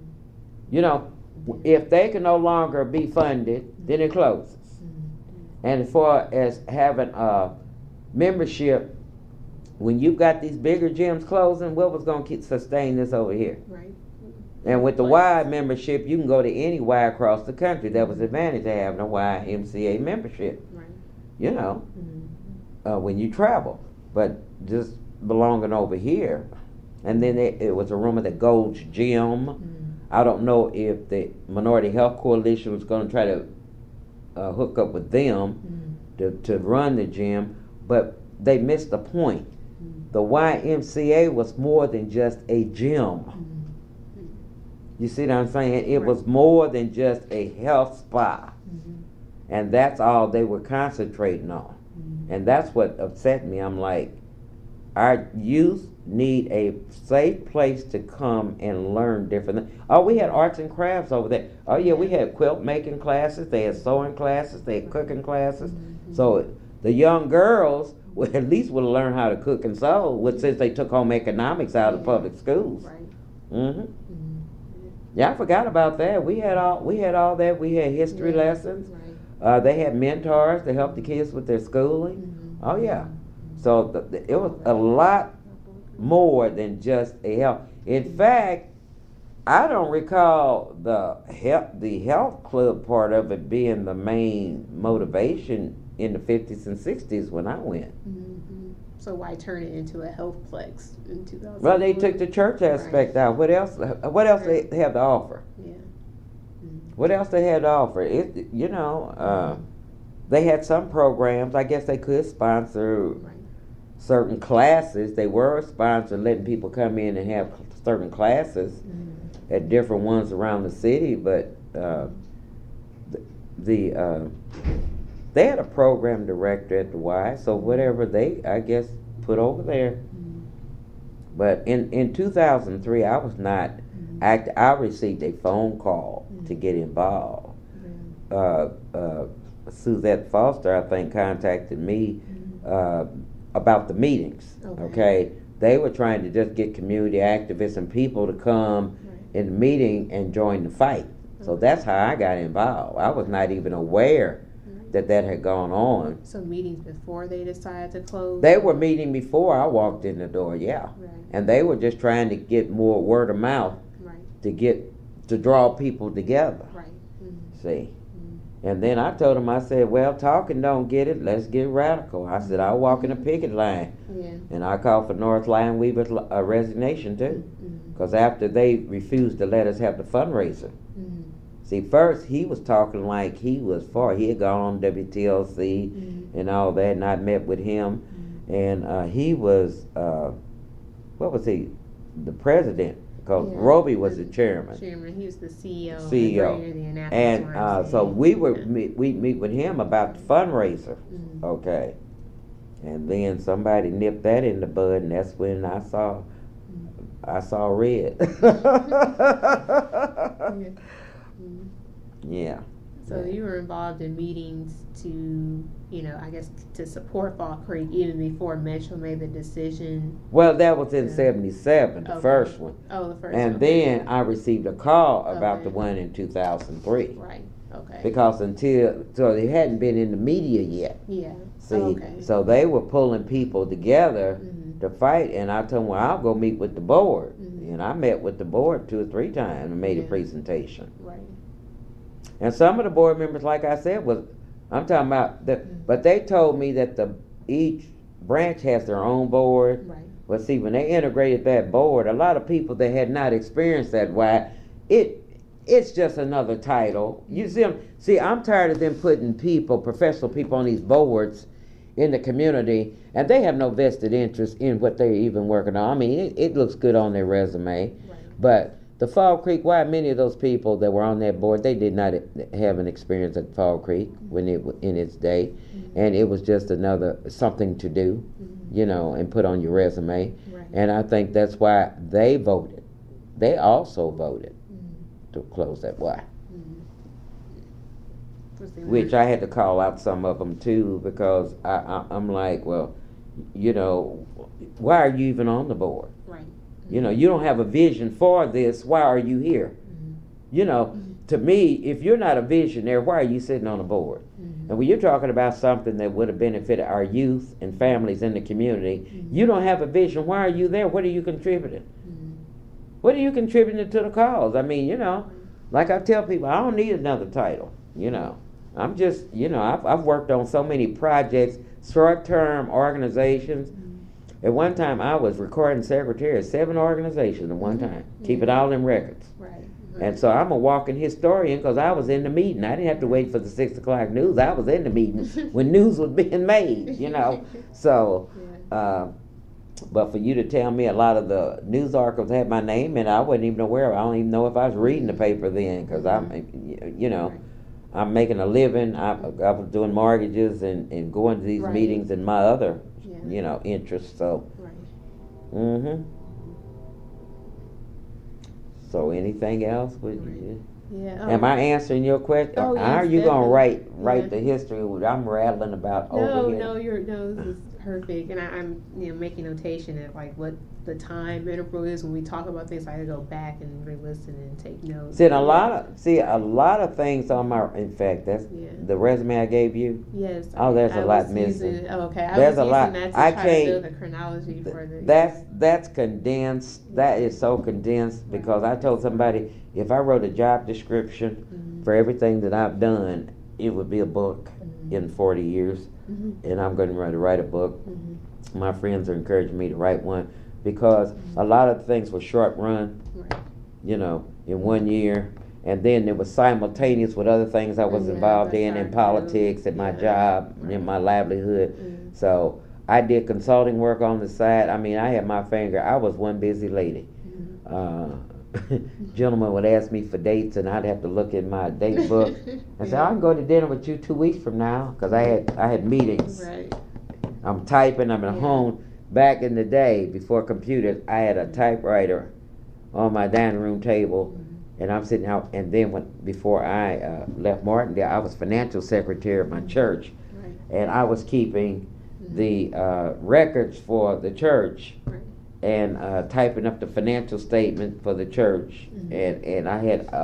B: If they can no longer be funded, then it closes. And as far as having a membership, when you've got these bigger gyms closing, what was going to sustain this over here? Right. And with the Y membership, you can go to any Y across the country. That was the advantage of having a YMCA membership. Right. When you travel. But just belonging over here. And then it was a rumor that Gold's Gym, I don't know if the Minority Health Coalition was going to try to hook up with them to run the gym, but they missed the point. The YMCA was more than just a gym. You see what I'm saying? It was more than just a health spa. And that's all they were concentrating on. And that's what upset me. I'm like, our youth need a safe place to come and learn different things. Oh, we had arts and crafts over there. Oh yeah, we had quilt making classes, they had sewing classes, they had cooking classes. So the young girls at least would learn how to cook and sew, since they took home economics out of public schools. Right. Yeah, I forgot about that. We had all that. We had history lessons. Right. They had mentors to help the kids with their schooling. Oh yeah. So it was a lot more than just a health. In fact, I don't recall the health club part of it being the main motivation in the 50s and 60s when I went.
A: So why turn it into a health plex in 2000?
B: Well, they took the church aspect out. What else? What else they have to offer? Yeah. What else they had to offer? They had some programs. I guess they could sponsor certain classes. They were sponsored, letting people come in and have certain classes at different ones around the city. But they had a program director at the Y, so whatever they, I guess, put over there. But in 2003, I was not I received a phone call to get involved. Suzette Foster, I think, contacted me about the meetings. Okay, they were trying to just get community activists and people to come in the meeting and join the fight. So that's how I got involved. I was not even aware that had gone on.
A: So meetings before they decided to close?
B: They were meeting before I walked in the door, yeah. Right. And they were just trying to get more word of mouth to draw people together. Right. See? And then I told them, I said, well, talking don't get it. Let's get radical. I said, I'll walk in a picket line. Yeah. And I called for North Lion Weaver's resignation, too. Because after they refused to let us have the fundraiser. See, first, he was talking like he was for. He had gone on WTLC and all that, and I met with him. And he was, what was he? The president, because Roby was the chairman.
A: He was the CEO.
B: CEO. And so we meet with him about the fundraiser. Mm-hmm. Okay. And then somebody nipped that in the bud, and that's when I saw red. Yeah.
A: So you were involved in meetings to, I guess, to support Fall Creek even before Metro made the decision.
B: Well, that was in '77, the first one.
A: Oh, the first
B: one. And then I received a call about the one in 2003.
A: Right. Okay.
B: Because so they hadn't been in the media yet.
A: Yeah.
B: See, so they were pulling people together to fight, and I told them, well, I'll go meet with the board. Mm-hmm. And I met with the board 2 or 3 times and made a presentation. Right. And some of the board members, like I said, I'm talking about but they told me that each branch has their own board. Right. But see, when they integrated that board, a lot of people that had not experienced that, it's just another title. You see, I'm tired of them putting professional people on these boards in the community, and they have no vested interest in what they're even working on. I mean, it looks good on their resume, but the Fall Creek, many of those people that were on that board, they did not have an experience at Fall Creek when in its day, and it was just something to do, and put on your resume. Right. And I think that's why they voted. They also voted to close that Y. Which I had to call out some of them too, because I'm like, well, why are you even on the board? Right. You don't have a vision for this. Why are you here? To me, if you're not a visionary, why are you sitting on a board? And when you're talking about something that would have benefited our youth and families in the community, you don't have a vision. Why are you there? What are you contributing? What are you contributing to the cause? I mean, like I tell people, I don't need another title. I'm just, I've worked on so many projects, short-term organizations. At one time, I was recording secretary of 7 organizations at one time, keeping all them records. Right. And so I'm a walking historian because I was in the meeting. I didn't have to wait for the 6 o'clock news. I was in the meeting when news was being made, So, but for you to tell me a lot of the news articles had my name in it, I wasn't even aware of it. I don't even know if I was reading the paper then because I'm making a living. I was doing mortgages and going to these meetings and my other interests. So, So anything else? Yeah. Am I answering your question?
A: Oh, yes,
B: how are you going to write the history? I'm rattling about over here.
A: No, this is perfect. And I'm making notation of like what the time interval is when we talk about things. I gotta go back and re-listen and take notes.
B: See, a lot of things on my. In fact, that's the resume I gave you.
A: Yes.
B: Oh, there's a lot missing.
A: Okay.
B: There's a lot.
A: I can't build the chronology for the.
B: That's condensed. That is so condensed because I told somebody if I wrote a job description for everything that I've done, it would be a book in 40 years, and I'm going to write a book. My friends are encouraging me to write one. Because a lot of things were short run, in 1 year. And then it was simultaneous with other things I was involved in politics and my job and my livelihood. So I did consulting work on the side. I mean, I had my finger. I was one busy lady. Gentlemen would ask me for dates, and I'd have to look in my date book. I said, I can go to dinner with you 2 weeks from now because I had meetings. Right. I'm typing. I'm at home. Back in the day, before computers, I had a typewriter on my dining room table, and I'm sitting out. And then before I left Martindale, I was financial secretary of my church, and I was keeping the records for the church, and typing up the financial statement for the church. And I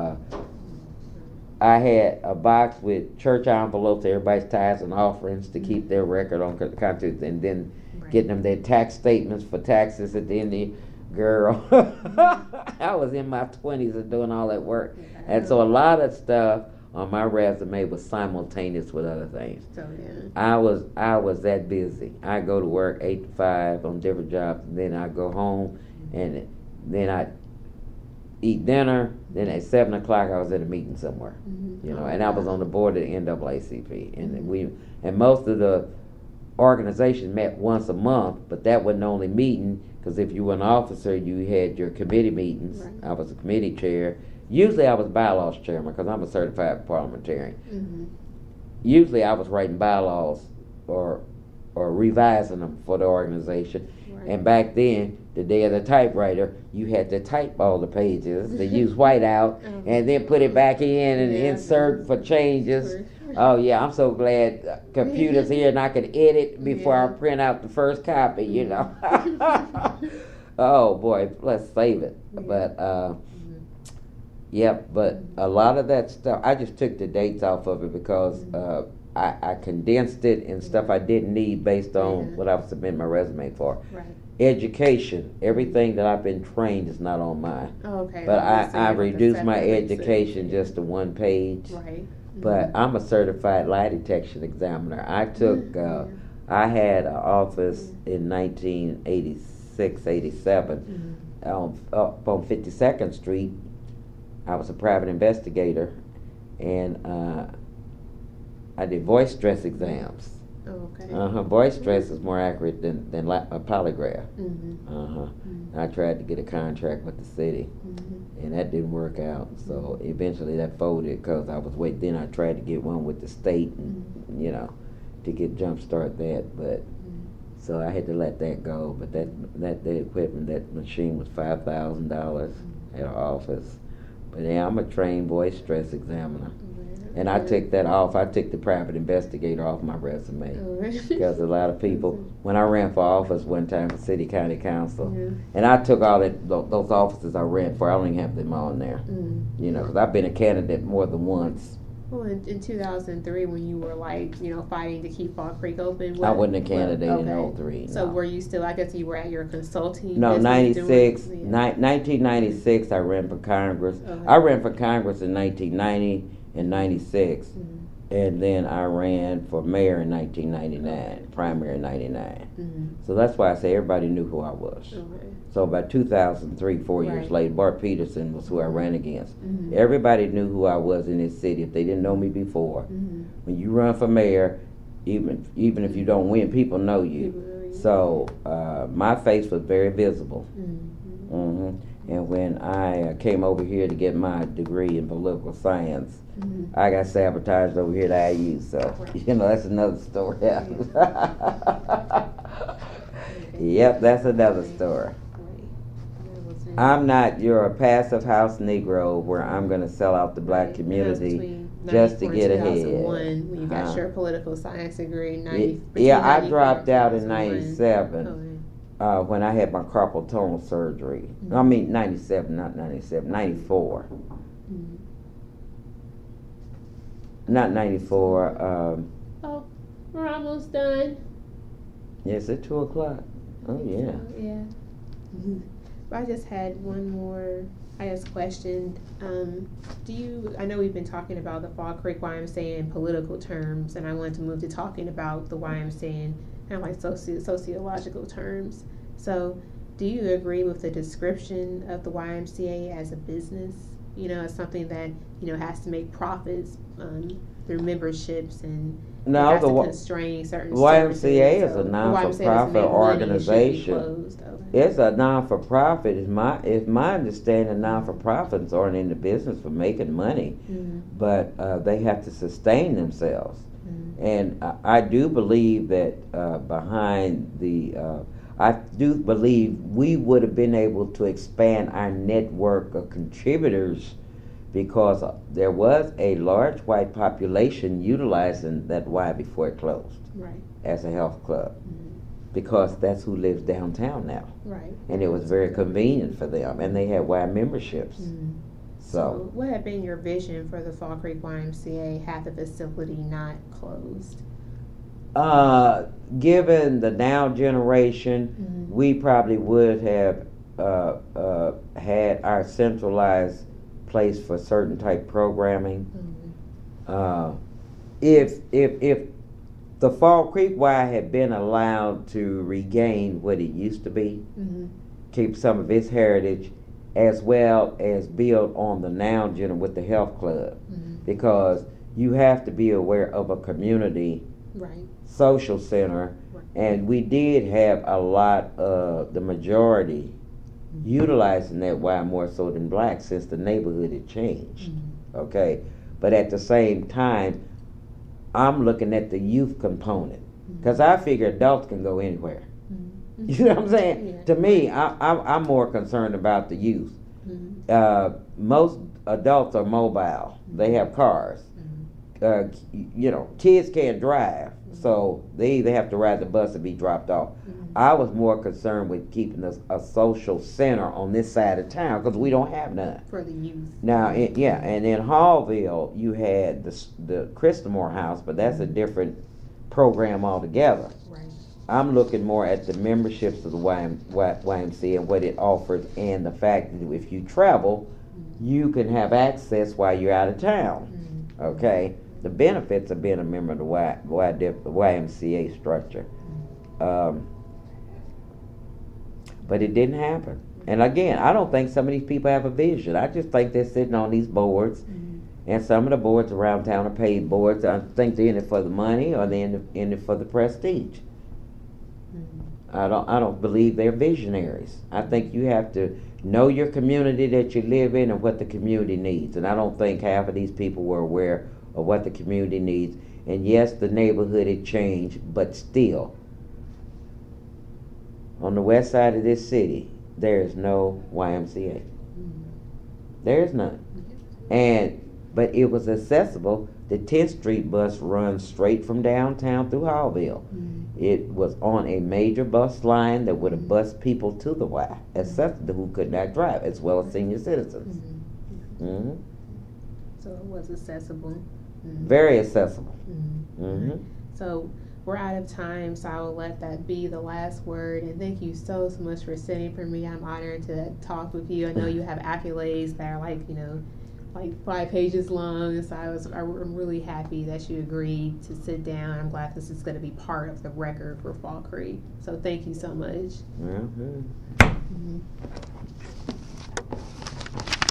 B: had a box with church envelopes, everybody's tithes and offerings to keep their record on conscience, and then getting them their tax statements for taxes at the end of the girl. I was in my 20s and doing all that work. And so a lot of stuff on my resume was simultaneous with other things. So, I was that busy. I go to work 8 to 5 on different jobs, and then I go home, and then I eat dinner. Then at 7 o'clock I was at a meeting somewhere, and I was on the board of the NAACP, and most of the organization met once a month, but that wasn't the only meeting, because if you were an officer, you had your committee meetings.
A: Right.
B: I was a committee chair. Usually I was bylaws chairman, because I'm a certified parliamentarian.
A: Mm-hmm.
B: Usually I was writing bylaws or revising them for the organization.
A: Right.
B: And back then, the day of the typewriter, you had to type all the pages, to use whiteout, and then put it back in and insert for changes. Oh yeah, I'm so glad computers here and I can edit before I print out the first copy, you know. Oh boy, let's save it. But but a lot of that stuff, I just took the dates off of it because I condensed it and stuff I didn't need based on what I was submitting my resume for.
A: Right.
B: Education, everything that I've been trained is not on mine.
A: Oh, okay.
B: But I reduced my education just to one page.
A: Right.
B: But I'm a certified lie detection examiner. I took, I had an office in 1986, 87 up on 52nd Street. I was a private investigator, and I did voice stress exams.
A: Oh, okay.
B: Voice stress is more accurate than a polygraph. I tried to get a contract with the city, and that didn't work out. So eventually that folded because I was waiting. Then I tried to get one with the state, and to get jumpstart that. But so I had to let that go. But that the equipment, that machine was $5,000 at our office. But yeah, I'm a trained voice stress examiner. And I took that off. I took the private investigator off my resume. Because a lot of people, when I ran for office one time for city county council, and I took all those offices I ran for, I don't even have them on there. Because I've been a candidate more than once.
A: Well, in 2003, when you were fighting to keep Fall Creek open,
B: I wasn't a candidate in 03.
A: So
B: no.
A: were you still? I guess you were at your consulting.
B: No,
A: business
B: 1996. I ran for Congress. I ran for Congress in 1990 and 96, and then I ran for mayor in 1999, primary in 99. So that's why I say everybody knew who I was. So by 2003, 4 years later, Bart Peterson was who I ran against. Everybody knew who I was in this city if they didn't know me before. When you run for mayor, even if you don't win, people know you. So my face was very visible. And when I came over here to get my degree in political science, I got sabotaged over here at IU. So that's another story. Yep, that's another story. I'm not your passive house Negro where I'm going to sell out the black community just to get ahead.
A: When you got your political science degree,
B: I dropped out in 97 when I had my carpal tunnel surgery. I mean 97, not 97, 94. Not 94.
A: We're almost done.
B: Yes, at 2 o'clock. Oh, yeah.
A: Yeah. I just had one more, question. I know we've been talking about the Fall Creek YMCA in political terms, and I wanted to move to talking about the YMCA in kind of like sociological terms. So, do you agree with the description of the YMCA as a business? As something that, has to make profits through memberships and has to constrain certain
B: YMCA is a non-for-profit organization. It's a non-for-profit. It's my understanding non-for-profits aren't in the business for making money, but they have to sustain themselves. And I do believe that I do believe we would have been able to expand our network of contributors because there was a large white population utilizing that Y before it closed as a health club. Because that's who lives downtown now. Right. And it was very convenient for them. And they had Y memberships. So
A: what had been your vision for the Fall Creek YMCA had the facility not closed?
B: Given the now generation, we probably would have had our centralized place for certain type programming. If the Fall Creek Y had been allowed to regain what it used to be, keep some of its heritage, as well as build on the now generation with the health club, because you have to be aware of a community social center And we did have a lot of the majority utilizing that Y more so than black since the neighborhood had changed. Okay, but at the same time, I'm looking at the youth component because I figure adults can go anywhere. You know what I'm saying?
A: Yeah.
B: To me, I'm more concerned about the youth. Most adults are mobile; they have cars. Kids can't drive, so they either have to ride the bus or be dropped off. I was more concerned with keeping a social center on this side of town because we don't have none
A: for the youth.
B: now. And in Hallville you had the Christamore House, but that's a different program altogether.
A: Right.
B: I'm looking more at the memberships of the YMCA and what it offers, and the fact that if you travel, you can have access while you're out of town. Okay, the benefits of being a member of the YMCA structure. But it didn't happen. And again, I don't think some of these people have a vision. I just think they're sitting on these boards, and some of the boards around town are paid boards. I think they're in it for the money or they're in it for the prestige. I don't believe they're visionaries. I think you have to know your community that you live in and what the community needs. And I don't think half of these people were aware of what the community needs. And yes, the neighborhood had changed, but still, on the west side of this city, there is no YMCA. There is none. But it was accessible. The 10th Street bus runs straight from downtown through Hallville. It was on a major bus line that would have bused people to the Y, except who could not drive, as well as senior citizens.
A: So it was accessible.
B: Very accessible.
A: So we're out of time, so I will let that be the last word. And thank you so much for sitting for me. I'm honored to talk with you. I know you have accolades that are like 5 pages long, so I'm really happy that you agreed to sit down. I'm glad this is going to be part of the record for Fall Creek. So thank you so much.